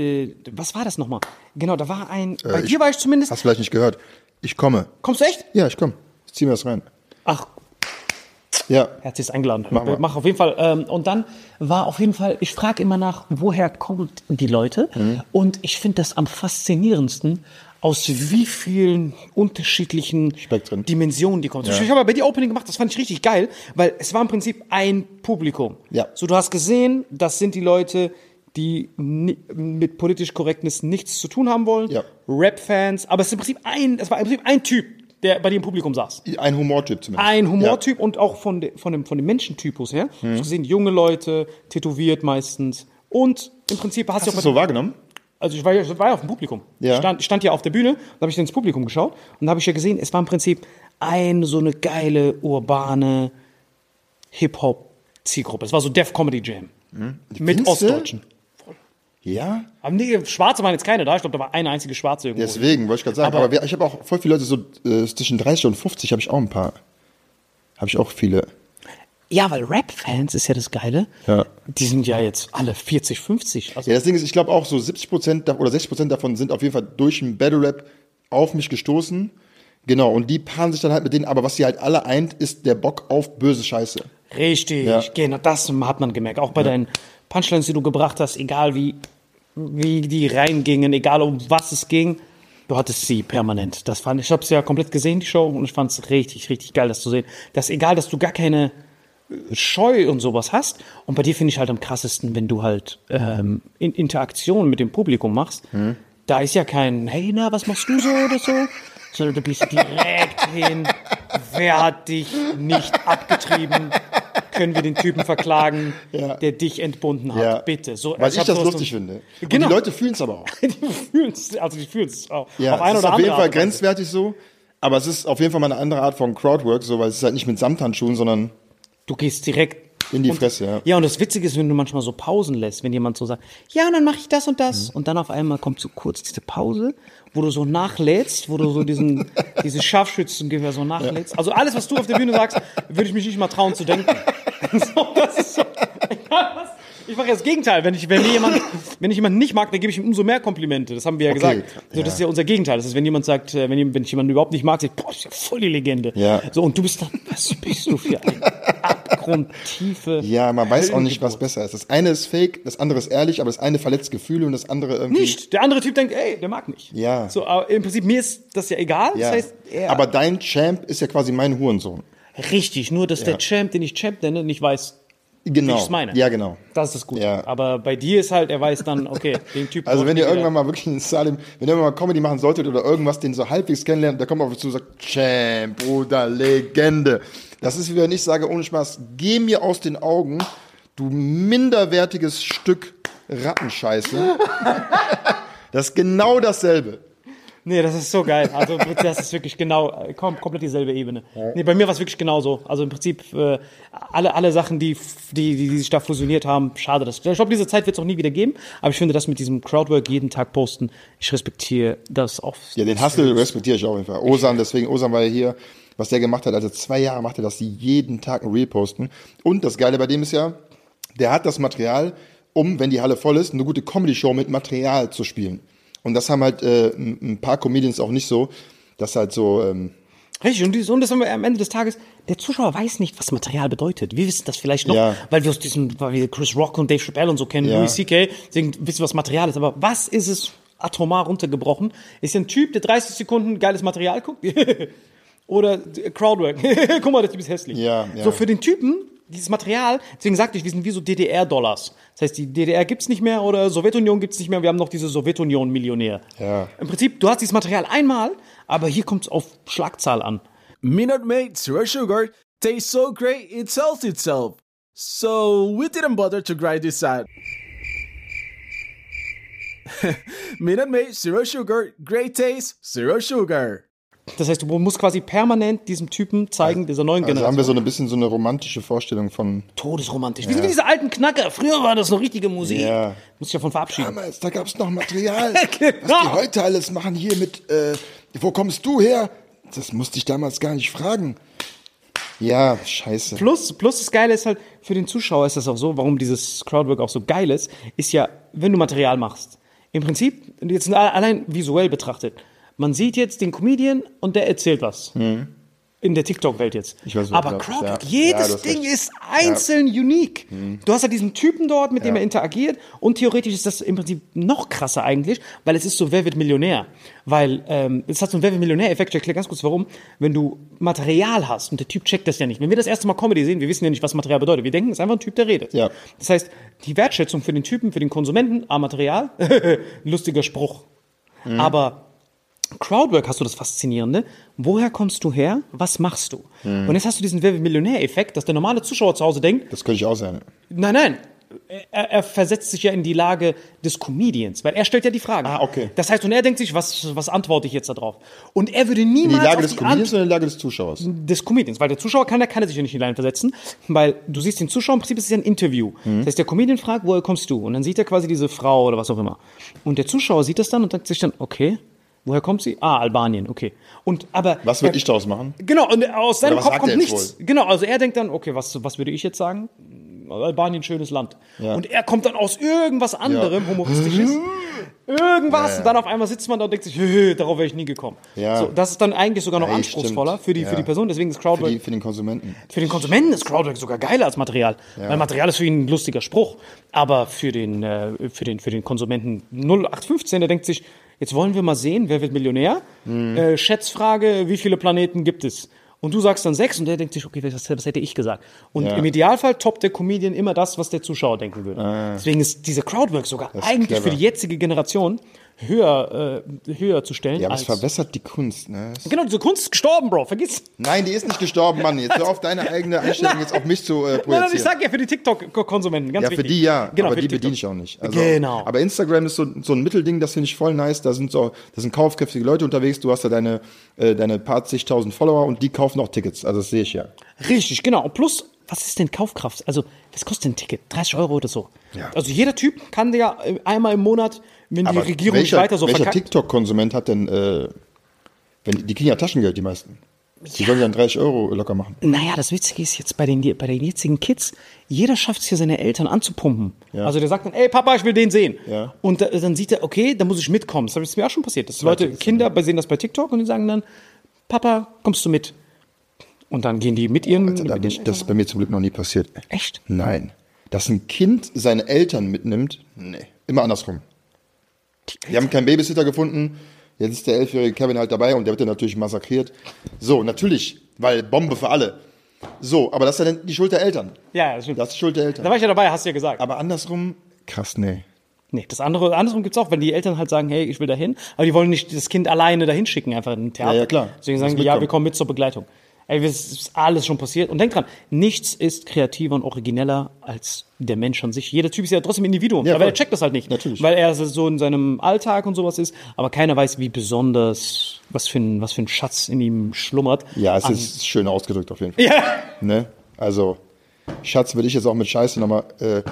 Was war das nochmal? Genau, da war bei dir war ich zumindest.
Hast vielleicht nicht gehört. Ich komme.
Kommst du echt?
Ja, ich komme. Ich zieh mir das rein.
Ach.
Ja.
Herzlich eingeladen. Mach auf jeden Fall. Und dann war auf jeden Fall, ich frage immer nach, woher kommen die Leute? Und ich finde das am faszinierendsten, aus wie vielen unterschiedlichen
Spektren.
Dimensionen die kommen. Ja. Ich habe bei dir Opening gemacht, das fand ich richtig geil, weil es war im Prinzip ein Publikum.
Ja.
So, du hast gesehen, das sind die Leute, die mit politisch Korrektness nichts zu tun haben wollen. Ja. Rap-Fans, aber es war im Prinzip ein Typ, der bei dir im Publikum saß.
Ein Humortyp zumindest.
Ein Humortyp und auch von dem Menschentypus her. Du hast gesehen, junge Leute, tätowiert meistens. Und im Prinzip hast du auch...
das so wahrgenommen?
Also ich war ja auf dem Publikum.
Ja.
Ich stand ja auf der Bühne, da habe ich ins Publikum geschaut und da habe ich ja gesehen, es war im Prinzip so eine geile, urbane Hip-Hop-Zielgruppe. Es war so Def Comedy Jam. Mit Ostdeutschen.
Ja?
Aber nee, Schwarze waren jetzt keine da. Ich glaube, da war eine einzige Schwarze irgendwo.
Deswegen, wollte ich gerade sagen. Aber ich habe auch voll viele Leute, so zwischen 30 und 50 habe ich auch ein paar. Habe ich auch viele.
Ja, weil Rap-Fans ist ja das Geile.
Ja.
Die sind ja jetzt alle 40, 50. Also
ja, das Ding ist, ich glaube auch so 70% oder 60% davon sind auf jeden Fall durch den Battle-Rap auf mich gestoßen. Genau, und die paaren sich dann halt mit denen. Aber was sie halt alle eint, ist der Bock auf böse Scheiße.
Richtig, genau, das hat man gemerkt. Auch bei deinen Punchlines, die du gebracht hast, egal wie die reingingen, egal um was es ging, du hattest sie permanent. Ich habe es ja komplett gesehen, die Show, und ich fand es richtig, richtig geil, das zu sehen. Dass egal, dass du gar keine Scheu und sowas hast. Und bei dir finde ich halt am krassesten, wenn du halt in Interaktion mit dem Publikum machst. Da ist ja kein, hey, na, was machst du so oder so? Sondern du gehst direkt hin. Wer hat dich nicht abgetrieben? Können wir den Typen verklagen, der dich entbunden hat?
Ja.
Bitte. So,
weil ich das lustig finde.
Genau.
Und die Leute fühlen es aber auch.
Die fühlen es auch.
Ja,
auf eine
es ist
oder
auf jeden
andere
Fall
Art und Weise.
grenzwertig so. Aber es ist auf jeden Fall mal eine andere Art von Crowdwork, so, weil es ist halt nicht mit Samthandschuhen, sondern
du gehst direkt
in die Fresse, ja.
Ja, und das Witzige ist, wenn du manchmal so Pausen lässt, wenn jemand so sagt, ja, und dann mache ich das und das. Und dann auf einmal kommt so kurz diese Pause, wo du so nachlädst, wo du so dieses Scharfschützengewehr so nachlädst. Also alles, was du auf der Bühne sagst, würde ich mich nicht mal trauen zu denken. So, das ist so, ich mache ja das Gegenteil. Wenn ich jemanden nicht mag, dann gebe ich ihm umso mehr Komplimente. Das haben wir ja gesagt. So, das ist ja unser Gegenteil. Das ist, wenn jemand sagt, wenn ich jemanden überhaupt nicht mag, sagt, boah, das ist ja voll die Legende.
Ja.
So, und du bist dann, was bist du für ein abgrundtiefe.
Ja, man weiß auch nicht, was
Höllengeburt.
besser ist. Das eine ist fake, das andere ist ehrlich, aber das eine verletzt Gefühle und das andere irgendwie...
Nicht. Der andere Typ denkt, ey, der mag mich.
Ja.
So, aber im Prinzip, mir ist das ja egal.
Ja.
Das heißt, er.
Aber dein Champ ist ja quasi mein Hurensohn.
Richtig, nur dass der Champ, den ich Champ nenne, nicht weiß,
Genau.
wie ich es meine.
Ja, genau.
Das ist das Gute.
Ja.
Aber bei dir ist halt, er weiß dann, okay, den Typ.
Also wenn ihr
wieder-
irgendwann mal wirklich in Salim, wenn ihr irgendwann mal Comedy machen solltet oder irgendwas, den so halbwegs kennenlernt, der kommt auf euch zu und sagt, Champ, Bruder, Legende. Das ist, wie wenn ich sage, ohne Spaß, geh mir aus den Augen, du minderwertiges Stück Rattenscheiße. Das ist genau dasselbe.
Nee, das ist so geil. Also das ist wirklich genau, komplett dieselbe Ebene. Nee, bei mir war es wirklich genauso. Also im Prinzip alle Sachen, die sich da fusioniert haben, schade. Ich glaube, diese Zeit wird es auch nie wieder geben. Aber ich finde das mit diesem Crowdwork jeden Tag posten, ich respektiere das auch.
Ja, den Hustle respektiere ich auf jeden Fall. Osan, deswegen, Osan war ja hier, was der gemacht hat, also 2 Jahre macht er das, die jeden Tag ein Reel posten. Und das Geile bei dem ist ja, der hat das Material, um, wenn die Halle voll ist, eine gute Comedy-Show mit Material zu spielen. Und das haben halt ein paar Comedians auch nicht so, dass halt so...
Richtig, und das haben wir am Ende des Tages, der Zuschauer weiß nicht, was Material bedeutet. Wir wissen das vielleicht noch,
Ja.
weil wir Chris Rock und Dave Chappelle und so kennen,
Ja.
Louis C.K., deswegen wissen wir, was Material ist. Aber was ist es atomar runtergebrochen? Ist ja ein Typ, der 30 Sekunden geiles Material guckt? Oder Crowdwork. Guck mal, der Typ ist hässlich.
Ja, ja.
So für den Typen, dieses Material, deswegen sagte ich, wir sind wie so DDR-Dollars. Das heißt, die DDR gibt's nicht mehr oder Sowjetunion gibt's nicht mehr. Wir haben noch diese Sowjetunion-Millionär.
Ja.
Im Prinzip, du hast dieses Material einmal, aber hier kommt's auf Schlagzahl an.
Minute Maid Zero Sugar tastes so great it sells itself. So we didn't bother to grind this out. Minute Maid Zero Sugar, great taste, zero sugar.
Das heißt, du musst quasi permanent diesem Typen zeigen, dieser neuen
Also
Generation.
haben wir so ein bisschen so eine romantische Vorstellung von...
Todesromantisch. Wir sind wie diese alten Knacker. Früher war das noch richtige Musik.
Ja.
Muss ich davon verabschieden.
Damals, da gab's noch Material.
Genau.
Was die heute alles machen hier mit, wo kommst du her? Das musste ich damals gar nicht fragen. Ja, scheiße.
Plus das Geile ist halt, für den Zuschauer ist das auch so, warum dieses Crowdwork auch so geil ist ja, wenn du Material machst. Im Prinzip, jetzt allein visuell betrachtet, man sieht jetzt den Comedian und der erzählt was. In der TikTok-Welt jetzt.
Ich weiß, was
Aber
du sagst,
Crowdwork,
ja.
jedes
Ja, du hast
Ding
recht.
ist einzeln unique. Du hast halt diesen Typen dort, mit dem er interagiert und theoretisch ist das im Prinzip noch krasser eigentlich, weil es ist so, wer wird Millionär? Weil es hat so einen Wer wird Millionär-Effekt, ich erkläre ganz kurz warum. Wenn du Material hast und der Typ checkt das ja nicht. Wenn wir das erste Mal Comedy sehen, wir wissen ja nicht, was Material bedeutet. Wir denken, es ist einfach ein Typ, der redet.
Ja.
Das heißt, die Wertschätzung für den Typen, für den Konsumenten, Material, lustiger Spruch. Aber Crowdwork hast du das Faszinierende. Woher kommst du her? Was machst du? Und jetzt hast du diesen Wer wird Millionär-Effekt, dass der normale Zuschauer zu Hause denkt,
Das könnte ich auch sein.
nein, er versetzt sich ja in die Lage des Comedians, weil er stellt ja die Fragen.
Ah, okay.
Das heißt, und er denkt sich, was antworte ich jetzt da drauf? Und er würde
In die
niemals
Lage
auf
des
die
Comedians oder in die Lage des Zuschauers?
des Comedians, weil der Zuschauer kann sich ja nicht in die Line versetzen, weil du siehst den Zuschauer, im Prinzip ist es ja ein Interview. Das heißt, der Comedian fragt, woher kommst du? Und dann sieht er quasi diese Frau oder was auch immer. Und der Zuschauer sieht das dann und denkt sich dann, okay, woher kommt sie? Ah, Albanien, okay. Und aber
Was würde ich daraus machen?
Genau, und aus seinem
Oder was
Kopf
sagt
kommt
er jetzt
nichts. Genau, also er denkt dann, okay, was würde ich jetzt sagen? Albanien, schönes Land.
Ja.
Und er kommt dann aus irgendwas anderem, humoristisches, irgendwas, und dann auf einmal sitzt man da und denkt sich, darauf wäre ich nie gekommen.
Ja.
So, das ist dann eigentlich sogar noch
Ey,
anspruchsvoller
stimmt.
für die
Ja.
Person, deswegen ist Crowdwork
Für den Konsumenten.
für den Konsumenten ist Crowdwork sogar geiler als Material. Weil Material ist für ihn ein lustiger Spruch. Aber für den Konsumenten 0815, der denkt sich, jetzt wollen wir mal sehen, wer wird Millionär? Schätzfrage, wie viele Planeten gibt es? Und du sagst dann 6 und der denkt sich, okay, was hätte ich gesagt? Und
Ja.
im Idealfall toppt der Comedian immer das, was der Zuschauer denken würde. Deswegen ist diese Crowdwork sogar
ist
eigentlich
clever.
für die jetzige Generation höher zu stellen.
Ja, aber es
als
verwässert die Kunst, ne?
genau, diese Kunst ist gestorben, Bro, vergiss.
Nein, die ist nicht gestorben, Mann. Jetzt hör auf, deine eigene Einstellung jetzt auf mich zu projizieren.
Nein, ich sag ja für die TikTok-Konsumenten, ganz
Ja,
wichtig.
für die ja,
Genau,
aber
für
die
TikTok.
bediene ich auch nicht. Also,
Genau.
Aber Instagram ist so ein Mittelding, das finde ich voll nice. Da sind kaufkräftige Leute unterwegs. Du hast da deine paar zigtausend Follower und die kaufen auch Tickets. Also das sehe ich ja.
Richtig, genau. Und plus, was ist denn Kaufkraft? Also, was kostet ein Ticket? 30 € oder so.
Ja.
Also jeder Typ kann ja einmal im Monat, wenn die
Aber
Regierung nicht weiter so
welcher
verkackt.
TikTok-Konsument hat denn, die kriegen ja Taschengeld, die meisten. Die sollen ja dann 30 € locker machen.
Naja, das Witzige ist jetzt bei den jetzigen Kids, jeder schafft es hier, seine Eltern anzupumpen.
Ja.
Also der sagt dann, ey Papa, ich will den sehen.
Ja.
Und dann sieht er, okay, dann muss ich mitkommen. Das ist mir auch schon passiert. Dass Leute, Kinder sehen das bei TikTok und die sagen dann, Papa, kommst du mit? Und dann gehen die mit ihren...
Das ist bei mir zum Glück noch nie passiert.
Echt?
Nein. Dass ein Kind seine Eltern mitnimmt, nee. Immer andersrum. Die haben keinen Babysitter gefunden. Jetzt ist der 11-jährige Kevin halt dabei und der wird dann natürlich massakriert. So, natürlich, weil Bombe für alle. So, aber das ist ja dann die Schuld der Eltern.
Ja, das stimmt.
Das ist die Schuld der Eltern.
Da war ich ja dabei, hast du ja gesagt.
Aber andersrum, krass, nee.
Nee, andersrum gibt's auch, wenn die Eltern halt sagen, hey, ich will dahin, aber die wollen nicht das Kind alleine dahin schicken, einfach in ein Theater.
Ja, klar.
Deswegen sagen die, ja, wir kommen mit zur Begleitung. Ey, das ist alles schon passiert. Und denk dran, nichts ist kreativer und origineller als der Mensch an sich. Jeder Typ ist ja trotzdem Individuum,
Ja,
aber er
voll.
checkt das halt nicht.
Natürlich.
Weil er so in seinem Alltag und sowas ist, aber keiner weiß, wie besonders, was für ein Schatz in ihm schlummert.
Ja, es ist schön ausgedrückt auf jeden Fall.
Ja.
Ne? Also, Schatz würde ich jetzt auch mit Scheiße nochmal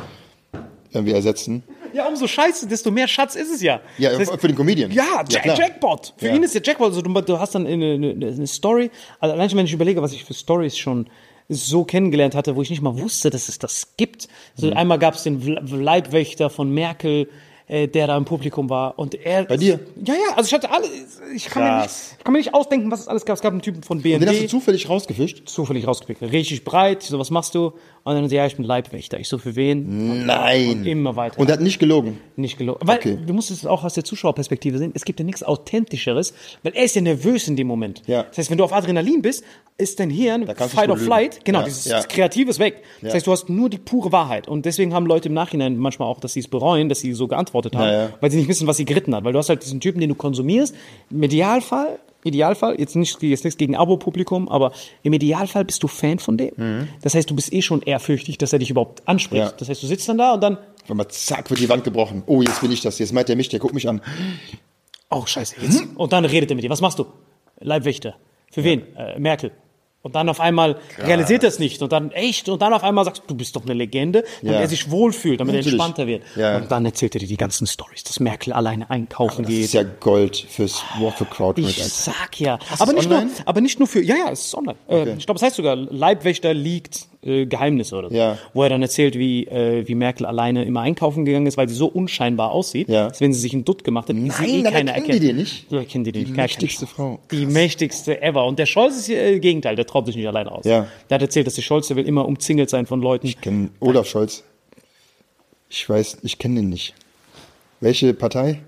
irgendwie ersetzen.
Ja, umso scheiße, desto mehr Schatz ist es ja.
Ja,
Das heißt,
für den Comedian.
ja,
klar.
Jackpot. Für
Ja.
ihn ist der Jackpot. Also du hast dann eine Story. Also allein schon, wenn ich überlege, was ich für Stories schon so kennengelernt hatte, wo ich nicht mal wusste, dass es das gibt. Also einmal gab es den Leibwächter von Merkel, der da im Publikum war. Und er.
Bei dir?
Ja, also ich hatte alle. Ich kann mir nicht ausdenken, was es alles gab. Es gab einen Typen von BND.
Und den hast du zufällig rausgefischt?
Zufällig rausgepickt. Richtig breit. So, was machst du? Und dann, ja, ich bin Leibwächter. Ich so, für wen?
Nein.
Und immer weiter.
Und er hat nicht gelogen.
Nicht gelogen. Weil
Okay.
du musst es auch aus der Zuschauerperspektive sehen. Es gibt ja nichts Authentischeres, weil er ist ja nervös in dem Moment.
Ja.
Das heißt, wenn du auf Adrenalin bist, ist dein Hirn
kannst du
Fight
nicht
or
lügen.
Flight. Genau,
Ja,
dieses
ja.
Kreative ist weg. Das
Ja.
heißt, du hast nur die pure Wahrheit. Und deswegen haben Leute im Nachhinein manchmal auch, dass sie es bereuen, dass sie so geantwortet haben,
Ja.
weil sie nicht wissen, was sie geritten hat. Weil du hast halt diesen Typen, den du konsumierst. Im Idealfall, jetzt nichts gegen Abo-Publikum, aber im Idealfall bist du Fan von dem. Das heißt, du bist eh schon ehrfürchtig, dass er dich überhaupt anspricht.
Ja.
Das heißt, du sitzt dann da und dann,
Wenn man zack, wird die Wand gebrochen. Oh, jetzt bin ich das. Jetzt meint er mich, der guckt mich an.
oh, scheiße, jetzt. Und dann redet er mit dir. Was machst du? Leibwächter. Für wen? Merkel. Und dann auf einmal realisiert er es nicht. Und dann echt. Und dann auf einmal sagst du, du bist doch eine Legende, damit
Ja.
er sich wohlfühlt, damit er
Natürlich.
entspannter wird.
Ja.
Und dann erzählt er dir die ganzen Storys, dass Merkel alleine einkaufen
Das
geht.
ist ja Gold fürs War for Crowd.
Ich sag ja.
Hast
Aber
du's
nicht, nur,
online?
aber nicht nur für, ja, es ist online. Ich glaube, es heißt sogar, Leibwächter liegt Geheimnisse oder so.
Ja.
Wo er dann erzählt, wie Merkel alleine immer einkaufen gegangen ist, weil sie so unscheinbar aussieht,
Ja.
als wenn sie sich einen Dutt gemacht hat, wie sie
Nein, aber
keiner
kennen
erkennt.
die den nicht?
Ja, kennen die den nicht.
Die
Gar keine
mächtigste
Chance.
Frau.
Die mächtigste ever. Und der Scholz ist hier Gegenteil, der traut sich nicht alleine aus.
Ja.
Der hat erzählt, dass der Scholz, der will immer umzingelt sein von Leuten.
Ich kenne Olaf Scholz. Ich kenne den nicht. Welche Partei?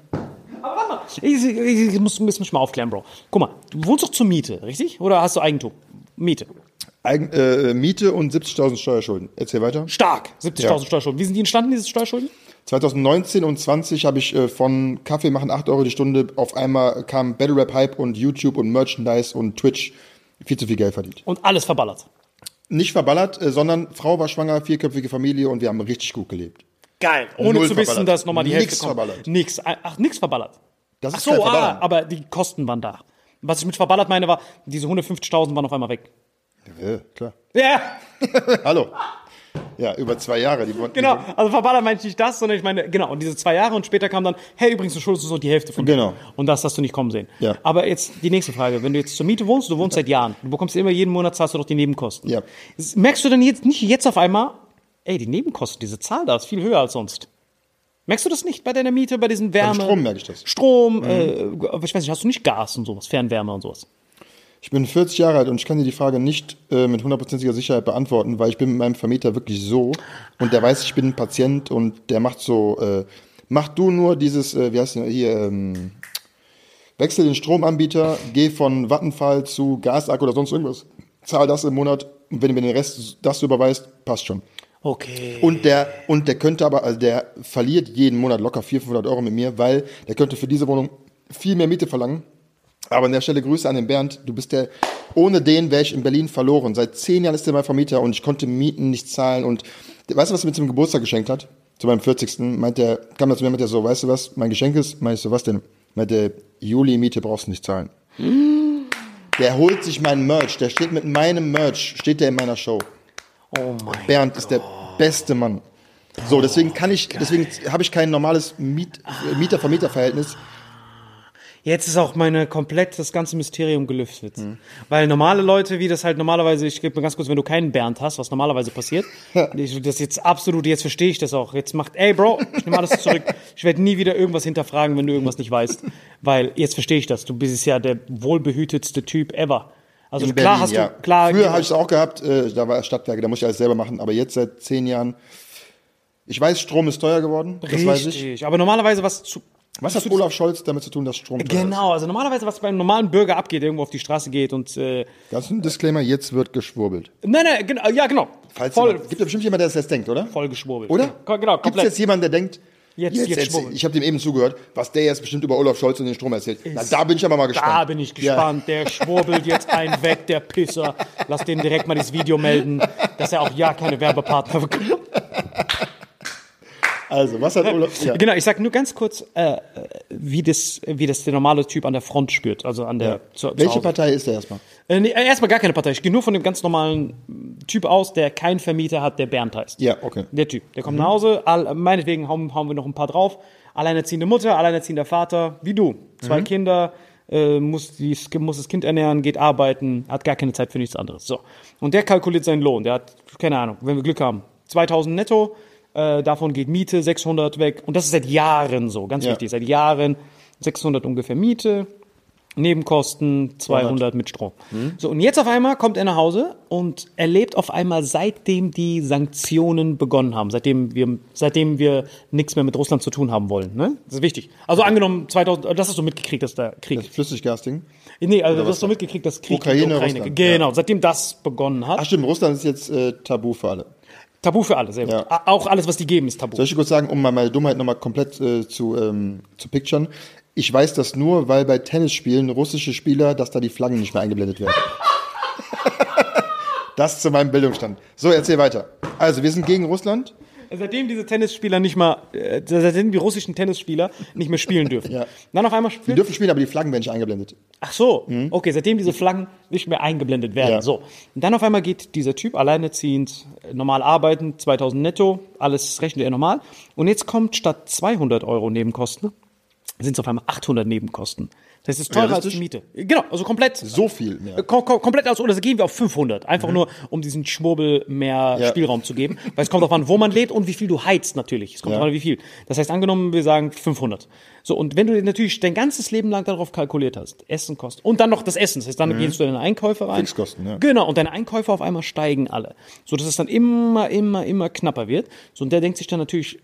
Ich muss mich mal aufklären, Bro. Guck mal, du wohnst doch zur Miete, richtig? Oder hast du Eigentum? Miete.
Miete und 70.000 Steuerschulden. Erzähl weiter.
Stark. 70.000
Ja.
Steuerschulden. Wie sind die entstanden, diese Steuerschulden?
2019 und 20 habe ich von Kaffee machen 8 Euro die Stunde, auf einmal kam Battle Rap Hype und YouTube und Merchandise und Twitch, viel zu viel Geld verdient.
Und alles verballert.
Nicht verballert, sondern Frau war schwanger, 4-köpfige Familie und wir haben richtig gut gelebt.
Geil. Ohne
Null
zu wissen,
verballert.
dass nochmal die Hälfte
Nix
kommt.
verballert.
Nix. Ach, nix verballert.
Das
Ach
ist
so,
kein Verballern.
aber die Kosten waren da. Was ich mit verballert meine, war, diese 150.000 waren auf einmal weg.
Ja, klar.
Ja,
Hallo. Ja, über 2 Jahre.
genau. Also verballert meine ich nicht das, sondern ich meine, genau. Und diese 2 Jahre und später kam dann, hey, übrigens, du schuldest uns noch die Hälfte von dir.
Genau.
Und das hast du nicht kommen sehen.
Ja.
Aber jetzt die nächste Frage. Wenn du jetzt zur Miete wohnst, du wohnst seit Jahren. Du bekommst immer jeden Monat, zahlst du doch die Nebenkosten.
Ja.
Merkst du dann jetzt nicht jetzt auf einmal, ey, die Nebenkosten, diese Zahl da ist viel höher als sonst. Merkst du das nicht bei deiner Miete, bei diesen Wärme?
Strom merke ich das.
Strom, ich weiß nicht, hast du nicht Gas und sowas, Fernwärme und sowas?
Ich bin 40 Jahre alt und ich kann dir die Frage nicht mit 100%iger Sicherheit beantworten, weil ich bin mit meinem Vermieter wirklich so und der weiß, ich bin ein Patient und der macht so, mach du nur dieses, wie heißt denn hier, wechsel den Stromanbieter, geh von Vattenfall zu Gasakku oder sonst irgendwas, zahl das im Monat und wenn du mir den Rest das überweist, passt schon.
Okay.
Und der könnte aber, also der verliert jeden Monat locker 400-500 Euro mit mir, weil der könnte für diese Wohnung viel mehr Miete verlangen. Aber an der Stelle Grüße an den Bernd. Du bist ohne den wäre ich in Berlin verloren. Seit 10 Jahren ist der mein Vermieter und ich konnte Mieten nicht zahlen. Und weißt du, was er mir zum Geburtstag geschenkt hat? Zu meinem 40. Kam er zu mir, meint er so, weißt du was, mein Geschenk ist? Meinte ich so, was denn? Meinte, Juli-Miete brauchst du nicht zahlen. Der holt sich meinen Merch, der steht mit meinem Merch, steht der in meiner Show.
Oh mein
Bernd ist der beste Mann. So, deswegen habe ich kein normales Mieter-Vermieter-Verhältnis.
Jetzt ist auch das ganze Mysterium gelüftet. Weil normale Leute, wie das halt normalerweise, ich gebe mir ganz kurz, wenn du keinen Bernd hast, was normalerweise passiert, jetzt verstehe ich das auch. Ey Bro, ich nehme alles zurück. Ich werde nie wieder irgendwas hinterfragen, wenn du irgendwas nicht weißt. Weil jetzt verstehe ich das. Du bist ja der wohlbehütetste Typ ever. Also
In
klar
Berlin,
hast
ja.
du, klar.
Früher habe ich es auch gehabt, da war Stadtwerke, da musste ich alles selber machen, aber jetzt seit 10 Jahren, ich weiß, Strom ist teuer geworden, das weiß ich.
Richtig, aber normalerweise
Was hat Olaf Scholz damit zu tun, dass Strom teuer ist?
Genau, also normalerweise, was beim normalen Bürger abgeht, der irgendwo auf die Straße geht und
Das ist ein Disclaimer, jetzt wird geschwurbelt.
nein, genau.
Falls
Voll,
gibt ja bestimmt jemand, der das denkt, oder?
voll geschwurbelt.
Oder?
Ja, genau,
Gibt es
komplett.
jetzt jemanden, der denkt,
Jetzt schwurbelt.
ich habe dem eben zugehört, was der jetzt bestimmt über Olaf Scholz und den Strom erzählt. Na, da bin ich aber mal gespannt.
Da bin ich gespannt. Der schwurbelt jetzt einen weg, der Pisser. Lass den direkt mal dieses Video melden, dass er auch ja keine Werbepartner bekommt.
Also, was hat Olaf... Ja.
Genau, ich sag nur ganz kurz, wie das der normale Typ an der Front spürt. Also an der zu
Welche
Hause.
Partei ist der erstmal?
Nee, erstmal gar keine Partei. Ich gehe nur von dem ganz normalen Typ aus, der keinen Vermieter hat, der Bernd heißt.
Ja, okay.
Der Typ. Der kommt nach Hause, meinetwegen hauen wir noch ein paar drauf. Alleinerziehende Mutter, alleinerziehender Vater, wie du. 2 Kinder, muss das Kind ernähren, geht arbeiten, hat gar keine Zeit für nichts anderes. So. Und der kalkuliert seinen Lohn. Der hat, keine Ahnung, wenn wir Glück haben, 2000 netto, davon geht Miete 600 weg. Und das ist seit Jahren so, ganz wichtig. Seit Jahren 600 ungefähr Miete, Nebenkosten 200 mit Strom. So, und jetzt auf einmal kommt er nach Hause und erlebt auf einmal, seitdem die Sanktionen begonnen haben, seitdem wir nichts mehr mit Russland zu tun haben wollen. Ne? Das ist wichtig. Also angenommen, das hast du mitgekriegt, dass der Krieg...
Das Flüssiggasding?
Nee, also das hast du mitgekriegt, dass Krieg
Ukraine,
in der Ukraine.
Russland,
Genau, seitdem das begonnen hat.
Ach stimmt, Russland ist jetzt tabu für alle.
Tabu für alle, sehr gut. Auch alles, was die geben, ist tabu.
Soll ich dir kurz sagen, um mal meine Dummheit nochmal komplett zu picturen? Ich weiß das nur, weil bei Tennisspielen russische Spieler, dass da die Flaggen nicht mehr eingeblendet werden. Das zu meinem Bildungsstand. So, erzähl weiter. Also, wir sind gegen Russland.
Seitdem die russischen Tennisspieler nicht mehr spielen dürfen.
Ja.
Dann auf einmal
Die dürfen spielen, aber die Flaggen werden nicht eingeblendet.
Ach so, okay, seitdem diese Flaggen nicht mehr eingeblendet werden.
Ja.
So. Und dann auf einmal geht dieser Typ alleinerziehend, normal arbeiten, 2000 netto, alles rechnet er normal. Und jetzt kommt statt 200 € Nebenkosten, sind es auf einmal 800 Nebenkosten. Das heißt, es ist teurer als die Miete. Genau, also komplett.
So viel mehr.
Komplett aus, oder gehen wir auf 500. Einfach nur, um diesen Schwurbel mehr Spielraum zu geben. Weil es kommt darauf an, wo man lebt und wie viel du heizt natürlich. Es kommt darauf an, wie viel. Das heißt, angenommen, wir sagen 500. So, und wenn du natürlich dein ganzes Leben lang darauf kalkuliert hast, Essen kostet, und dann noch das Essen, das heißt, dann gehst du in deine Einkäufe rein.
Fixkosten, ja.
Genau, und deine Einkäufe auf einmal steigen alle. So, dass es dann immer knapper wird. So, und der denkt sich dann natürlich,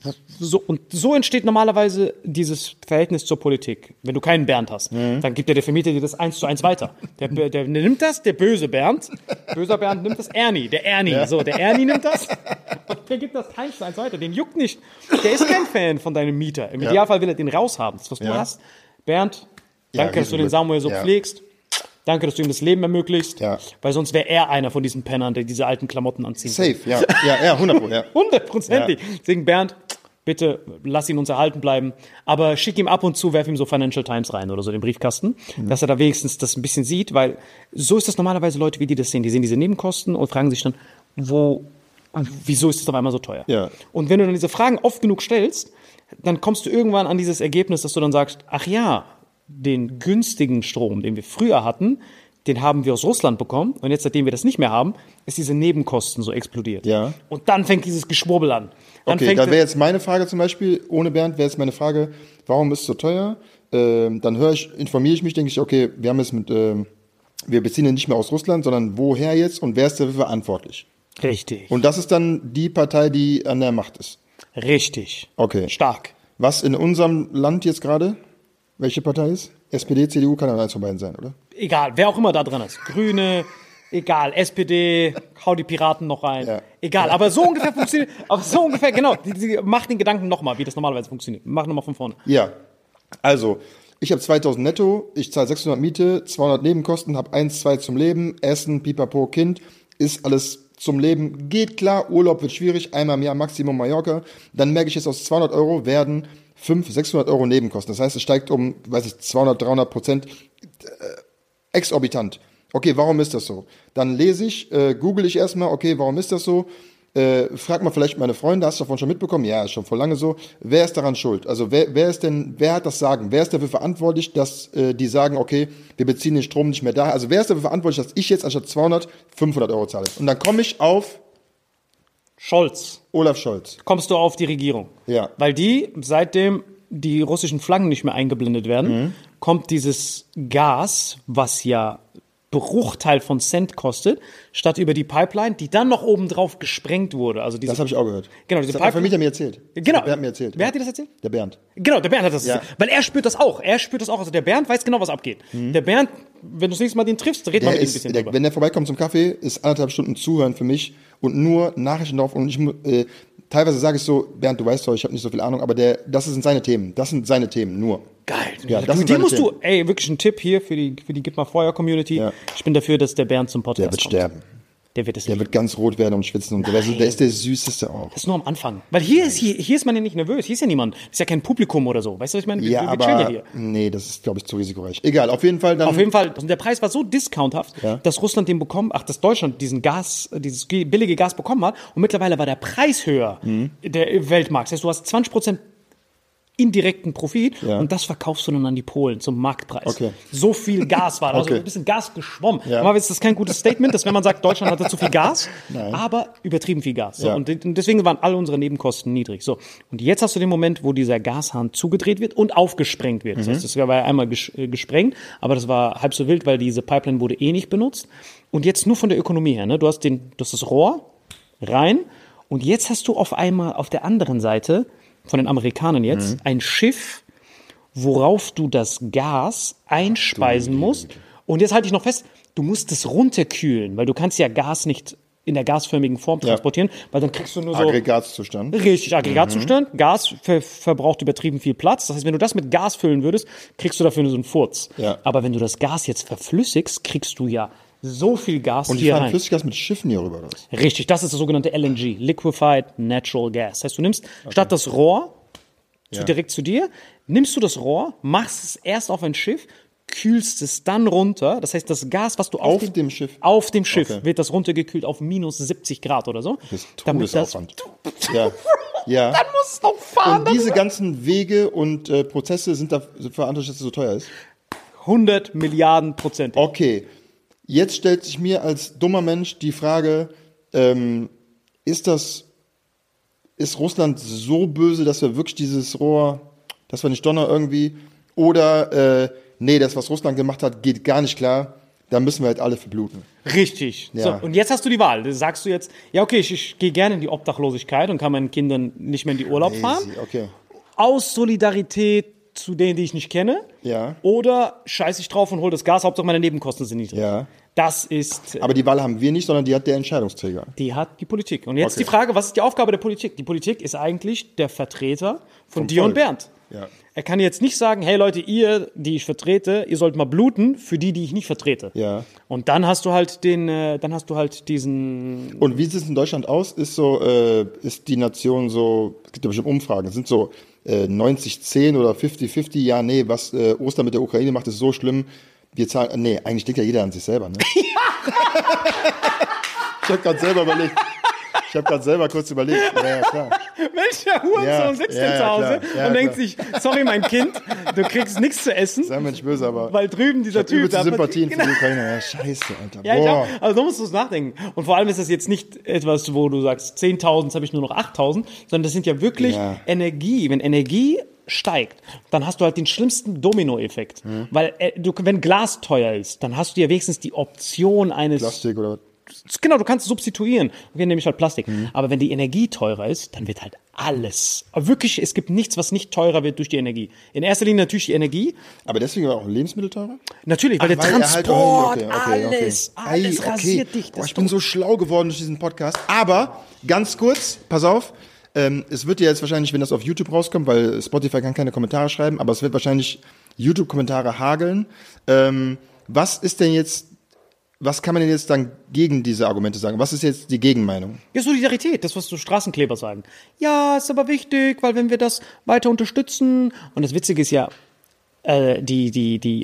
so entsteht normalerweise dieses Verhältnis zur Politik. Wenn du keinen Bernd hast, dann gibt der Vermieter dir das 1:1 weiter. Der nimmt das, der böser Bernd nimmt das Ernie. Der Ernie nimmt das und der gibt das 1:1 weiter. Den juckt nicht. Der ist kein Fan von deinem Mieter. Im Idealfall will er den raushaben. Das ist, was du hast. Bernd, danke, dass du den Samuel so pflegst. Danke, dass du ihm das Leben ermöglicht, weil sonst wäre er einer von diesen Pennern, der diese alten Klamotten anzieht.
Safe, ja, 100%. Ja.
100%. Deswegen, Bernd, bitte lass ihn uns erhalten bleiben, aber schick ihm ab und zu, werf ihm so Financial Times rein oder so den Briefkasten, dass er da wenigstens das ein bisschen sieht, weil so ist das normalerweise Leute, wie die das sehen. Die sehen diese Nebenkosten und fragen sich dann, wieso ist das auf einmal so teuer?
Ja.
Und wenn du dann diese Fragen oft genug stellst, dann kommst du irgendwann an dieses Ergebnis, dass du dann sagst, ach ja, den günstigen Strom, den wir früher hatten, den haben wir aus Russland bekommen. Und jetzt, seitdem wir das nicht mehr haben, ist diese Nebenkosten so explodiert.
Ja.
Und dann fängt dieses Geschwurbel an. Dann
Okay, da wäre jetzt meine Frage zum Beispiel, ohne Bernd wäre jetzt meine Frage, warum ist es so teuer? Dann informiere ich mich, denke ich, okay, wir beziehen den nicht mehr aus Russland, sondern woher jetzt und wer ist dafür verantwortlich?
Richtig.
Und das ist dann die Partei, die an der Macht ist.
Richtig.
Okay.
Stark.
Was in unserem Land jetzt gerade? Welche Partei ist? SPD, CDU kann ja eins von beiden sein, oder?
Egal, wer auch immer da drin ist. Grüne, egal, SPD, hau die Piraten noch rein.
Ja.
Egal, aber so ungefähr funktioniert, genau, mach den Gedanken nochmal, wie das normalerweise funktioniert. Mach nochmal von vorne.
Ja. Also, ich habe 2000 netto, ich zahle 600 Miete, 200 Nebenkosten, habe 1, 2 zum Leben, Essen, Pipapo, Kind, ist alles zum Leben, geht klar, Urlaub wird schwierig, einmal im Jahr Maximum Mallorca, dann merke ich jetzt, aus 200 € werden 500, 600 € Nebenkosten. Das heißt, es steigt um, 200, 300%, exorbitant. Okay, warum ist das so? Dann lese ich, google ich erstmal, okay, warum ist das so? Frag mal vielleicht meine Freunde, hast du davon schon mitbekommen? Ja, ist schon vor lange so. Wer ist daran schuld? Also wer hat das Sagen? Wer ist dafür verantwortlich, dass die sagen, okay, wir beziehen den Strom nicht mehr da? Also wer ist dafür verantwortlich, dass ich jetzt anstatt 200, 500 € zahle? Und dann komme ich auf
Scholz.
Olaf Scholz.
Kommst du auf die Regierung.
Ja.
Weil seitdem die russischen Flaggen nicht mehr eingeblendet werden, kommt dieses Gas, was ja Bruchteil von Cent kostet, statt über die Pipeline, die dann noch obendrauf gesprengt wurde. Also diese,
Das habe ich auch gehört.
Genau, diese
das hat der Vermieter mir erzählt.
Genau.
Der Bernd mir erzählt.
Wer hat dir das erzählt?
Der Bernd.
Genau, der Bernd hat das
Ja.
erzählt. Weil er spürt das auch. Also der Bernd weiß genau, was abgeht. Der Bernd, wenn du das nächste Mal den triffst, red mal mit ihm ein bisschen drüber.
Wenn der vorbeikommt zum Kaffee, ist 1,5 Stunden Zuhören für mich und nur Nachrichten drauf. Und teilweise sage ich so, Bernd, du weißt doch, ich habe nicht so viel Ahnung, aber das sind seine Themen. Das sind seine Themen, nur.
Geil.
Ja, das sind
die
seine
musst
Themen.
du, wirklich ein Tipp hier für die Gib mal Feuer Community.
Ja.
Ich bin dafür, dass der Bernd zum Podcast
Der wird
kommt.
sterben.
Der wird es
Der wird ganz rot werden und schwitzen. Und der ist der Süßeste auch.
Das ist nur am Anfang. Weil hier ist man ja nicht nervös. Hier ist ja niemand. Das ist ja kein Publikum oder so. Weißt du, was ich meine?
Ja,
wir chillen ja
aber
hier.
nee, das ist, glaube ich, zu risikoreich. Egal, auf jeden Fall dann.
Auf jeden Fall. Und der Preis war so discounthaft, dass Russland den dass Deutschland dieses billige Gas bekommen hat. Und mittlerweile war der Preis höher, der Weltmarkt. Das heißt, du hast 20% indirekten Profit und das verkaufst du dann an die Polen zum Marktpreis.
Okay.
So viel Gas war da. Also
Okay.
ein bisschen Gas geschwommen.
Ja.
Aber ist das kein gutes Statement, dass wenn man sagt, Deutschland hatte zu viel Gas, aber übertrieben viel Gas. So,
Ja.
und deswegen waren alle unsere Nebenkosten niedrig. So. Und jetzt hast du den Moment, wo dieser Gashahn zugedreht wird und aufgesprengt wird. Das heißt, das war ja einmal gesprengt, aber das war halb so wild, weil diese Pipeline wurde eh nicht benutzt. Und jetzt nur von der Ökonomie her. Ne? Du hast das Rohr rein und jetzt hast du auf einmal auf der anderen Seite von den Amerikanern jetzt ein Schiff, worauf du das Gas einspeisen musst. Und jetzt halte ich noch fest, du musst es runterkühlen, weil du kannst ja Gas nicht in der gasförmigen Form transportieren, weil dann kriegst du nur so...
Aggregatzustand.
Richtig, Aggregatzustand. Gas verbraucht übertrieben viel Platz. Das heißt, wenn du das mit Gas füllen würdest, kriegst du dafür nur so einen Furz.
Ja.
Aber wenn du das Gas jetzt verflüssigst, kriegst du ja so viel Gas
Und die
hier
fahren
rein.
Flüssiggas mit Schiffen hier rüber. Oder was?
Richtig, das ist das sogenannte LNG, Liquefied Natural Gas. Das heißt, du nimmst statt das Rohr direkt zu dir, nimmst du das Rohr, machst es erst auf ein Schiff, kühlst es dann runter. Das heißt, das Gas, was du
Auf dem Schiff?
Auf dem Schiff
Okay.
wird das runtergekühlt auf minus 70 Grad oder so.
Das ist
Damit
Todesaufwand. Ja. Ja.
Dann musst du fahren.
Und diese ganzen Wege und Prozesse sind dafür verantwortlich, dass es so teuer ist?
100 Milliarden Prozent.
Okay. Jetzt stellt sich mir als dummer Mensch die Frage, ist Russland so böse, dass wir wirklich dieses Rohr, dass wir nicht donnern irgendwie, oder nee, das, was Russland gemacht hat, geht gar nicht klar, da müssen wir halt alle verbluten.
Richtig.
Ja.
So, und jetzt hast du die Wahl. Da sagst du jetzt, ja okay, ich gehe gerne in die Obdachlosigkeit und kann meinen Kindern nicht mehr in die Urlaub fahren.
Easy, okay.
Aus Solidarität zu denen, die ich nicht kenne.
Ja.
Oder scheiß ich drauf und hol das Gas, Hauptsache meine Nebenkosten sind niedrig.
Ja.
Das ist,
Aber die Wahl haben wir nicht, sondern die hat der Entscheidungsträger.
die hat die Politik. Und jetzt
Okay.
die Frage, was ist die Aufgabe der Politik? Die Politik ist eigentlich der Vertreter von
Vom
dir und
Volk.
Bernd.
Ja.
Er kann jetzt nicht sagen, hey Leute, ihr, die ich vertrete, ihr sollt mal bluten für die ich nicht vertrete.
Ja.
Und dann hast du halt diesen
Und wie sieht es in Deutschland aus? Ist die Nation so, es gibt ja bestimmt Umfragen, sind so 90-10 oder 50-50, ja, nee, was Ostern mit der Ukraine macht, ist so schlimm, wir zahlen, nee, eigentlich denkt ja jeder an sich selber, ne? Ich habe gerade selber überlegt. Ich habe gerade selber kurz überlegt. Ja, klar.
Welcher Hurensohn
Ja,
sitzt
ja,
denn zu Hause
klar. Ja,
und denkt
klar.
sich, sorry mein Kind, du kriegst nichts zu essen,
Sei mir nicht böse, aber
weil drüben dieser
ich habe
Typ
übelste
da...
Sympathien für
Genau.
die Ukraine. Ja, scheiße, Alter.
Ja, ich
Boah.
auch. Also so musst du es nachdenken. Und vor allem ist das jetzt nicht etwas, wo du sagst, 10.000, jetzt habe ich nur noch 8.000, sondern das sind ja wirklich
Ja.
Energie. Wenn Energie steigt, dann hast du halt den schlimmsten Dominoeffekt. Weil wenn Glas teuer ist, dann hast du ja wenigstens die Option eines...
Plastik oder was?
Genau, du kannst substituieren. Okay, nämlich halt Plastik. Aber wenn die Energie teurer ist, dann wird halt alles. Aber wirklich, es gibt nichts, was nicht teurer wird durch die Energie. In erster Linie natürlich die Energie.
Aber deswegen war auch Lebensmittel teurer?
Natürlich, weil der
Weil er halt-
Transport,
okay.
alles
Ei,
rasiert dich.
Boah, ich bin so schlau geworden durch diesen Podcast. Aber, ganz kurz, pass auf, es wird ja jetzt wahrscheinlich, wenn das auf YouTube rauskommt, weil Spotify kann keine Kommentare schreiben, aber es wird wahrscheinlich YouTube-Kommentare hageln. Was ist denn jetzt, was kann man denn jetzt dann gegen diese Argumente sagen? Was ist jetzt die Gegenmeinung?
Ja, Solidarität, das, was so Straßenkleber sagen. Ja, ist aber wichtig, weil wenn wir das weiter unterstützen, und das Witzige ist ja, die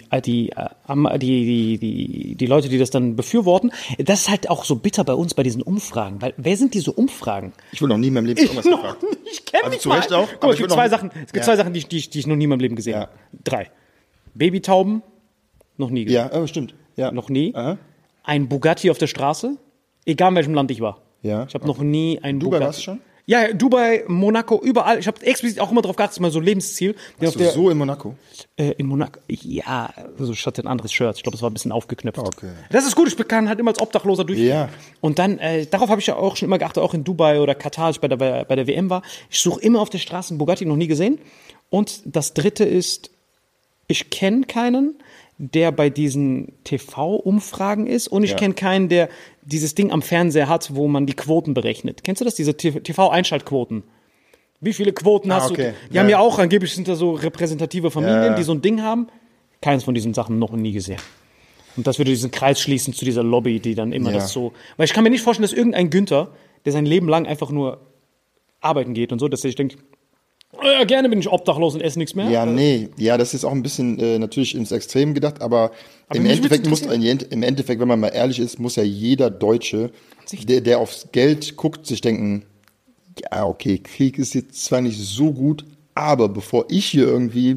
Leute, die das dann befürworten, das ist halt auch so bitter bei uns bei diesen Umfragen, weil wer sind diese Umfragen?
Ich wurde noch nie in meinem Leben irgendwas gefragt.
Ich kenne
Also
nicht
zu
mal.
Recht auch,
Guck
aber
mal,
ich
es gibt
würd
zwei
noch-
Sachen,
Ja.
die ich noch nie in meinem Leben gesehen
Ja.
habe. 3. Babytauben, noch nie gesehen.
Ja, stimmt. Ja.
Noch nie.
Aha.
Ein Bugatti auf der Straße, egal in welchem Land ich war.
Ja.
Ich habe noch nie einen
Dubai
Bugatti.
warst du schon?
Ja, Dubai, Monaco, überall. Ich habe explizit auch immer drauf geachtet, das ist mal so ein Lebensziel.
Bist du so in Monaco?
In Monaco, ja, also ich hatte ein anderes Shirt. Ich glaube, es war ein bisschen aufgeknöpft.
Okay.
Das ist gut, ich kann halt immer als Obdachloser durch.
Ja.
Und dann, darauf habe ich ja auch schon immer geachtet, auch in Dubai oder Katar, als ich bei der WM war. Ich suche immer auf der Straße einen Bugatti, noch nie gesehen. Und das dritte ist, ich kenne keinen, der bei diesen TV-Umfragen ist, und ich kenne keinen, der dieses Ding am Fernseher hat, wo man die Quoten berechnet. Kennst du das, diese TV-Einschaltquoten? Wie viele Quoten hast
okay.
du? Die haben ja auch, angeblich sind da so repräsentative Familien, die so ein Ding haben. Keins von diesen Sachen noch nie gesehen. Und das würde diesen Kreis schließen zu dieser Lobby, die dann immer das so... Weil ich kann mir nicht vorstellen, dass irgendein Günther, der sein Leben lang einfach nur arbeiten geht und so, dass er sich denkt, ja, gerne bin ich obdachlos und esse nichts mehr.
Ja, nee. Ja, das ist auch ein bisschen natürlich ins Extrem gedacht, aber im Endeffekt, wenn man mal ehrlich ist, muss ja jeder Deutsche, der aufs Geld guckt, sich denken, ja, okay, Krieg ist jetzt zwar nicht so gut, aber bevor ich hier irgendwie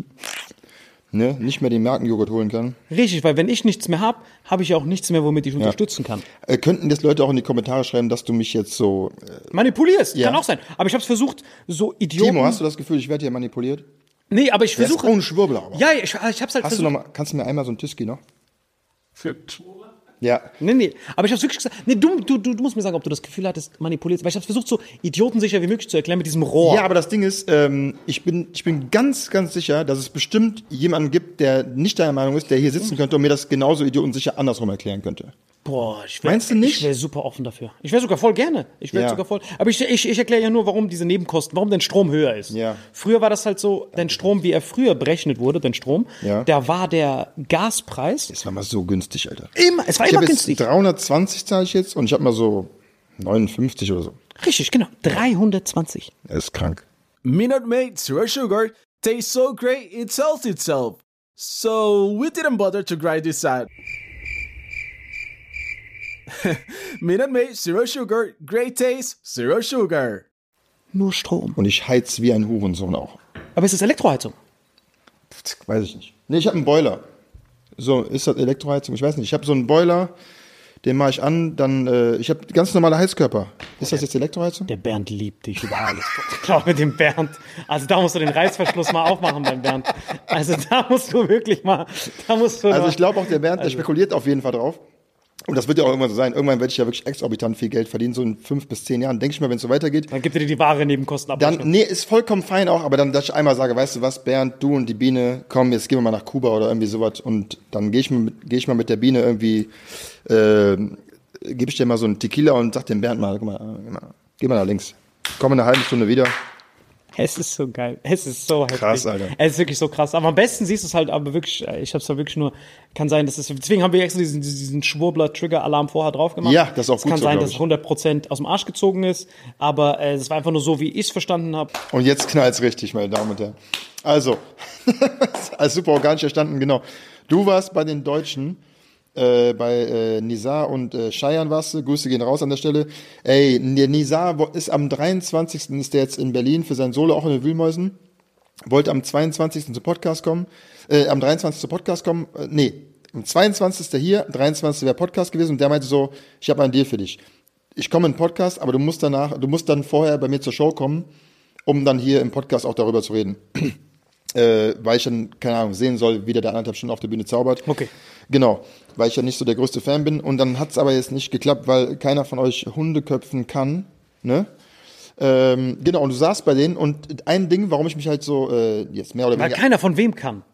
nicht mehr den Markenjoghurt holen kann.
Richtig, weil wenn ich nichts mehr habe, habe ich auch nichts mehr, womit ich unterstützen kann.
Könnten das Leute auch in die Kommentare schreiben, dass du mich jetzt so...
manipulierst, kann auch sein. Aber ich habe es versucht, so Idioten...
Timo, hast du das Gefühl, ich werde hier manipuliert?
Nee, aber ich versuche...
Das ist auch ein Schwurbler. Aber.
Ja, ich hab's halt versucht.
Kannst du mir einmal so ein Tüski noch?
Für
Ja.
Nee, aber ich hab's wirklich gesagt. Nee, du musst mir sagen, ob du das Gefühl hattest, manipuliert. Weil ich hab's versucht, so idiotensicher wie möglich zu erklären mit diesem Rohr.
Ja, aber das Ding ist, ich bin ganz, ganz sicher, dass es bestimmt jemanden gibt, der nicht deiner Meinung ist, der hier sitzen könnte und mir das genauso idiotensicher andersrum erklären könnte.
Boah,
Meinst du nicht?
Ich wäre super offen dafür. Ich wäre sogar voll gerne. Aber ich erkläre ja nur, warum diese Nebenkosten, warum dein Strom höher ist.
Ja.
Früher war das halt so, dein Strom, wie er früher berechnet wurde, dein Strom, da war der Gaspreis.
Es war mal so günstig, Alter.
Es war immer günstig.
320 zahle ich jetzt und ich habe mal so 59 oder so.
Richtig, genau. 320.
Das ist krank.
Minute Maid Zero Sugar tastes so great it sells itself. So we didn't bother to grind this out. Minute Maid Zero Sugar, great taste, Zero Sugar.
Nur Strom.
Und ich heiz wie ein Hurensohn auch.
Aber ist das Elektroheizung?
Weiß ich nicht. Nee, ich habe einen Boiler. So, ist das Elektroheizung? Ich weiß nicht. Ich habe so einen Boiler, den mache ich an, dann, ich habe ganz normale Heizkörper. Ist das jetzt Elektroheizung?
Der Bernd liebt dich über alles. Ich glaube, mit dem Bernd, also da musst du den Reißverschluss mal aufmachen beim Bernd. Also da musst du wirklich mal,
Also ich glaube auch, der Bernd, der spekuliert auf jeden Fall drauf. Und das wird ja auch irgendwann so sein. Irgendwann werde ich ja wirklich exorbitant viel Geld verdienen, so in 5 bis 10 Jahren. Denke ich mal, wenn es so weitergeht.
Dann gibt er dir die wahre Nebenkosten ab.
Dann, nee, ist vollkommen fein auch, aber dann, dass ich einmal sage, weißt du was, Bernd, du und die Biene, komm, jetzt gehen wir mal nach Kuba oder irgendwie sowas. Und dann gehe ich mal mit der Biene irgendwie, gebe ich dir mal so einen Tequila und sag dem Bernd mal, guck mal, geh mal nach links. Komm in einer halben Stunde wieder.
Es ist so geil. Es ist so heftig.
Krass, Alter.
Es ist wirklich so krass. Aber am besten siehst du es halt, aber wirklich, ich hab's da wirklich nur, kann sein, dass es, deswegen haben wir extra diesen Schwurbler-Trigger-Alarm vorher drauf gemacht.
Ja, das ist auch gut
kann
so,
sein,
glaub
dass
ich.
es 100% aus dem Arsch gezogen ist, aber es war einfach nur so, wie ich es verstanden habe.
Und jetzt knallt's richtig, meine Damen und Herren. Also, als super organisch erstanden, genau. Du warst bei den Deutschen, bei Nizar und Cheyenne warst du. Grüße gehen raus an der Stelle. Ey, der Nizar ist am 23. ist der jetzt in Berlin für sein Solo, auch in den Wühlmäusen. Wollte am 22. zum Podcast kommen. Am 23. zum Podcast kommen. Am 22. hier, 23. wäre Podcast gewesen. Und der meinte so, ich habe einen Deal für dich. Ich komme in den Podcast, aber du musst dann vorher bei mir zur Show kommen, um dann hier im Podcast auch darüber zu reden. Weil ich dann, keine Ahnung, sehen soll, wie der da 1,5 Stunden auf der Bühne zaubert.
Okay.
Genau, weil ich ja nicht so der größte Fan bin. Und dann hat's aber jetzt nicht geklappt, weil keiner von euch Hunde köpfen kann. Ne? Genau, und du saßt bei denen. Und ein Ding, warum ich mich halt so jetzt mehr oder
Weil
weniger...
keiner von wem kann.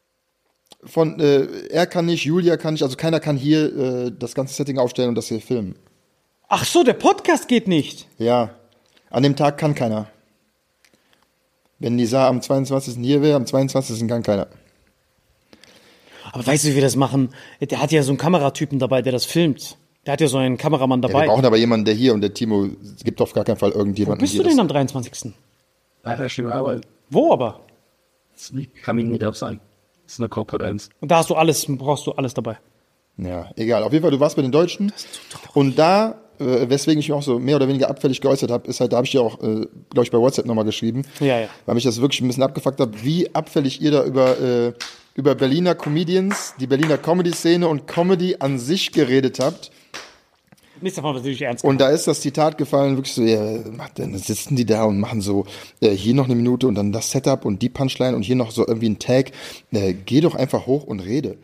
Er kann nicht, Julia kann nicht, also keiner kann hier das ganze Setting aufstellen und das hier filmen.
Ach so, der Podcast geht nicht.
Ja, an dem Tag kann keiner. Wenn Nizar am 22. hier wäre, am 22. kann keiner.
Aber weißt du, wie wir das machen? Der hat ja so einen Kameratypen dabei, der das filmt. Der hat ja so einen Kameramann
Ja,
dabei.
wir brauchen aber jemanden, der hier und der Timo, es gibt auf gar keinen Fall irgendjemanden.
Bist
hier,
du denn
das-
am 23.?
Leider schon Arbeit.
Wo aber?
Das kann mir nicht auf sein. Das ist eine Konkurrenz.
Und da brauchst du alles dabei.
Ja, egal. Auf jeden Fall, du warst bei den Deutschen. Und da, weswegen ich mich auch so mehr oder weniger abfällig geäußert habe, ist halt, da habe ich dir auch, glaube ich, bei WhatsApp nochmal geschrieben.
Ja.
Weil mich das wirklich ein bisschen abgefuckt hat, wie abfällig ihr da über Berliner Comedians, die Berliner Comedy-Szene und Comedy an sich geredet habt.
Nichts davon wird natürlich ernst
Und
gemeint.
da ist das Zitat gefallen, wirklich so, ja, dann sitzen die da und machen so, hier noch eine Minute und dann das Setup und die Punchline und hier noch so irgendwie ein Tag. Geh doch einfach hoch und rede.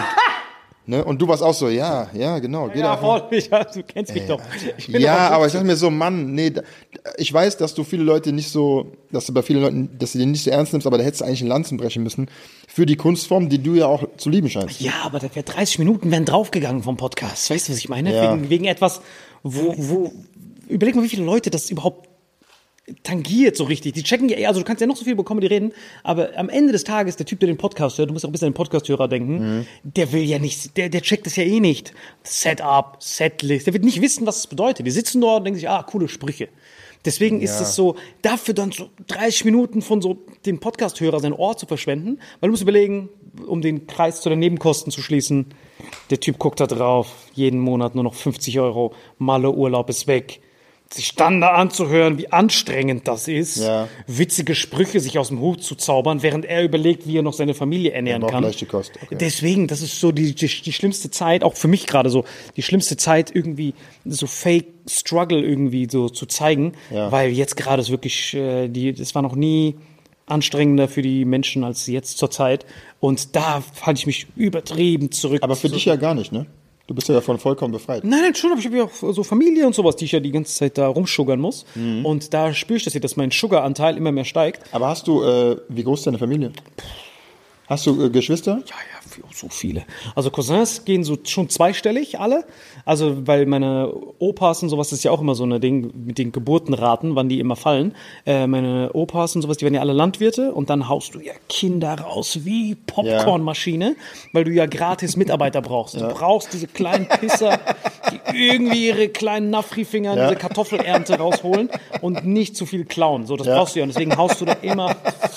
Ne? Und du warst auch so, ja, genau. Geh
Ja,
da
voll, du kennst mich doch. Ich bin
ja,
doch
aber ich dachte mir so, Mann, nee, ich weiß, dass du viele Leute nicht so, dass du bei vielen Leuten, dass du den nicht so ernst nimmst, aber da hättest du eigentlich einen Lanzen brechen müssen für die Kunstform, die du ja auch zu lieben scheinst.
Ja, aber da wäre 30 Minuten wären draufgegangen vom Podcast. Weißt du, was ich meine?
Ja.
Wegen etwas, wo überleg mal, wie viele Leute das überhaupt tangiert so richtig. Die checken ja, also du kannst ja noch so viel über Comedy reden, aber am Ende des Tages, der Typ, der den Podcast hört, du musst auch ein bisschen an den Podcast-Hörer denken, der will ja nicht, der checkt das ja eh nicht. Setup, Setlist, der wird nicht wissen, was es bedeutet. Die sitzen dort und denken sich, coole Sprüche. Deswegen ist es so, dafür dann so 30 Minuten von so dem Podcast-Hörer sein Ohr zu verschwenden, weil du musst überlegen, um den Kreis zu den Nebenkosten zu schließen, der Typ guckt da drauf, jeden Monat nur noch 50 €, Malle-Urlaub ist weg. Sich dann da anzuhören, wie anstrengend das ist, witzige Sprüche sich aus dem Hut zu zaubern, während er überlegt, wie er noch seine Familie ernähren
braucht
kann.
leichte Kost, okay.
Deswegen, das ist so die schlimmste Zeit, auch für mich gerade so, die schlimmste Zeit irgendwie so Fake Struggle irgendwie so zu zeigen, weil jetzt gerade ist wirklich, das war noch nie anstrengender für die Menschen als jetzt zur Zeit und da halte ich mich übertrieben zurück.
Aber für dich ja gar nicht, ne? Du bist ja davon vollkommen befreit.
Nein, schon, aber ich habe ja auch so Familie und sowas, die ich ja die ganze Zeit da rumschuggern muss. Und da spüre ich das hier, dass mein Sugar-Anteil immer mehr steigt.
Aber hast du, wie groß ist deine Familie? Hast du Geschwister?
Ja, so viele. Also Cousins gehen so schon zweistellig alle. Also weil meine Opas und sowas, das ist ja auch immer so ein Ding mit den Geburtenraten, wann die immer fallen. Meine Opas und sowas, die werden ja alle Landwirte und dann haust du ja Kinder raus wie Popcornmaschine, weil du ja gratis Mitarbeiter brauchst. Du brauchst diese kleinen Pisser, die irgendwie ihre kleinen Nafri-Finger in diese Kartoffelernte rausholen und nicht zu viel klauen. So, das brauchst du ja. Und deswegen haust du da immer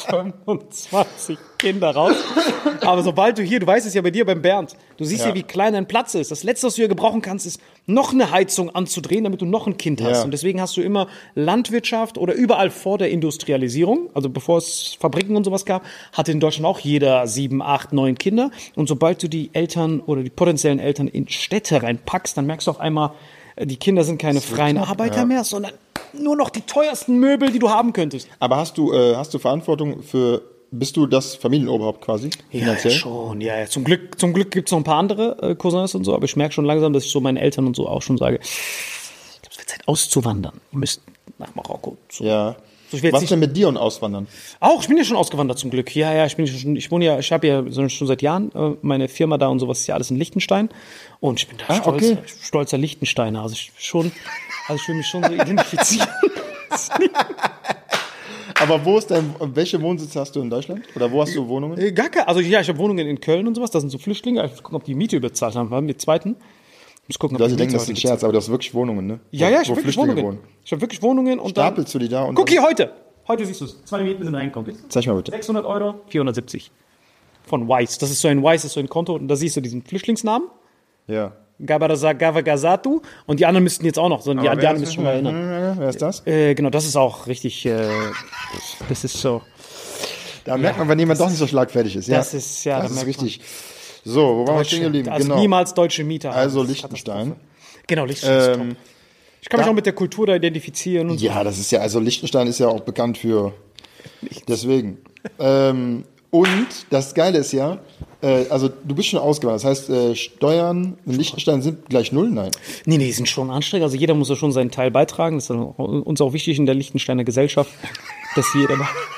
25 Kinder raus. Aber sobald du weißt es ja bei dir beim Bernd, du siehst ja, wie klein dein Platz ist. Das Letzte, was du hier gebrauchen kannst, ist noch eine Heizung anzudrehen, damit du noch ein Kind hast. Und deswegen hast du immer Landwirtschaft oder überall vor der Industrialisierung, also bevor es Fabriken und sowas gab, hatte in Deutschland auch jeder 7, 8, 9 Kinder. Und sobald du die Eltern oder die potenziellen Eltern in Städte reinpackst, dann merkst du auf einmal, die Kinder sind keine freien Arbeiter mehr, sondern nur noch die teuersten Möbel, die du haben könntest.
Aber hast du Verantwortung für... Bist du das Familienoberhaupt quasi?
Finanziell? Ja, schon. Ja. Zum Glück gibt es noch ein paar andere Cousins und so, aber ich merke schon langsam, dass ich so meinen Eltern und so auch schon sage, ich glaube, es wird Zeit auszuwandern. Ihr müsst nach Marokko. So.
Ja.
So,
was denn mit dir und Auswandern?
Auch, ich bin ja schon ausgewandert zum Glück. Ja, ich habe ja schon seit Jahren meine Firma da und sowas ist ja alles in Liechtenstein. Und ich bin da stolzer Liechtensteiner. Also ich will mich schon so identifizieren.
Aber welche Wohnsitze hast du in Deutschland? Oder wo hast du Wohnungen?
Gar keine. Also ja, ich habe Wohnungen in Köln und sowas. Da sind so Flüchtlinge. Ich muss gucken, ob die Miete überzahlt haben. Mit zweiten. Ich muss gucken, ob
die Leute denken, das ist ein Scherz, aber du hast wirklich Wohnungen, ne?
Ja, ich habe wirklich Wohnungen. Ich habe wirklich Wohnungen. Und
stapelst du die da? Und
guck hier heute. Heute siehst du es. 2 Mieten sind reingekommen.
Zeig mal bitte.
600 €, 470. Von Wise. Das ist so ein Konto. Und da siehst du diesen Flüchtlingsnamen.
Ja.
Gavagazatu und die anderen müssten jetzt auch noch, die anderen müssen schon mal erinnern.
Wer ist das?
Genau, das ist auch richtig, das ist so.
Da merkt man, wenn jemand doch nicht so schlagfertig ist.
Das ist,
das ist richtig. So, wo waren wir stehen geblieben?
Also niemals deutsche Mieter.
Also Liechtenstein.
Genau, Liechtenstein ist top. Ich kann mich auch mit der Kultur da identifizieren. Und
ja, das ist ja, also Liechtenstein ist ja auch bekannt für, deswegen. Und das Geile ist ja, also du bist schon ausgewandert, das heißt, Steuern in Liechtenstein sind gleich 0? Nein.
Nee, die sind schon anstrengend. Also jeder muss ja schon seinen Teil beitragen. Das ist uns auch wichtig in der Liechtensteiner Gesellschaft, dass jeder...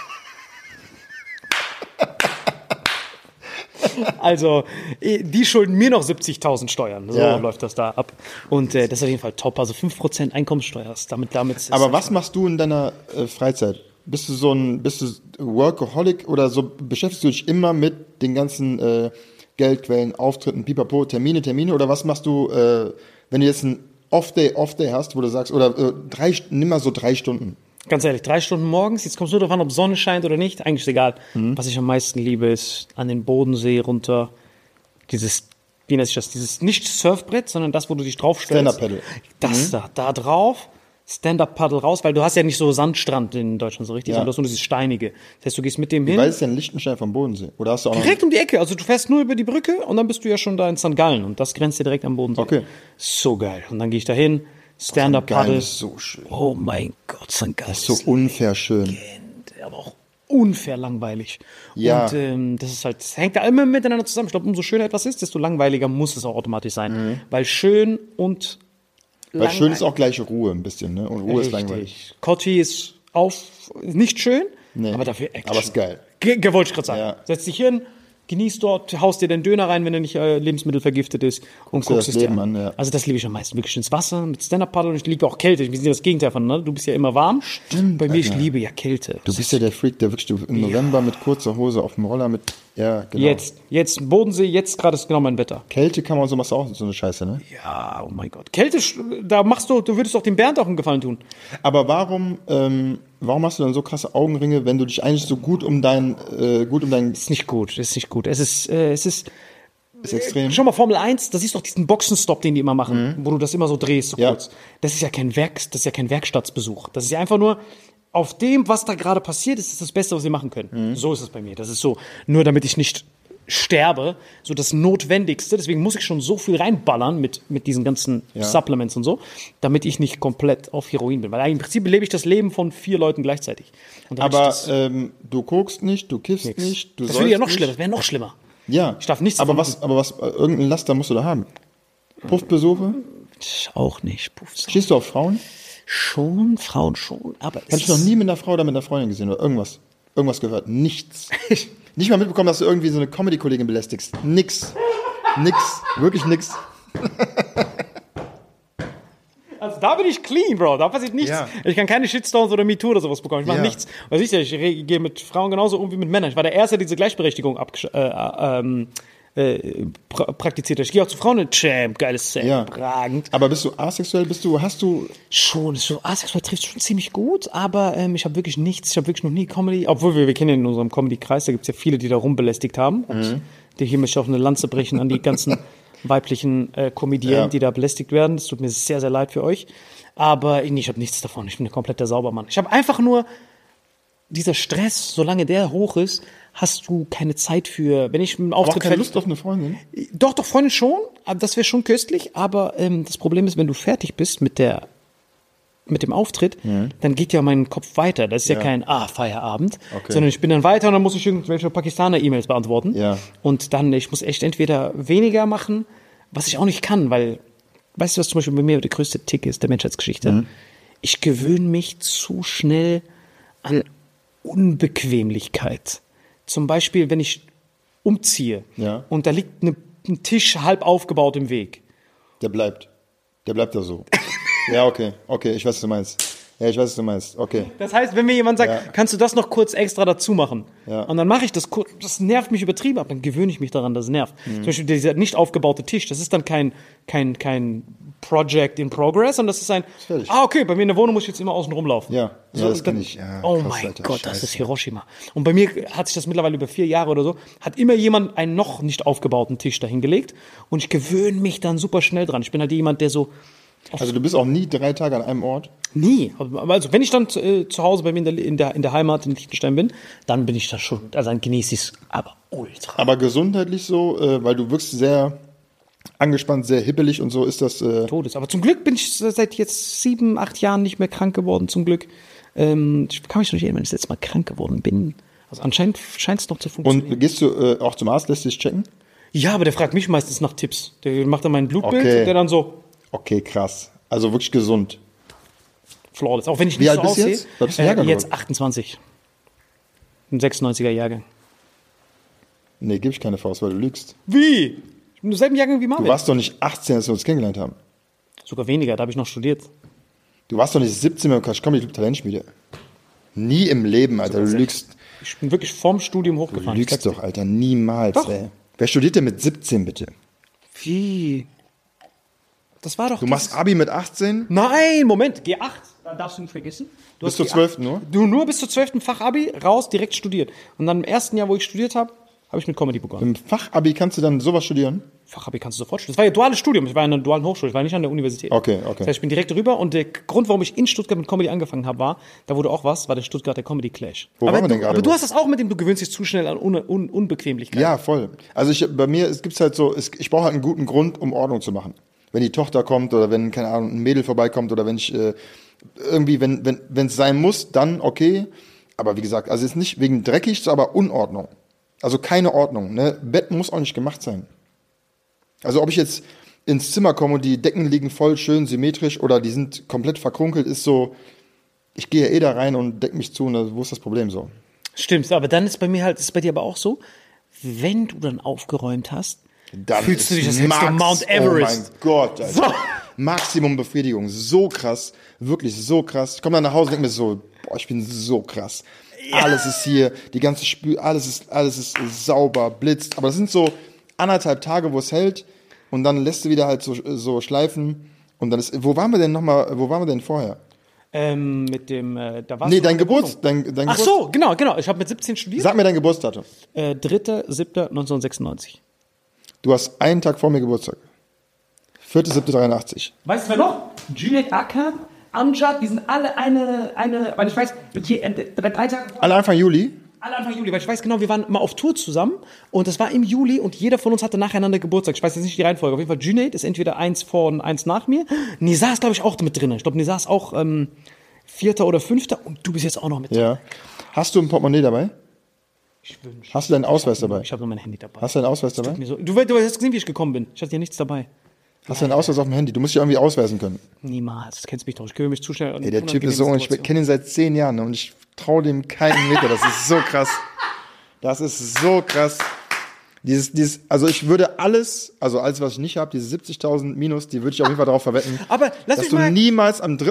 Also, die schulden mir noch 70.000 Steuern. So läuft das da ab. Und das ist auf jeden Fall top. Also 5% Einkommenssteuer.
Aber was machst du in deiner Freizeit? Bist du Workaholic oder so, beschäftigst du dich immer mit den ganzen Geldquellen, Auftritten, Pipapo, Termine oder was machst du, wenn du jetzt einen Off-Day hast, wo du sagst, oder nimm mal so 3 Stunden.
Ganz ehrlich, 3 Stunden morgens, jetzt kommst du darauf an, ob Sonne scheint oder nicht, eigentlich ist egal. Was ich am meisten liebe, ist an den Bodensee runter, dieses nicht Surfbrett, sondern das, wo du dich draufstellst.
Stand-Up-Paddle.
Das da drauf, Stand-Up-Paddle raus, weil du hast ja nicht so Sandstrand in Deutschland so richtig,
Ja.
sondern du hast nur dieses Steinige. Das heißt, du gehst mit dem hin.
Weil es ist ja ein Liechtenstein vom Bodensee. Oder hast du auch noch...
Direkt um die Ecke. Also du fährst nur über die Brücke und dann bist du ja schon da in St. Gallen und das grenzt ja direkt am Bodensee.
Okay.
So geil. Und dann gehe ich da hin,
Geil,
Stand-Up-Paddle.
ist so schön.
Oh mein Gott, St. Gallen.
So unfair schön.
Aber auch unfair langweilig.
Ja.
Und das ist halt, das hängt da immer miteinander zusammen. Ich glaube, umso schöner etwas ist, desto langweiliger muss es auch automatisch sein. Weil schön und
Weil schön ist auch gleich Ruhe ein bisschen, ne? Und Ruhe ist langweilig.
Richtig. Kotti ist nicht schön,
Nee.
aber dafür Action.
Aber ist geil.
Wollte ich gerade sagen.
Ja.
Setz dich hin, genieß dort, haust dir den Döner rein, wenn er nicht lebensmittelvergiftet ist und
dir
guckst
das
es dir
Leben
an.
an, ja.
Also das liebe ich am meisten. Wirklich ins Wasser mit Stand-Up-Paddle und ich liebe auch Kälte. Wir sind ja das Gegenteil von, ne? Du bist ja immer warm. Stimmt. Bei mir, ich liebe ja Kälte.
Du bist ja der Freak, der wirklich im November mit kurzer Hose auf dem Roller mit... Ja, genau.
Jetzt Bodensee, jetzt gerade ist genau mein Wetter.
Kälte kann man so, machst du auch so eine Scheiße, ne?
Ja, oh mein Gott. Kälte, da du würdest doch dem Bernd auch einen Gefallen tun.
Aber warum hast du dann so krasse Augenringe, wenn du dich eigentlich so gut um dein
Ist nicht gut, ist nicht gut. Es ist
extrem.
Schau mal, Formel 1, da siehst du doch diesen Boxenstopp, den die immer machen, wo du das immer so drehst, so
Ja.
kurz. Das ist ja kein Werkstattsbesuch. Das ist ja einfach nur, auf dem, was da gerade passiert, ist das Beste, was sie machen können. So ist es bei mir. Das ist so, nur damit ich nicht sterbe, so das Notwendigste. Deswegen muss ich schon so viel reinballern mit diesen ganzen Supplements und so, damit ich nicht komplett auf Heroin bin. Weil im Prinzip lebe ich das Leben von 4 Leuten gleichzeitig. Und damit
Aber
ich das,
du kokst nicht, du kiffst nicht, du
das wäre ja noch
nicht.
schlimmer. Das wäre noch schlimmer.
Ja.
Ich darf nichts
aber
davon
was, irgendein Laster musst du da haben. Puffbesuche?
Auch nicht. Puff,
Stehst du auf Frauen?
schon, Frauen schon, aber
Hast du noch nie mit einer Frau oder mit einer Freundin gesehen oder irgendwas? Irgendwas gehört? Nichts. Nicht mal mitbekommen, dass du irgendwie so eine Comedy-Kollegin belästigst. Nix. Wirklich nix.
Also da bin ich clean, Bro. Da passiert nichts.
Ja.
Ich kann keine Shitstorms oder MeToo oder sowas bekommen. Ich mache
Ja.
nichts. Also siehst du, ich gehe mit Frauen genauso um wie mit Männern. Ich war der Erste, der diese Gleichberechtigung praktiziert hat. Ich gehe auch zu Frauen und Champ, geiles Set,
Ja.
pragend.
Aber bist du asexuell? Hast du...
Schon, ist so asexuell trifft schon ziemlich gut, aber ich habe wirklich nichts, ich habe wirklich noch nie Comedy, obwohl wir kennen ja in unserem Comedy-Kreis, da gibt es ja viele, die da rumbelästigt haben und die hier möchte ich auch eine Lanze brechen an die ganzen weiblichen Comedienne,
Ja.
die da belästigt werden. Das tut mir sehr, sehr leid für euch, aber ich habe nichts davon, ich bin ein kompletter Saubermann. Ich habe einfach nur dieser Stress, solange der hoch ist, hast du keine Zeit für, wenn ich einen
Aber auch
Auftritt
keine Lust auf eine Freundin?
doch, Freundin schon, aber das wäre schon köstlich, aber das Problem ist, wenn du fertig bist mit dem Auftritt, dann geht ja mein Kopf weiter. Das ist ja kein Feierabend,
Okay.
sondern ich bin dann weiter und dann muss ich irgendwelche Pakistaner-E-Mails beantworten.
Ja.
Und dann, ich muss echt entweder weniger machen, was ich auch nicht kann, weil, weißt du, was zum Beispiel bei mir der größte Tick ist der Menschheitsgeschichte? Ich gewöhne mich zu schnell an Unbequemlichkeit. Zum Beispiel, wenn ich umziehe und da liegt ein Tisch halb aufgebaut im Weg.
Der bleibt da so. Ja, okay, ich weiß, was du meinst. Ja, ich weiß, was du meinst. Okay.
Das heißt, wenn mir jemand sagt, kannst du das noch kurz extra dazu machen?
Ja.
Und dann mache ich das kurz, das nervt mich übertrieben, aber dann gewöhne ich mich daran, dass es nervt. Zum Beispiel dieser nicht aufgebaute Tisch, das ist dann kein Project in Progress, sondern das ist ein,
fertig.
okay, bei mir in der Wohnung muss ich jetzt immer außen rumlaufen.
Ja,
so,
das
dann,
kenn ich. Ja,
oh
krass,
mein
Alter,
Gott, das
scheiße.
ist Hiroshima. Und bei mir hat sich das mittlerweile über 4 Jahre oder so, hat immer jemand einen noch nicht aufgebauten Tisch dahingelegt und ich gewöhne mich dann super schnell dran. Ich bin halt jemand, der so,
Also du bist auch nie 3 Tage an einem Ort?
nie. Also wenn ich dann zu Hause bei mir in der Heimat in Liechtenstein bin, dann bin ich da schon, also dann genieße ich es aber ultra.
Aber gesundheitlich so, weil du wirkst sehr angespannt, sehr hippelig und so, ist das...
Todes. Aber zum Glück bin ich seit jetzt 7, 8 Jahren nicht mehr krank geworden, zum Glück. Ich kann mich noch nicht erinnern, wenn ich das letzte Mal krank geworden bin. Also anscheinend scheint es noch zu funktionieren.
Und gehst du auch zum Arzt, lässt dich checken?
Ja, aber der fragt mich meistens nach Tipps. Der macht dann mein Blutbild
Okay.
und der dann so,
Okay, krass. Also wirklich gesund.
flawless. Auch wenn ich
Wie
nicht
alt
so
bist du
aussehe.
jetzt? Was bist du Jahrgang
Jetzt
geworden?
28. Ein 96er Jahrgang.
Nee, gib ich keine Faust, weil du lügst.
Wie? Ich bin im selben Jahrgang wie
Du
Marvin.
warst doch nicht 18, als wir uns kennengelernt haben.
Sogar weniger, da habe ich noch studiert.
Du warst doch nicht 17 beim Quatsch Comedy Club Talentschmiede. Nie im Leben, Alter, du lügst.
Ich bin wirklich vorm Studium
Du
hochgefahren. Ich
lügst
sag's
doch, Alter, niemals,
Doch.
ey. Wer studiert denn mit 17, bitte?
dir. Wie? Das war doch.
Du machst Abi mit 18?
Nein, Moment, G8. Da darfst du nicht vergessen. Du
Bis
hast
zur
G8.
12. nur?
Du nur bis zur 12. Fachabi raus, direkt studiert. Und dann im ersten Jahr, wo ich studiert habe, habe ich mit Comedy begonnen.
Im Fachabi kannst du dann sowas studieren?
Fachabi kannst du sofort studieren. Das war ja duales Studium. Ich war in einer dualen Hochschule. Ich war nicht an der Universität.
Okay.
Das heißt, ich bin direkt rüber. Und der Grund, warum ich in Stuttgart mit Comedy angefangen habe, war der Stuttgarter Comedy Clash.
Wo waren wir denn gerade?
Aber du hast das auch mit dem, du gewöhnst dich zu schnell an Unbequemlichkeit.
Ja, voll. Also bei mir, es gibt's halt so, ich brauche halt einen guten Grund, um Ordnung zu machen. Wenn die Tochter kommt oder wenn, keine Ahnung, ein Mädel vorbeikommt oder wenn ich irgendwie, wenn es sein muss, dann okay. Aber wie gesagt, also es ist nicht wegen dreckig, aber Unordnung. Also keine Ordnung. Ne? Bett muss auch nicht gemacht sein. Also ob ich jetzt ins Zimmer komme und die Decken liegen voll schön symmetrisch oder die sind komplett verkrunkelt, ist so, ich gehe ja da rein und deck mich zu und wo ist das Problem so?
Stimmt, aber dann ist bei mir halt, ist bei dir aber auch so, wenn du dann aufgeräumt hast,
Dann
fühlst du dich, als
ist
hättest du Mount Everest.
Oh mein Gott, Alter.
So.
Maximum Befriedigung, so krass, wirklich so krass. Ich komme dann nach Hause und denke mir so, boah, ich bin so krass. Ja. Alles ist hier, die ganze alles ist sauber, blitzt. Aber das sind so 1,5 Tage, wo es hält und dann lässt du wieder halt so schleifen und dann ist, wo waren wir denn vorher?
Mit dem, da warst
Nee,
du
dein Geburtstag.
Ach so, genau. Ich habe mit 17 studiert.
Sag mir dein Geburtsdatum.
3.7.1996.
Du hast einen Tag vor mir Geburtstag. 4.7.83.
Weißt du wer noch? Juliet Akan, Amjad, die sind alle weil ich weiß, hier, 3 Tage vor.
Alle Anfang Juli?
Alle Anfang Juli, weil ich weiß genau, wir waren mal auf Tour zusammen und das war im Juli und jeder von uns hatte nacheinander Geburtstag. Ich weiß jetzt nicht die Reihenfolge. Auf jeden Fall, Junaid ist entweder 1 vor und 1 nach mir. Nisa ist, glaube ich, auch mit drin. Ich glaube, Nisa ist auch 4. oder 5. und du bist jetzt auch noch mit drin.
Ja. Hast du ein Portemonnaie dabei?
Ich wünsche.
Hast du deinen Ausweis dabei?
Ich habe nur mein Handy dabei.
Hast du deinen Ausweis dabei?
Du hast gesehen, wie ich gekommen bin. Ich hatte ja nichts dabei.
Hast du deinen Ausweis auf dem Handy? Du musst dich irgendwie ausweisen können.
Niemals. Du kennst mich doch. Ich kümmere mich zu schnell.
Ey, der Typ ist so, ich kenne ihn seit 10 Jahren ne, und ich traue dem keinen Meter. Das ist so krass. Das ist so krass. Also ich würde alles, also alles, was ich nicht habe, diese 70.000 Minus, die würde ich auf jeden Fall darauf verwetten,
aber
dass du niemals am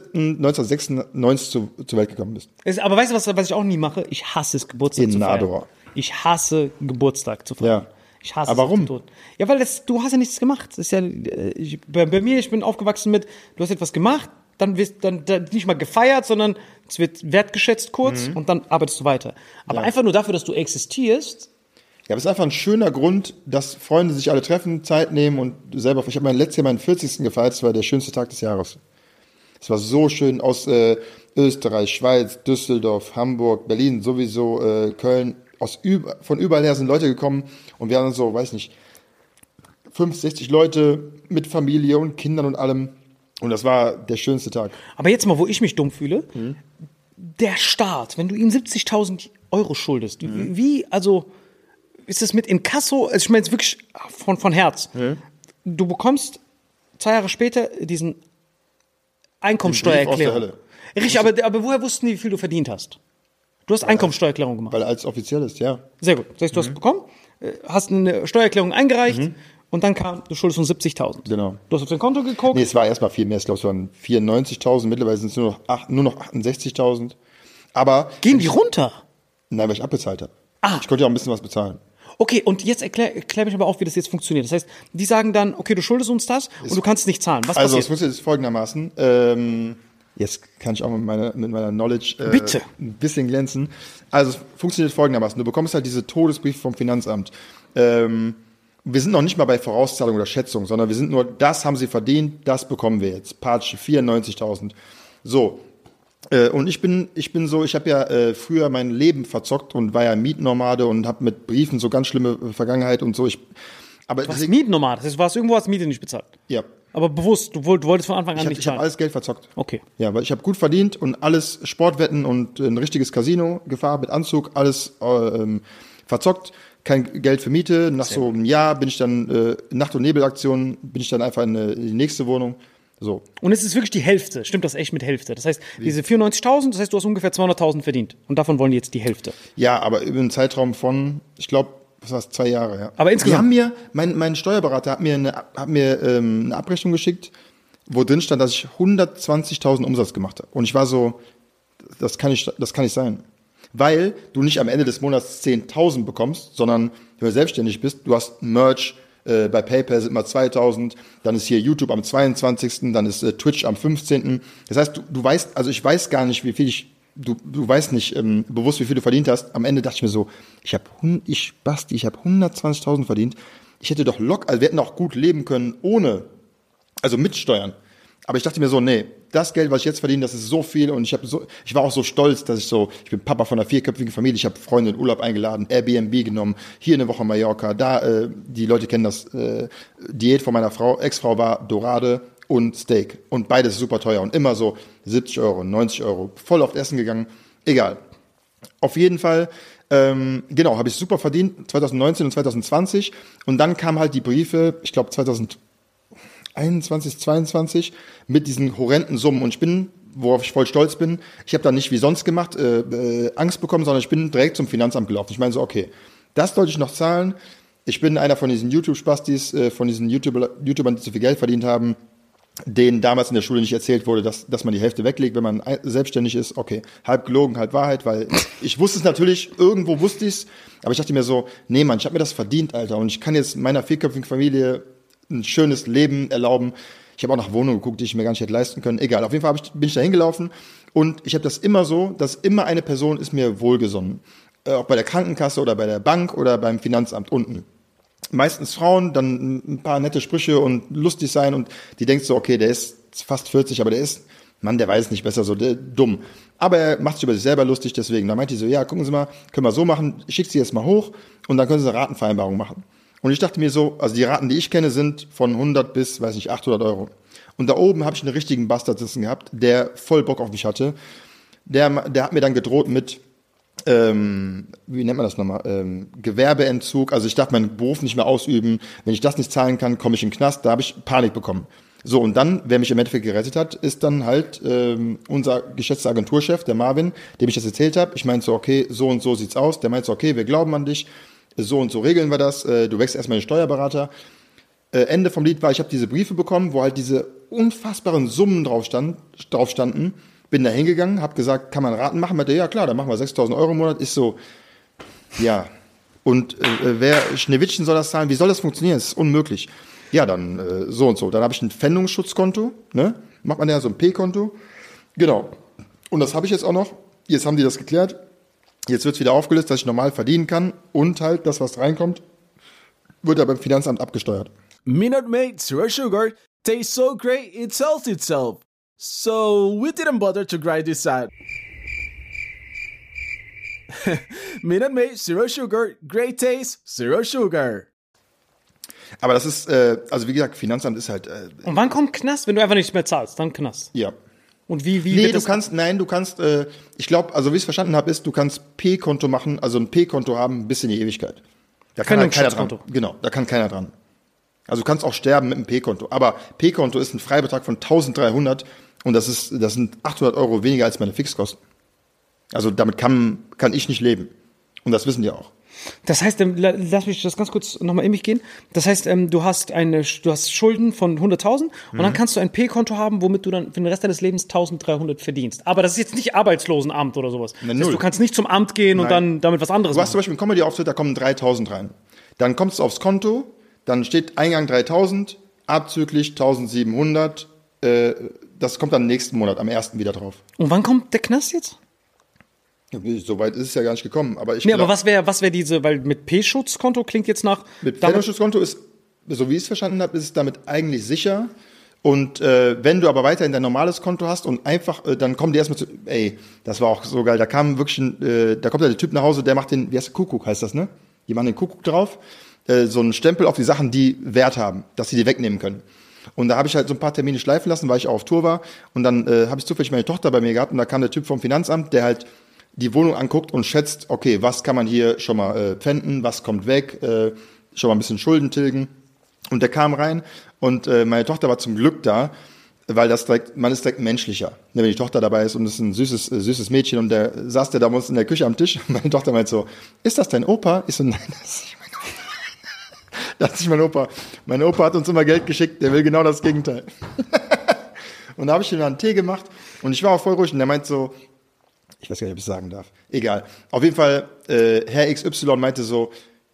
3.7.1996 zur Welt gekommen bist.
Aber weißt du, was ich auch nie mache? Ich hasse es, Geburtstag zu feiern. Ich hasse Geburtstag zu feiern.
Ja.
Ich hasse
aber warum?
Ja, weil du hast ja nichts gemacht. Das ist ja, bei mir, ich bin aufgewachsen mit, du hast etwas gemacht, dann wirst dann nicht mal gefeiert, sondern es wird wertgeschätzt kurz und dann arbeitest du weiter. Aber einfach nur dafür, dass du existierst.
Ja, aber es ist einfach ein schöner Grund, dass Freunde sich alle treffen, Zeit nehmen und selber. Ich habe letztes Jahr meinen 40. gefeiert, das war der schönste Tag des Jahres. Es war so schön aus Österreich, Schweiz, Düsseldorf, Hamburg, Berlin, sowieso Köln. Von überall her sind Leute gekommen und wir haben so, weiß nicht, 50, 60 Leute mit Familie und Kindern und allem. Und das war der schönste Tag.
Aber jetzt mal, wo ich mich dumm fühle, der Staat, wenn du ihm 70.000 Euro schuldest, wie, also ist das mit Inkasso, also ich meine jetzt wirklich von Herz, du bekommst 2 Jahre später diesen Einkommensteuererklärung. Richtig, aber woher wussten die, wie viel du verdient hast? Du hast Einkommensteuererklärung gemacht.
Weil als offiziell ist, ja.
Sehr gut. Das heißt, du hast bekommen, hast eine Steuererklärung eingereicht und dann kam, du schuldest uns 70.000.
Genau.
Du hast auf dein Konto geguckt.
Nee, es war erstmal viel mehr. Ich glaube, es waren 94.000. Mittlerweile sind es nur noch 68.000. Aber.
Gehen die runter?
Nein, weil ich abbezahlt habe.
Ah.
Ich konnte ja auch ein bisschen was bezahlen.
Okay, und jetzt erklär mich aber auch, wie das jetzt funktioniert. Das heißt, die sagen dann, okay, du schuldest uns das und du kannst es nicht zahlen. Was
also,
passiert?
es funktioniert folgendermaßen. Jetzt kann ich auch mit meiner Knowledge
Bitte.
Ein bisschen glänzen. Also es funktioniert folgendermaßen. Du bekommst halt diese Todesbriefe vom Finanzamt. Wir sind noch nicht mal bei Vorauszahlung oder Schätzung, sondern wir sind nur, das haben sie verdient, das bekommen wir jetzt. Patsch, 94.000. So. Und ich bin so, ich habe ja früher mein Leben verzockt und war ja Mietnomade und habe mit Briefen so ganz schlimme Vergangenheit und so.
Du warst Mietnomade, das heißt, du warst irgendwo, hast Miete nicht bezahlt.
Ja.
Aber bewusst, du wolltest von Anfang an nicht
Ich
zahlen.
habe alles Geld verzockt.
Okay.
Ja, weil ich habe gut verdient und alles Sportwetten und ein richtiges Casino gefahren mit Anzug, alles verzockt. Kein Geld für Miete. Nach so einem Jahr bin ich dann, Nacht- und Nebelaktion, bin ich dann einfach in die nächste Wohnung. So.
Und es ist wirklich die Hälfte. Stimmt das echt mit Hälfte? Das heißt, diese 94.000, das heißt, du hast ungefähr 200.000 verdient. Und davon wollen die jetzt die Hälfte.
Ja, aber über einen Zeitraum von, ich glaube, was war's, 2 Jahre, ja.
Aber insgesamt.
Die haben mir, mein Steuerberater hat mir eine Abrechnung geschickt, wo drin stand, dass ich 120.000 Umsatz gemacht habe. Und ich war so, das kann nicht sein. Weil du nicht am Ende des Monats 10.000 bekommst, sondern wenn du selbstständig bist, du hast Merch, bei PayPal sind mal 2.000, dann ist hier YouTube am 22., dann ist Twitch am 15. Das heißt, du weißt, also ich weiß gar nicht, wie viel ich du weißt nicht bewusst, wie viel du verdient hast. Am Ende dachte ich mir so, ich habe 120.000 verdient. Ich hätte doch also wir hätten auch gut leben können also mit Steuern. Aber ich dachte mir so, nee, das Geld, was ich jetzt verdiene, das ist so viel und ich war auch so stolz, dass ich bin Papa von einer 4-köpfigen Familie, ich habe Freunde in Urlaub eingeladen, Airbnb genommen, hier eine Woche Mallorca, da, die Leute kennen das, Diät von meiner Ex-Frau war Dorade und Steak und beides super teuer und immer so 70 Euro, 90 Euro, voll oft essen gegangen, egal. Auf jeden Fall, genau, habe ich super verdient, 2019 und 2020 und dann kamen halt die Briefe, ich glaube 2021, 22 mit diesen horrenden Summen und worauf ich voll stolz bin, ich habe da nicht wie sonst gemacht, Angst bekommen, sondern ich bin direkt zum Finanzamt gelaufen. Ich meine so, okay, das sollte ich noch zahlen. Ich bin einer von diesen YouTube-Spastis, von diesen YouTubern, die zu viel Geld verdient haben, denen damals in der Schule nicht erzählt wurde, dass man die Hälfte weglegt, wenn man selbstständig ist. Okay, halb gelogen, halb Wahrheit, weil ich wusste es natürlich, irgendwo wusste ich es, aber ich dachte mir so, nee Mann, ich habe mir das verdient, Alter, und ich kann jetzt meiner 4-köpfigen Familie ein schönes Leben erlauben. Ich habe auch nach Wohnungen geguckt, die ich mir gar nicht hätte leisten können. Egal, auf jeden Fall bin ich da hingelaufen und ich habe das immer so, dass immer eine Person ist mir wohlgesonnen. Auch bei der Krankenkasse oder bei der Bank oder beim Finanzamt unten. Meistens Frauen, dann ein paar nette Sprüche und lustig sein und die denkt so, okay, der ist fast 40, aber der weiß nicht besser, so dumm. Aber er macht sich über sich selber lustig, deswegen. Da meinte ich so, ja, gucken Sie mal, können wir so machen, ich schicke Sie jetzt mal hoch und dann können Sie eine Ratenvereinbarung machen. Und ich dachte mir so, also die Raten, die ich kenne, sind von 100 bis, 800 Euro. Und da oben habe ich einen richtigen Bastard sitzen gehabt, der voll Bock auf mich hatte. Der hat mir dann gedroht mit, wie nennt man das nochmal, Gewerbeentzug. Also ich darf meinen Beruf nicht mehr ausüben. Wenn ich das nicht zahlen kann, komme ich in den Knast. Da habe ich Panik bekommen. So, und dann, wer mich im Endeffekt gerettet hat, ist dann halt unser geschätzter Agenturchef, der Marvin, dem ich das erzählt habe. Ich meinte so, okay, so und so sieht's aus. Der meinte so, okay, wir glauben an dich. So und so regeln wir das, du wächst erstmal den Steuerberater. Ende vom Lied war, ich habe diese Briefe bekommen, wo halt diese unfassbaren Summen drauf standen. Bin da hingegangen, habe gesagt, kann man Raten machen? Meinte, ja klar, dann machen wir 6.000 Euro im Monat. Ist so, ja. Und wer Schneewittchen soll das zahlen? Wie soll das funktionieren? Das ist unmöglich. Ja, dann so und so. Dann habe ich ein Pfändungsschutzkonto, ne? Macht man ja so ein P-Konto. Genau. Und das habe ich jetzt auch noch. Jetzt haben die das geklärt. Jetzt wird es wieder aufgelöst, dass ich normal verdienen kann und halt das, was reinkommt, wird ja beim Finanzamt abgesteuert.
Minute Maid Zero Sugar tastes so great it sells itself. So we didn't bother to grind this out. Minute Maid Zero Sugar, great taste, Zero Sugar.
Aber das ist, also wie gesagt, Finanzamt ist halt...
Und wann kommt Knast? Wenn du einfach nichts mehr zahlst, dann Knast.
Ja.
Und wie
nee,
wird
du kannst, ich glaube, also wie ich es verstanden habe, ist, du kannst P-Konto machen, also ein P-Konto haben bis in die Ewigkeit. Da kann halt keiner dran. Genau, da kann keiner dran. Also du kannst auch sterben mit einem P-Konto. Aber P-Konto ist ein Freibetrag von 1.300 und das sind 800 Euro weniger als meine Fixkosten. Also damit kann ich nicht leben. Und das wissen die auch.
Das heißt, lass mich das ganz kurz nochmal in mich gehen. Das heißt, du hast Schulden von 100.000 und dann kannst du ein P-Konto haben, womit du dann für den Rest deines Lebens 1.300 verdienst. Aber das ist jetzt nicht Arbeitslosenamt oder sowas. Das heißt, du kannst nicht zum Amt gehen und dann damit was anderes machen.
Du hast zum Beispiel einen Comedy-Auftritt, da kommen 3.000 rein. Dann kommst du aufs Konto, dann steht Eingang 3.000, abzüglich 1.700. Das kommt dann nächsten Monat, am 1. wieder drauf.
Und wann kommt der Knast jetzt?
So weit ist es ja gar nicht gekommen. Aber
aber was wäre diese, weil mit P-Schutzkonto klingt jetzt nach...
Mit Pfändungsschutzkonto ist, so wie ich es verstanden habe, ist es damit eigentlich sicher. Und wenn du aber weiterhin dein normales Konto hast und einfach, dann kommen die erstmal zu, das war auch so geil, da kam wirklich da kommt der Typ nach Hause, der macht den, wie heißt der, Kuckuck heißt das, ne? Die machen den Kuckuck drauf, so einen Stempel auf die Sachen, die Wert haben, dass sie die wegnehmen können. Und da habe ich halt so ein paar Termine schleifen lassen, weil ich auch auf Tour war. Und dann habe ich zufällig meine Tochter bei mir gehabt und da kam der Typ vom Finanzamt, der halt die Wohnung anguckt und schätzt, okay, was kann man hier schon mal pfänden, was kommt weg, schon mal ein bisschen Schulden tilgen. Und der kam rein und meine Tochter war zum Glück da, weil man ist direkt menschlicher, wenn die Tochter dabei ist und es ist ein süßes Mädchen und der saß da bei uns in der Küche am Tisch und meine Tochter meint so, ist das dein Opa? Ich so, nein, das ist nicht mein Opa. Das ist nicht mein Opa. Mein Opa hat uns immer Geld geschickt, der will genau das Gegenteil. Und da habe ich ihm dann einen Tee gemacht und ich war auch voll ruhig und der meint so, ich weiß gar nicht, ob ich es sagen darf. Egal. Auf jeden Fall, Herr XY meinte so,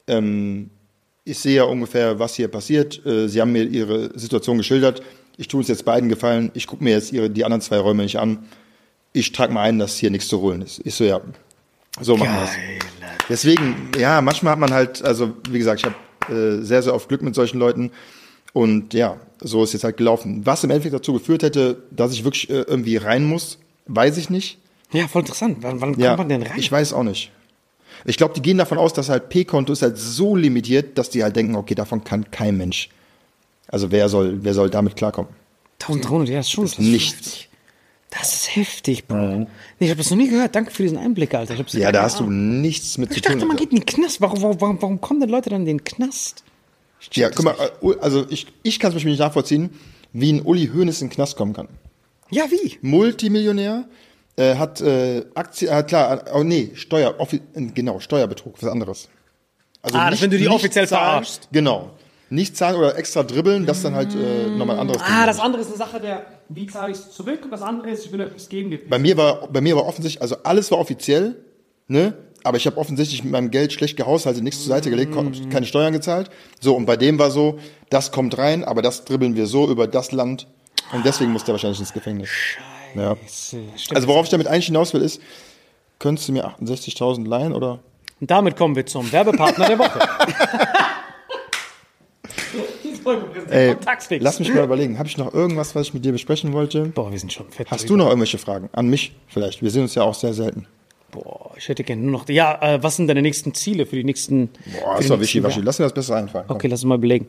ich sehe ja ungefähr, was hier passiert. Sie haben mir Ihre Situation geschildert. Ich tue es jetzt beiden gefallen. Ich gucke mir jetzt die anderen 2 Räume nicht an. ich trage mal ein, dass hier nichts zu holen ist. Ich so, ja, so machen wir es. Deswegen, ja, manchmal hat man halt, also wie gesagt, ich habe sehr, sehr oft Glück mit solchen Leuten. Und ja, so ist jetzt halt gelaufen. Was im Endeffekt dazu geführt hätte, dass ich wirklich irgendwie rein muss, weiß ich nicht.
Ja, voll interessant. Wann kommt
Ja,
man denn rein?
ich weiß auch nicht. Ich glaube, die gehen davon aus, dass halt P-Konto ist halt so limitiert, dass die halt denken, okay, davon kann kein Mensch. Also wer soll damit klarkommen?
1300, ja, ist schon. Das ist
Nichts.
heftig. Das ist heftig, Bro. Nee, ich habe das noch nie gehört. Danke für diesen Einblick, Alter. Ich hab's
Ja, da hast du nichts mit
Ich
zu tun.
dachte, man
Alter.
geht in den Knast. Warum kommen denn Leute dann in den Knast?
Ja, guck mal, also ich kann es mich nicht nachvollziehen, wie ein Uli Hoeneß in den Knast kommen kann.
Ja, wie?
Multimillionär, hat Aktien, klar, oh nee, Steuerbetrug, was anderes. Also
Das, wenn du die
nicht
offiziell
zahlen,
verarschst.
Genau. Nicht zahlen oder extra dribbeln, das ist dann halt nochmal ein anderes Ding.
Das andere ist eine Sache der, wie zahle ich es zurück? Und das andere ist, ich will etwas geben.
Bei mir war offensichtlich, also alles war offiziell, ne? Aber ich habe offensichtlich mit meinem Geld schlecht gehaushaltet, nichts zur Seite gelegt, keine Steuern gezahlt. So, und bei dem war so, das kommt rein, aber das dribbeln wir so über das Land. Und deswegen muss der wahrscheinlich ins Gefängnis. Ja.
Stimmt.
Also worauf ich damit eigentlich hinaus will, ist, könntest du mir 68.000 leihen, oder?
Und damit kommen wir zum Werbepartner der Woche.
Ey,
Taxfix.
lass mich mal überlegen. Habe ich noch irgendwas, was ich mit dir besprechen wollte?
Boah, wir sind schon fett.
Hast du noch irgendwelche Fragen? An mich vielleicht. Wir sehen uns ja auch sehr selten.
Boah, ich hätte gerne nur noch. Ja, was sind deine nächsten Ziele für die nächsten.
Boah,
für
ist
die
doch
nächsten
wischiwaschi. Lass mir das besser einfallen. Komm.
Okay, lass uns mal überlegen.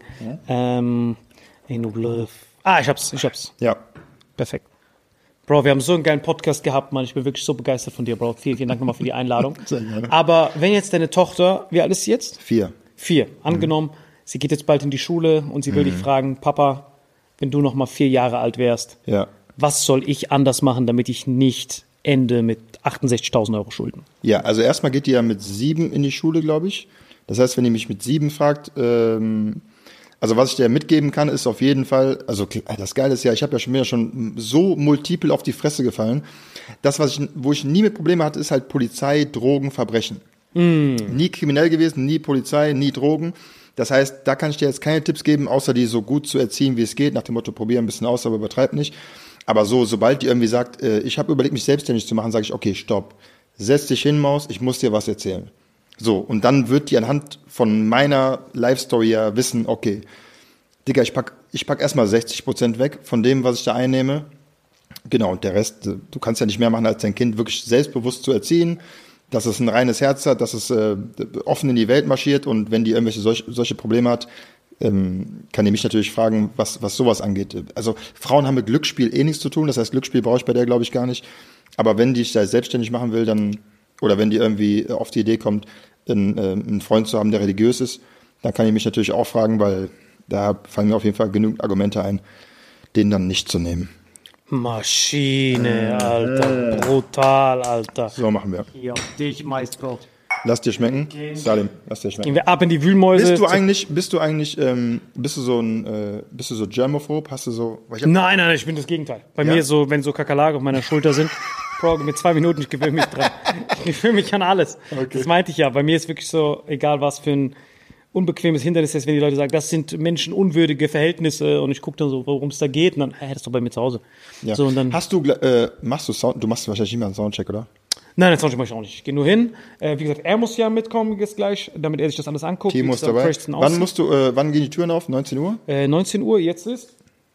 Hey, no bluff. Ich hab's.
Ja.
Perfekt. Bro, wir haben so einen geilen Podcast gehabt, Mann. Ich bin wirklich so begeistert von dir, Bro. Vielen, vielen Dank nochmal für die Einladung.
Sehr gerne.
Aber wenn jetzt deine Tochter, wie alt ist sie jetzt?
4.
4. Angenommen, sie geht jetzt bald in die Schule und sie will dich fragen, Papa, wenn du noch mal 4 Jahre alt wärst,
Ja.
was soll ich anders machen, damit ich nicht ende mit 68.000 Euro Schulden?
Ja, also erstmal geht die ja mit 7 in die Schule, glaube ich. Das heißt, wenn die mich mit 7 fragt, also was ich dir mitgeben kann, ist auf jeden Fall, also das Geile ist ja, ich habe ja mir schon so multiple auf die Fresse gefallen. Das, wo ich nie mit Probleme hatte, ist halt Polizei, Drogen, Verbrechen. Nie kriminell gewesen, nie Polizei, nie Drogen. Das heißt, da kann ich dir jetzt keine Tipps geben, außer die so gut zu erziehen, wie es geht, nach dem Motto, probier ein bisschen aus, aber übertreib nicht. Aber sobald die irgendwie sagt, ich habe überlegt, mich selbstständig zu machen, sage ich, okay, stopp. Setz dich hin, Maus, ich muss dir was erzählen. So, und dann wird die anhand von meiner Life-Story ja wissen, okay, Digga, ich pack erstmal 60% weg von dem, was ich da einnehme. Genau, und der Rest, du kannst ja nicht mehr machen, als dein Kind wirklich selbstbewusst zu erziehen, dass es ein reines Herz hat, dass es offen in die Welt marschiert, und wenn die irgendwelche solche Probleme hat, kann die mich natürlich fragen, was sowas angeht. Also Frauen haben mit Glücksspiel nichts zu tun, das heißt, Glücksspiel brauche ich bei der, glaube ich, gar nicht. Aber wenn die sich da selbstständig machen will, dann, oder wenn die irgendwie auf die Idee kommt, einen Freund zu haben, der religiös ist, dann kann ich mich natürlich auch fragen, weil da fallen mir auf jeden Fall genügend Argumente ein, den dann nicht zu nehmen.
Maschine, Alter. Brutal, Alter.
So machen wir.
Ja, dich, Maestro.
Lass dir schmecken. Salim, lass dir
Gehen
schmecken.
wir ab in die Wühlmäuse.
Bist du so germophob? Hast du so, weil ich hab,
Nein, ich bin das Gegenteil. Bei
Ja?
mir so, wenn so Kakerlaken auf meiner Schulter sind, Bro, mit 2 Minuten, ich gewöhne mich dran. Ich gewöhne mich an alles.
Okay.
Das meinte ich ja. Bei mir ist wirklich so, egal was für ein unbequemes Hindernis ist, wenn die Leute sagen, das sind menschenunwürdige Verhältnisse, und ich gucke dann so, worum es da geht, und dann, das ist doch bei mir zu Hause.
ja.
So, und dann,
Hast du, machst du Sound, du machst wahrscheinlich nicht mehr einen Soundcheck, oder?
nein, das mache ich auch nicht. Ich gehe nur hin. Wie gesagt, er muss ja mitkommen jetzt gleich, damit er sich das alles anguckt.
Timo
wie
ist
es da
dabei.
Preston aussieht.
Wann gehen die Türen auf? 19 Uhr?
19 Uhr, jetzt ist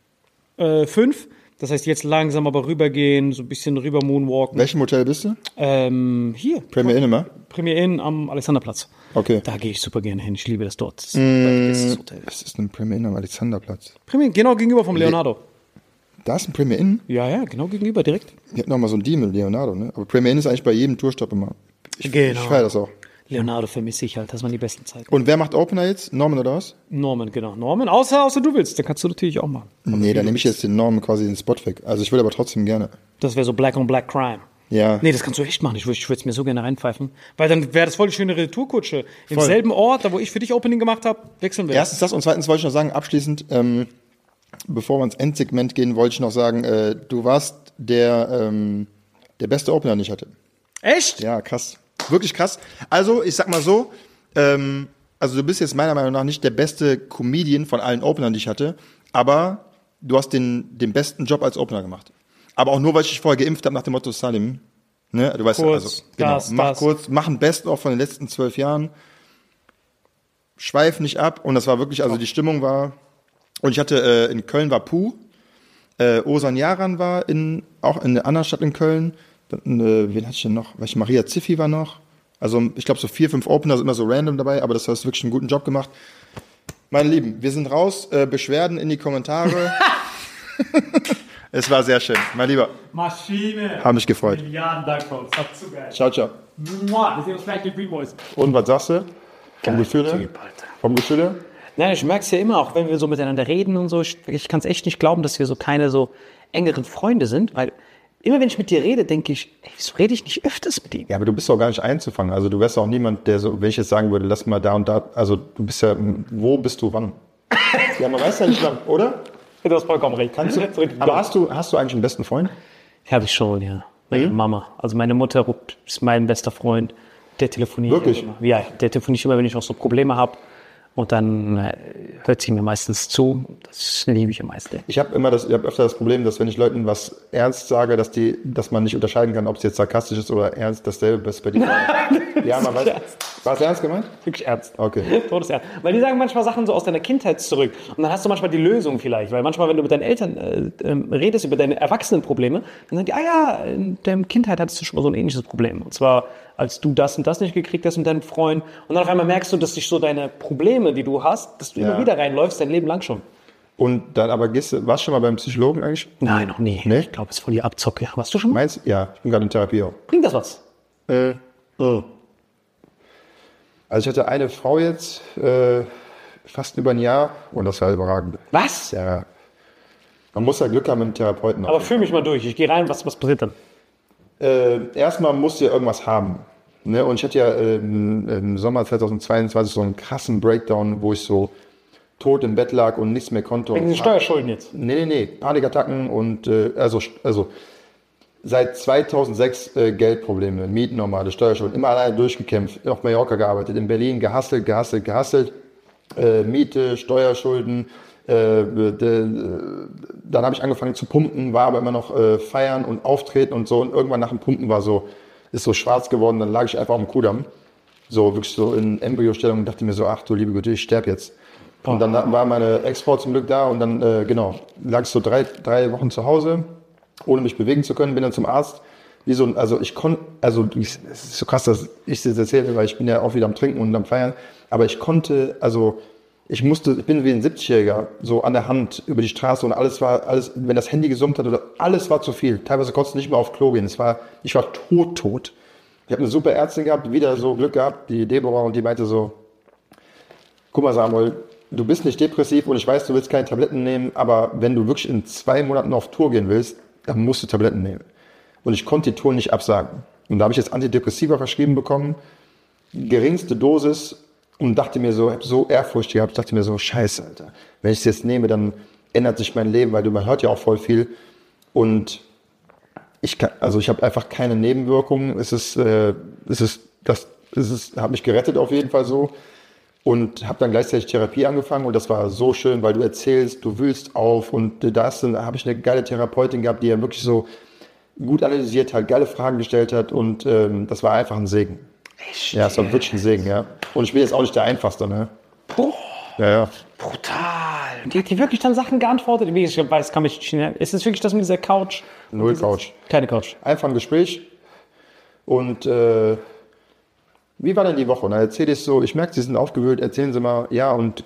5. Das heißt, jetzt langsam aber rübergehen, so ein bisschen rüber moonwalken.
Welchem Hotel bist du?
Hier,
Premier Inn immer?
Premier Inn am Alexanderplatz.
Okay.
Da gehe ich super gerne hin. Ich liebe das dort. Das ist mein bestes Hotel.
Es ist ein Premier Inn am Alexanderplatz.
Premier Inn, genau gegenüber vom Leonardo.
Da ist ein PremierInn?
Ja, genau gegenüber, direkt.
Ich hab noch mal so ein Deal mit Leonardo, ne? Aber Premier Inn ist eigentlich bei jedem Tourstopp immer. Ich feiere das auch.
Leonardo vermisse ich halt, das waren die besten Zeiten.
Und wer macht Opener jetzt? Norman oder was?
Norman, genau. Norman, außer du willst, dann kannst du natürlich auch machen.
Nee, dann nehme ich jetzt den Norman quasi den Spot weg. Also ich will aber trotzdem gerne.
Das wäre so Black on Black Crime.
Ja.
Nee, das kannst du echt machen. Ich würde es mir so gerne reinpfeifen. Weil dann wäre das voll die schöne Retourkutsche. Im
Voll.
selben Ort, da wo ich für dich Opening gemacht habe, wechseln wir.
Erstens das, und zweitens wollte ich noch sagen, abschließend, bevor wir ins Endsegment gehen, wollte ich noch sagen, du warst der beste Opener, den ich hatte.
Echt?
Ja, krass. Wirklich krass. Also, ich sag mal so, also du bist jetzt meiner Meinung nach nicht der beste Comedian von allen Openern, die ich hatte, aber du hast den besten Job als Opener gemacht. Aber auch nur, weil ich dich vorher geimpft habe nach dem Motto Salim. Ne? Du weißt
Kurz,
also, genau, mach kurz, mach ein Best-of von den letzten 12 Jahren. Schweif nicht ab. Und das war wirklich, also die Stimmung war, und ich hatte, in Köln war Puh, Ozan Yaran war auch in einer anderen Stadt in Köln. Dann, wen hatte ich denn noch? Maria Ziffi war noch. Also ich glaube so 4, 5 Opener sind immer so random dabei, aber das hast wirklich einen guten Job gemacht. Meine Lieben, wir sind raus. Beschwerden in die Kommentare. Es war sehr schön. Mein Lieber.
Maschine.
Hab mich gefreut.
Milliarden Dank für uns. Das war zu geil.
Ciao, ciao.
Wir sehen uns gleich in Green Boys.
Und was sagst du? Vom Gefühl her? Vom Gefühl her?
Nein, ich merke es ja immer, auch wenn wir so miteinander reden und so. Ich kann es echt nicht glauben, dass wir so keine so engeren Freunde sind, weil immer wenn ich mit dir rede, denke ich, ey, wieso rede ich nicht öfters mit ihm?
Ja, aber du bist doch gar nicht einzufangen. Also du wärst auch niemand, der so, wenn ich jetzt sagen würde, lass mal da und da, also du bist ja, wo bist du wann? Ja, man weiß ja nicht wann, oder?
Du hast vollkommen recht.
Aber hast du eigentlich einen besten Freund?
Habe ich schon, ja. Meine Mama. Also meine Mutter ist mein bester Freund. Der telefoniert
Wirklich?
immer. Ja, der telefoniert immer, wenn ich auch so Probleme habe. Und dann hört sie mir meistens zu. Das liebe ich am meisten.
Ich habe öfter das Problem, dass wenn ich Leuten was ernst sage, dass man nicht unterscheiden kann, ob es jetzt sarkastisch ist oder ernst, dasselbe ist bei dir. Ja, man weiß. War es ernst gemeint?
Wirklich ernst.
Okay.
Todesernst. Weil die sagen manchmal Sachen so aus deiner Kindheit zurück. Und dann hast du manchmal die Lösung vielleicht. Weil manchmal, wenn du mit deinen Eltern redest über deine Erwachsenenprobleme, dann sagen die, in deiner Kindheit hattest du schon mal so ein ähnliches Problem. Und zwar, als du das und das nicht gekriegt hast mit deinem Freund. Und dann auf einmal merkst du, dass sich so deine Probleme, die du hast, dass du immer wieder reinläufst, dein Leben lang schon.
Und dann aber warst du schon mal beim Psychologen eigentlich?
Nein, noch nie.
Nee?
Ich glaube, es ist voll die Abzocke. Warst du schon mal?
Meinst du? Ja, ich bin gerade in Therapie auch.
Bringt das was?
Also ich hatte eine Frau jetzt, fast über ein Jahr, und das war überragend.
Was?
Ja. Man muss ja Glück haben mit dem Therapeuten.
Aber fühl mich mal durch. Ich gehe rein, was passiert dann?
Erstmal musst du ja irgendwas haben. Ne? Und ich hatte ja im Sommer 2022 so einen krassen Breakdown, wo ich so tot im Bett lag und nichts mehr konnte.
Wegen den Steuerschulden jetzt?
Nee. Panikattacken und also seit 2006 Geldprobleme, Mietnormale, Steuerschulden, immer alleine durchgekämpft, auf Mallorca gearbeitet, in Berlin gehustelt, Miete, Steuerschulden. Dann habe ich angefangen zu pumpen, war aber immer noch feiern und auftreten und so. Und irgendwann nach dem Pumpen ist so schwarz geworden, dann lag ich einfach auf dem Kudamm. So wirklich so in Embryostellung und dachte mir so, ach du liebe Güte, ich sterbe jetzt. Und dann war meine Ex-Frau zum Glück da und dann, lag ich so drei Wochen zu Hause, ohne mich bewegen zu können, bin dann zum Arzt. Es ist so krass, dass ich das erzähle, weil ich bin ja auch wieder am Trinken und am Feiern. Aber ich bin wie ein 70-Jähriger, so an der Hand über die Straße und alles, wenn das Handy gesummt hat, oder alles war zu viel. Teilweise konnte ich nicht mehr auf Klo gehen. Ich war tot. Ich habe eine super Ärztin gehabt, wieder so Glück gehabt, die Deborah, und die meinte so, guck mal Samuel, du bist nicht depressiv und ich weiß, du willst keine Tabletten nehmen, aber wenn du wirklich in 2 Monaten auf Tour gehen willst, dann musst du Tabletten nehmen. Und ich konnte die Tour nicht absagen. Und da habe ich jetzt Antidepressiva verschrieben bekommen, geringste Dosis, und dachte mir so, habe so Ehrfurcht gehabt, dachte mir so, scheiße, Alter, wenn ich es jetzt nehme, dann ändert sich mein Leben, weil man hört ja auch voll viel. Und ich habe einfach keine Nebenwirkungen. Hat mich gerettet auf jeden Fall so. Und habe dann gleichzeitig Therapie angefangen und das war so schön, weil du erzählst, du wühlst auf, und da habe ich eine geile Therapeutin gehabt, die ja wirklich so gut analysiert hat, geile Fragen gestellt hat, und das war einfach ein Segen. Echt? Ja, es war wirklich ein Segen, ja. Und ich bin jetzt auch nicht der Einfachste, ne?
Boah.
Ja.
Brutal. Die hat wirklich dann Sachen geantwortet. Wie ich weiß, kann mich nicht erinnern. Ist es wirklich das mit dieser Couch?
Null Couch.
Keine Couch.
Einfach ein Gespräch. Und wie war denn die Woche? Und dann erzähle ich so, ich merke, Sie sind aufgewühlt, erzählen Sie mal, ja, und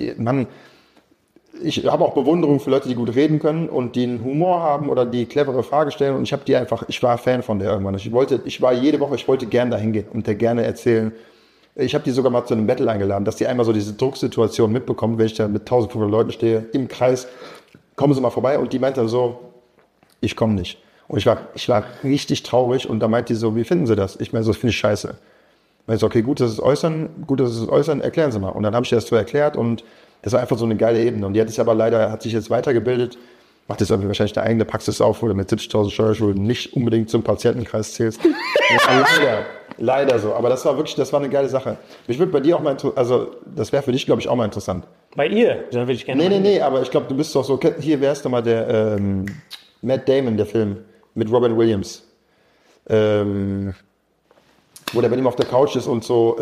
ich habe auch Bewunderung für Leute, die gut reden können und die einen Humor haben oder die clevere Frage stellen, und ich war Fan von der irgendwann. Ich wollte gerne dahin gehen und der gerne erzählen. Ich habe die sogar mal zu einem Battle eingeladen, dass die einmal so diese Drucksituation mitbekommen, wenn ich da mit 1500 Leuten stehe, im Kreis, kommen Sie mal vorbei, und die meinte dann so, ich komme nicht. Und ich war richtig traurig, und da meinte die so, wie finden Sie das? Ich meine, so, das finde ich scheiße. Ich so, okay, gut, dass Sie es äußern, erklären Sie mal. Und dann habe ich das so erklärt, und das war einfach so eine geile Ebene. Und die hat sich jetzt weitergebildet, macht jetzt wahrscheinlich eine eigene Praxis auf, wo du mit 70.000 Steuerschulden nicht unbedingt zum Patientenkreis zählst. Leider so. Aber das war eine geile Sache. Mich würde bei dir auch mal das wäre für dich, glaube ich, auch mal interessant.
Bei ihr? Da will ich gerne.
Nee, aber ich glaube, du bist doch so, hier wärst du mal der, Matt Damon, der Film, mit Robin Williams. Wo der bei ihm auf der Couch ist und so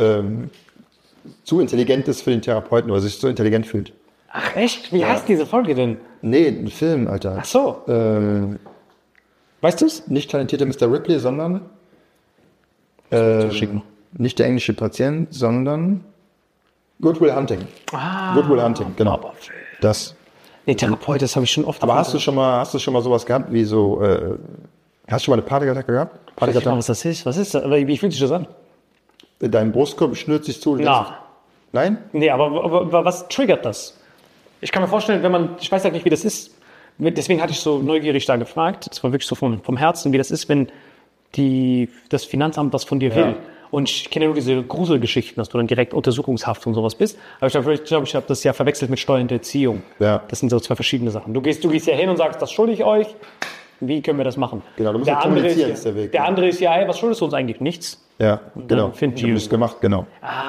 zu intelligent ist für den Therapeuten oder sich so intelligent fühlt.
Ach echt? Wie heißt diese Folge denn?
Nee, ein Film, Alter.
Ach so. Weißt du's?
Nicht talentierte Mr. Ripley, sondern
Schicken.
nicht der englische Patient, sondern Good Will Hunting. Good Will Hunting, genau.
Aber
Das.
nee, Therapeut, das habe ich schon oft.
Aber hast du schon mal sowas gehabt, wie so, hast du schon mal eine Panikattacke gehabt?
Ich weiß nicht mal,
Panikattacke?
was das ist. Was ist das? Aber wie fühlt sich das an?
Dein Brustkorb schnürt sich zu.
Na.
Nein?
Nee, aber was triggert das? Ich kann mir vorstellen, wenn man, ich weiß ja nicht, wie das ist. Deswegen hatte ich so neugierig da gefragt. Das war wirklich so vom Herzen, wie das ist, wenn das Finanzamt was von dir will. Und ich kenne nur diese Gruselgeschichten, dass du dann direkt Untersuchungshaft und sowas bist. Aber ich glaube, ich habe das ja verwechselt mit Steuerhinterziehung.
Ja.
Das sind so zwei verschiedene Sachen. Du gehst ja hin und sagst, das schulde ich euch. Wie können wir das machen?
Genau, du musst ja kommunizieren, ist der Weg.
Der andere ist ja, hey, was schuldest du uns eigentlich? Nichts.
Ja, genau.
finden
Ich habe
die-
das gemacht, genau.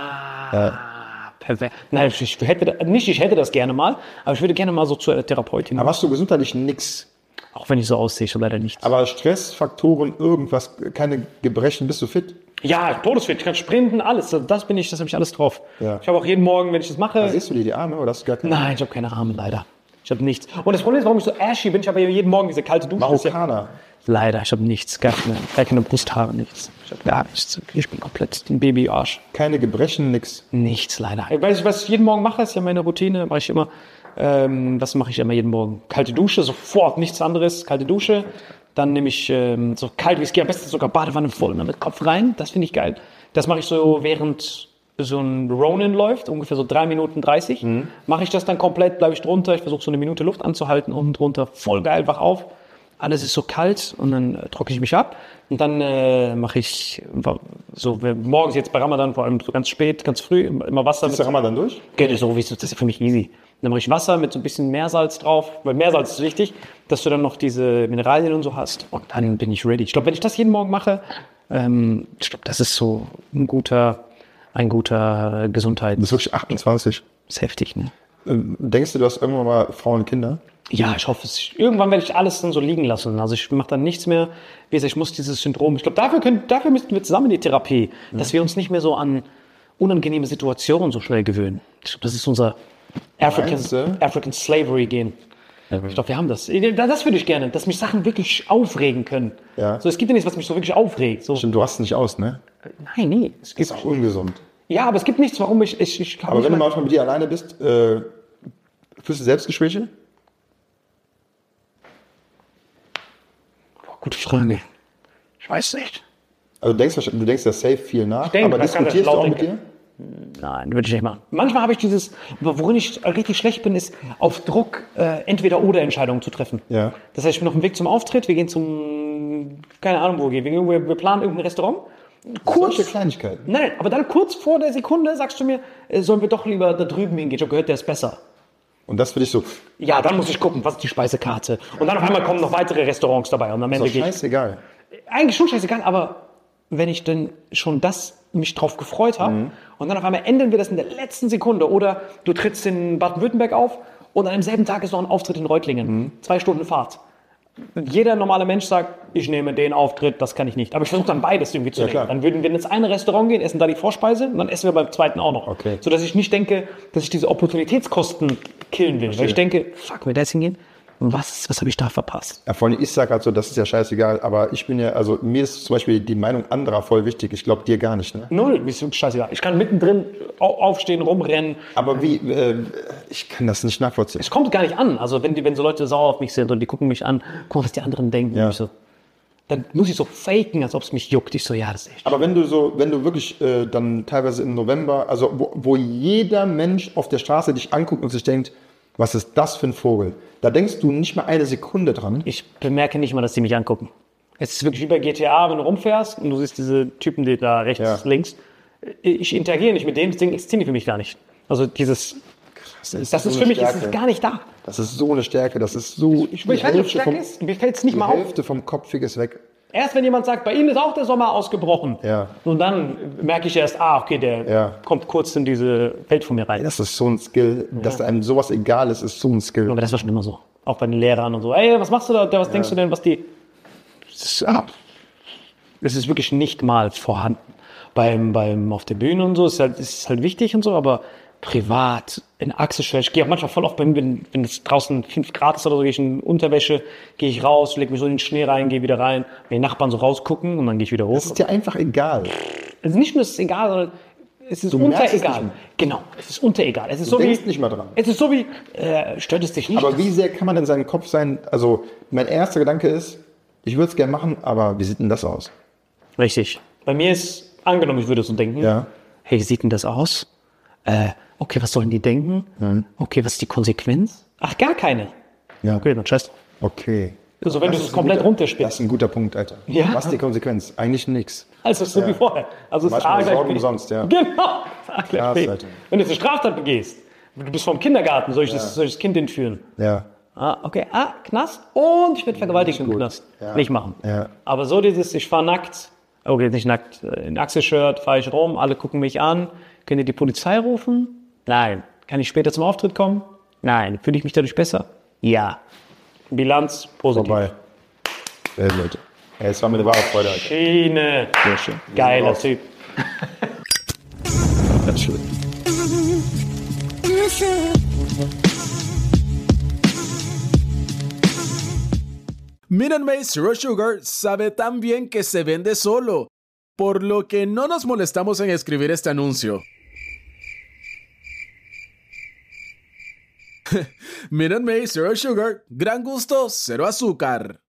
Perfekt. Nein, ich hätte das gerne mal, aber ich würde gerne mal so zur Therapeutin.
Aber hast du gesundheitlich nix?
Auch wenn ich so aussehe, schon leider nichts.
Aber Stressfaktoren, irgendwas, keine Gebrechen, bist du fit?
Ja, todesfit, ich kann sprinten, alles. Das habe ich alles drauf.
Ja.
Ich habe auch jeden Morgen, wenn ich das mache.
Siehst du dir die Arme oder hast du gar keine?
Nein, ich habe keine Arme, leider. Ich habe nichts. Und das Problem ist, warum ich so ashy bin, ich habe ja jeden Morgen diese kalte Dusche. Das ist ja-
Marokkaner.
Leider, ich habe nichts, gar keine Brusthaare, nichts. Ich habe gar nichts. Ich bin komplett ein Babyarsch.
Keine Gebrechen, nix.
Nichts, leider. Ich weiß, was ich jeden Morgen mache, ist ja meine Routine, mache ich immer. Das mache ich immer jeden Morgen. Kalte Dusche, sofort, nichts anderes, kalte Dusche. Dann nehme ich so kalt wie es geht, am besten sogar Badewanne voll, ne, mit Kopf rein. Das finde ich geil. Das mache ich so, während so ein Ronin läuft, ungefähr so 3 Minuten 30. Mache ich das dann komplett, bleibe ich drunter. Ich versuche so 1 Minute Luft anzuhalten, unten drunter, voll geil, wach auf. Alles ist so kalt und dann trockne ich mich ab. Und dann mache ich so morgens jetzt bei Ramadan, vor allem so ganz spät, ganz früh, immer Wasser.
Ist der Ramadan durch?
Geht so, das ist ja für mich easy. Dann mache ich Wasser mit so ein bisschen Meersalz drauf, weil Meersalz ist wichtig, dass du dann noch diese Mineralien und so hast. Und dann bin ich ready. Ich glaube, wenn ich das jeden Morgen mache, ich glaube, das ist so ein guter Gesundheit.
Du bist wirklich 28.
ist heftig, ne?
Denkst du, du hast irgendwann mal Frauen und Kinder?
Ja, ich hoffe es. Irgendwann werde ich alles dann so liegen lassen. Also ich mache dann nichts mehr. Wie gesagt, ich muss dieses Syndrom. Ich glaube, dafür müssten wir zusammen in die Therapie, dass wir uns nicht mehr so an unangenehme Situationen so schnell gewöhnen. Ich glaube, das ist unser
Meinst du?
African Slavery Gen. Ich glaube, wir haben das. Das würde ich gerne, dass mich Sachen wirklich aufregen können.
Ja.
So, es gibt ja nichts, was mich so wirklich aufregt. So,
Stimmt, du hast nicht aus, ne?
nein, nee. Es gibt,
Ist auch ungesund.
ja, aber es gibt nichts, warum ich kann
Aber
nicht
wenn du
mal-
manchmal mit dir alleine bist, fühlst du Selbstgespräche?
Gute Frage. Ich weiß nicht.
Also du denkst ja safe viel nach,
denke,
aber
man kann das
diskutierst du
laut
auch mit dir?
denken. Nein, würde ich nicht machen. Manchmal habe ich worin ich richtig schlecht bin, ist auf Druck Entweder-oder-Entscheidungen zu treffen.
Ja.
Das heißt, ich bin auf dem Weg zum Auftritt, wir gehen keine Ahnung, wo wir gehen. Wir planen irgendein Restaurant.
Solche Kleinigkeiten.
Nein, aber dann kurz vor der Sekunde sagst du mir, sollen wir doch lieber da drüben hingehen. Ich habe gehört, der ist besser.
Und das für dich so,
Ja, dann muss ich gucken, was ist die Speisekarte. Und dann auf einmal kommen noch weitere Restaurants dabei. Und am
ist
Ende
doch
gehe ich.
scheißegal.
Eigentlich schon scheißegal, aber wenn ich dann schon mich drauf gefreut habe und dann auf einmal ändern wir das in der letzten Sekunde oder du trittst in Baden-Württemberg auf und an demselben Tag ist noch ein Auftritt in Reutlingen. 2 Stunden Fahrt. Jeder normale Mensch sagt, ich nehme den Auftritt, das kann ich nicht. Aber ich versuche dann beides irgendwie zu nehmen.
klar.
Dann würden wir ins eine Restaurant gehen, essen da die Vorspeise und dann essen wir beim zweiten auch noch.
Okay.
Sodass ich nicht denke, dass ich diese Opportunitätskosten killen will. Weil ich denke, fuck, wenn wir da jetzt hingehen, was habe ich da verpasst?
Ja, vor allem, ich sag halt so, das ist ja scheißegal, aber ich bin ja, also mir ist zum Beispiel die Meinung anderer voll wichtig. Ich glaube dir gar nicht, ne?
Null, mir ist wirklich scheißegal. Ich kann mittendrin aufstehen, rumrennen.
Aber wie, ich kann das nicht nachvollziehen.
Es kommt gar nicht an. Also wenn so Leute sauer auf mich sind und die gucken mich an, gucken, was die anderen denken.
Ja.
Und ich so, dann muss ich so faken, als ob es mich juckt. Ich so, ja, das ist echt.
Aber wenn du wirklich dann teilweise im November, also wo jeder Mensch auf der Straße dich anguckt und sich denkt, was ist das für ein Vogel? Da denkst du nicht mal eine Sekunde dran.
Ich bemerke nicht mal, dass die mich angucken. Es ist wirklich wie bei GTA, wenn du rumfährst und du siehst diese Typen, die da rechts,
Ja.
links. Ich interagiere nicht mit denen, deswegen existieren die für mich gar nicht. Also das ist
so
für mich
eine
ist es gar nicht da.
Das ist so eine Stärke, das ist so.
Ich weiß nicht, ob es Stärke ist. Mir fällt es nicht
Die
mal auf.
Hälfte vom Kopfig ist weg.
Erst wenn jemand sagt, bei Ihnen ist auch der Sommer ausgebrochen.
Ja.
Und dann merke ich erst, okay, der
Ja.
kommt kurz in diese Welt von mir rein.
Das ist so ein Skill, dass einem sowas egal ist so ein Skill.
Aber das war schon immer so. Auch bei den Lehrern und so. Ey, was machst du da? Was denkst du denn, was die... Es ist wirklich nicht mal vorhanden. Auf der Bühne und so ist halt wichtig und so, aber privat, in Achselschwäche, ich gehe auch manchmal voll oft, wenn es draußen 5 Grad ist oder so, gehe ich in Unterwäsche, gehe ich raus, lege mich so in den Schnee rein, gehe wieder rein, wenn die Nachbarn so rausgucken und dann gehe ich wieder hoch.
Das ist dir einfach egal.
Also nicht nur, es ist egal, sondern es ist unteregal. Genau, es ist unteregal. Es ist
Du
so
denkst
wie,
nicht mal dran.
es ist so wie, stört es dich nicht?
Aber wie sehr kann man in seinem Kopf sein? Also, mein erster Gedanke ist, ich würde es gerne machen, aber wie sieht denn das aus?
Richtig. Bei mir ist, angenommen, ich würde so denken,
Ja.
hey, wie sieht denn das aus? Okay, was sollen die denken? Okay, was ist die Konsequenz? Ach, gar keine.
Ja.
Okay, dann scheiß.
Okay.
Also wenn du es komplett
Das
runterspielst.
ist ein guter Punkt, Alter.
Ja.
Was ist die Konsequenz? Eigentlich nix.
Also so wie vorher. Also es ist
Manchmal
A gleich
Sorgen
B.
umsonst, ja.
Genau. A gleich
Krass,
B.
Alter.
Wenn du jetzt eine Straftat begehst, du bist vom Kindergarten, soll ich das Kind entführen?
Ja.
Okay, Knast und ich werde vergewaltigt im Knast.
Ja.
Nicht machen.
Ja.
Aber so dieses, ich fahre nackt, okay, nicht nackt, in Achselshirt fahre ich rum, alle gucken mich an. Könnt ihr die Polizei rufen? Nein. Kann ich später zum Auftritt kommen? Nein. Fühle ich mich dadurch besser? Ja. Bilanz positiv.
Vorbei. Leute. Ey, es war mir eine wahre Freude, Alter.
Schiene. Sehr schön. Geiler Typ.
Ganz schön.
Minute Maid Zero Sugar sabe tan bien que se vende solo, por lo que no nos molestamos en escribir este anuncio. Minute Maid Zero Sugar, gran gusto, cero azúcar.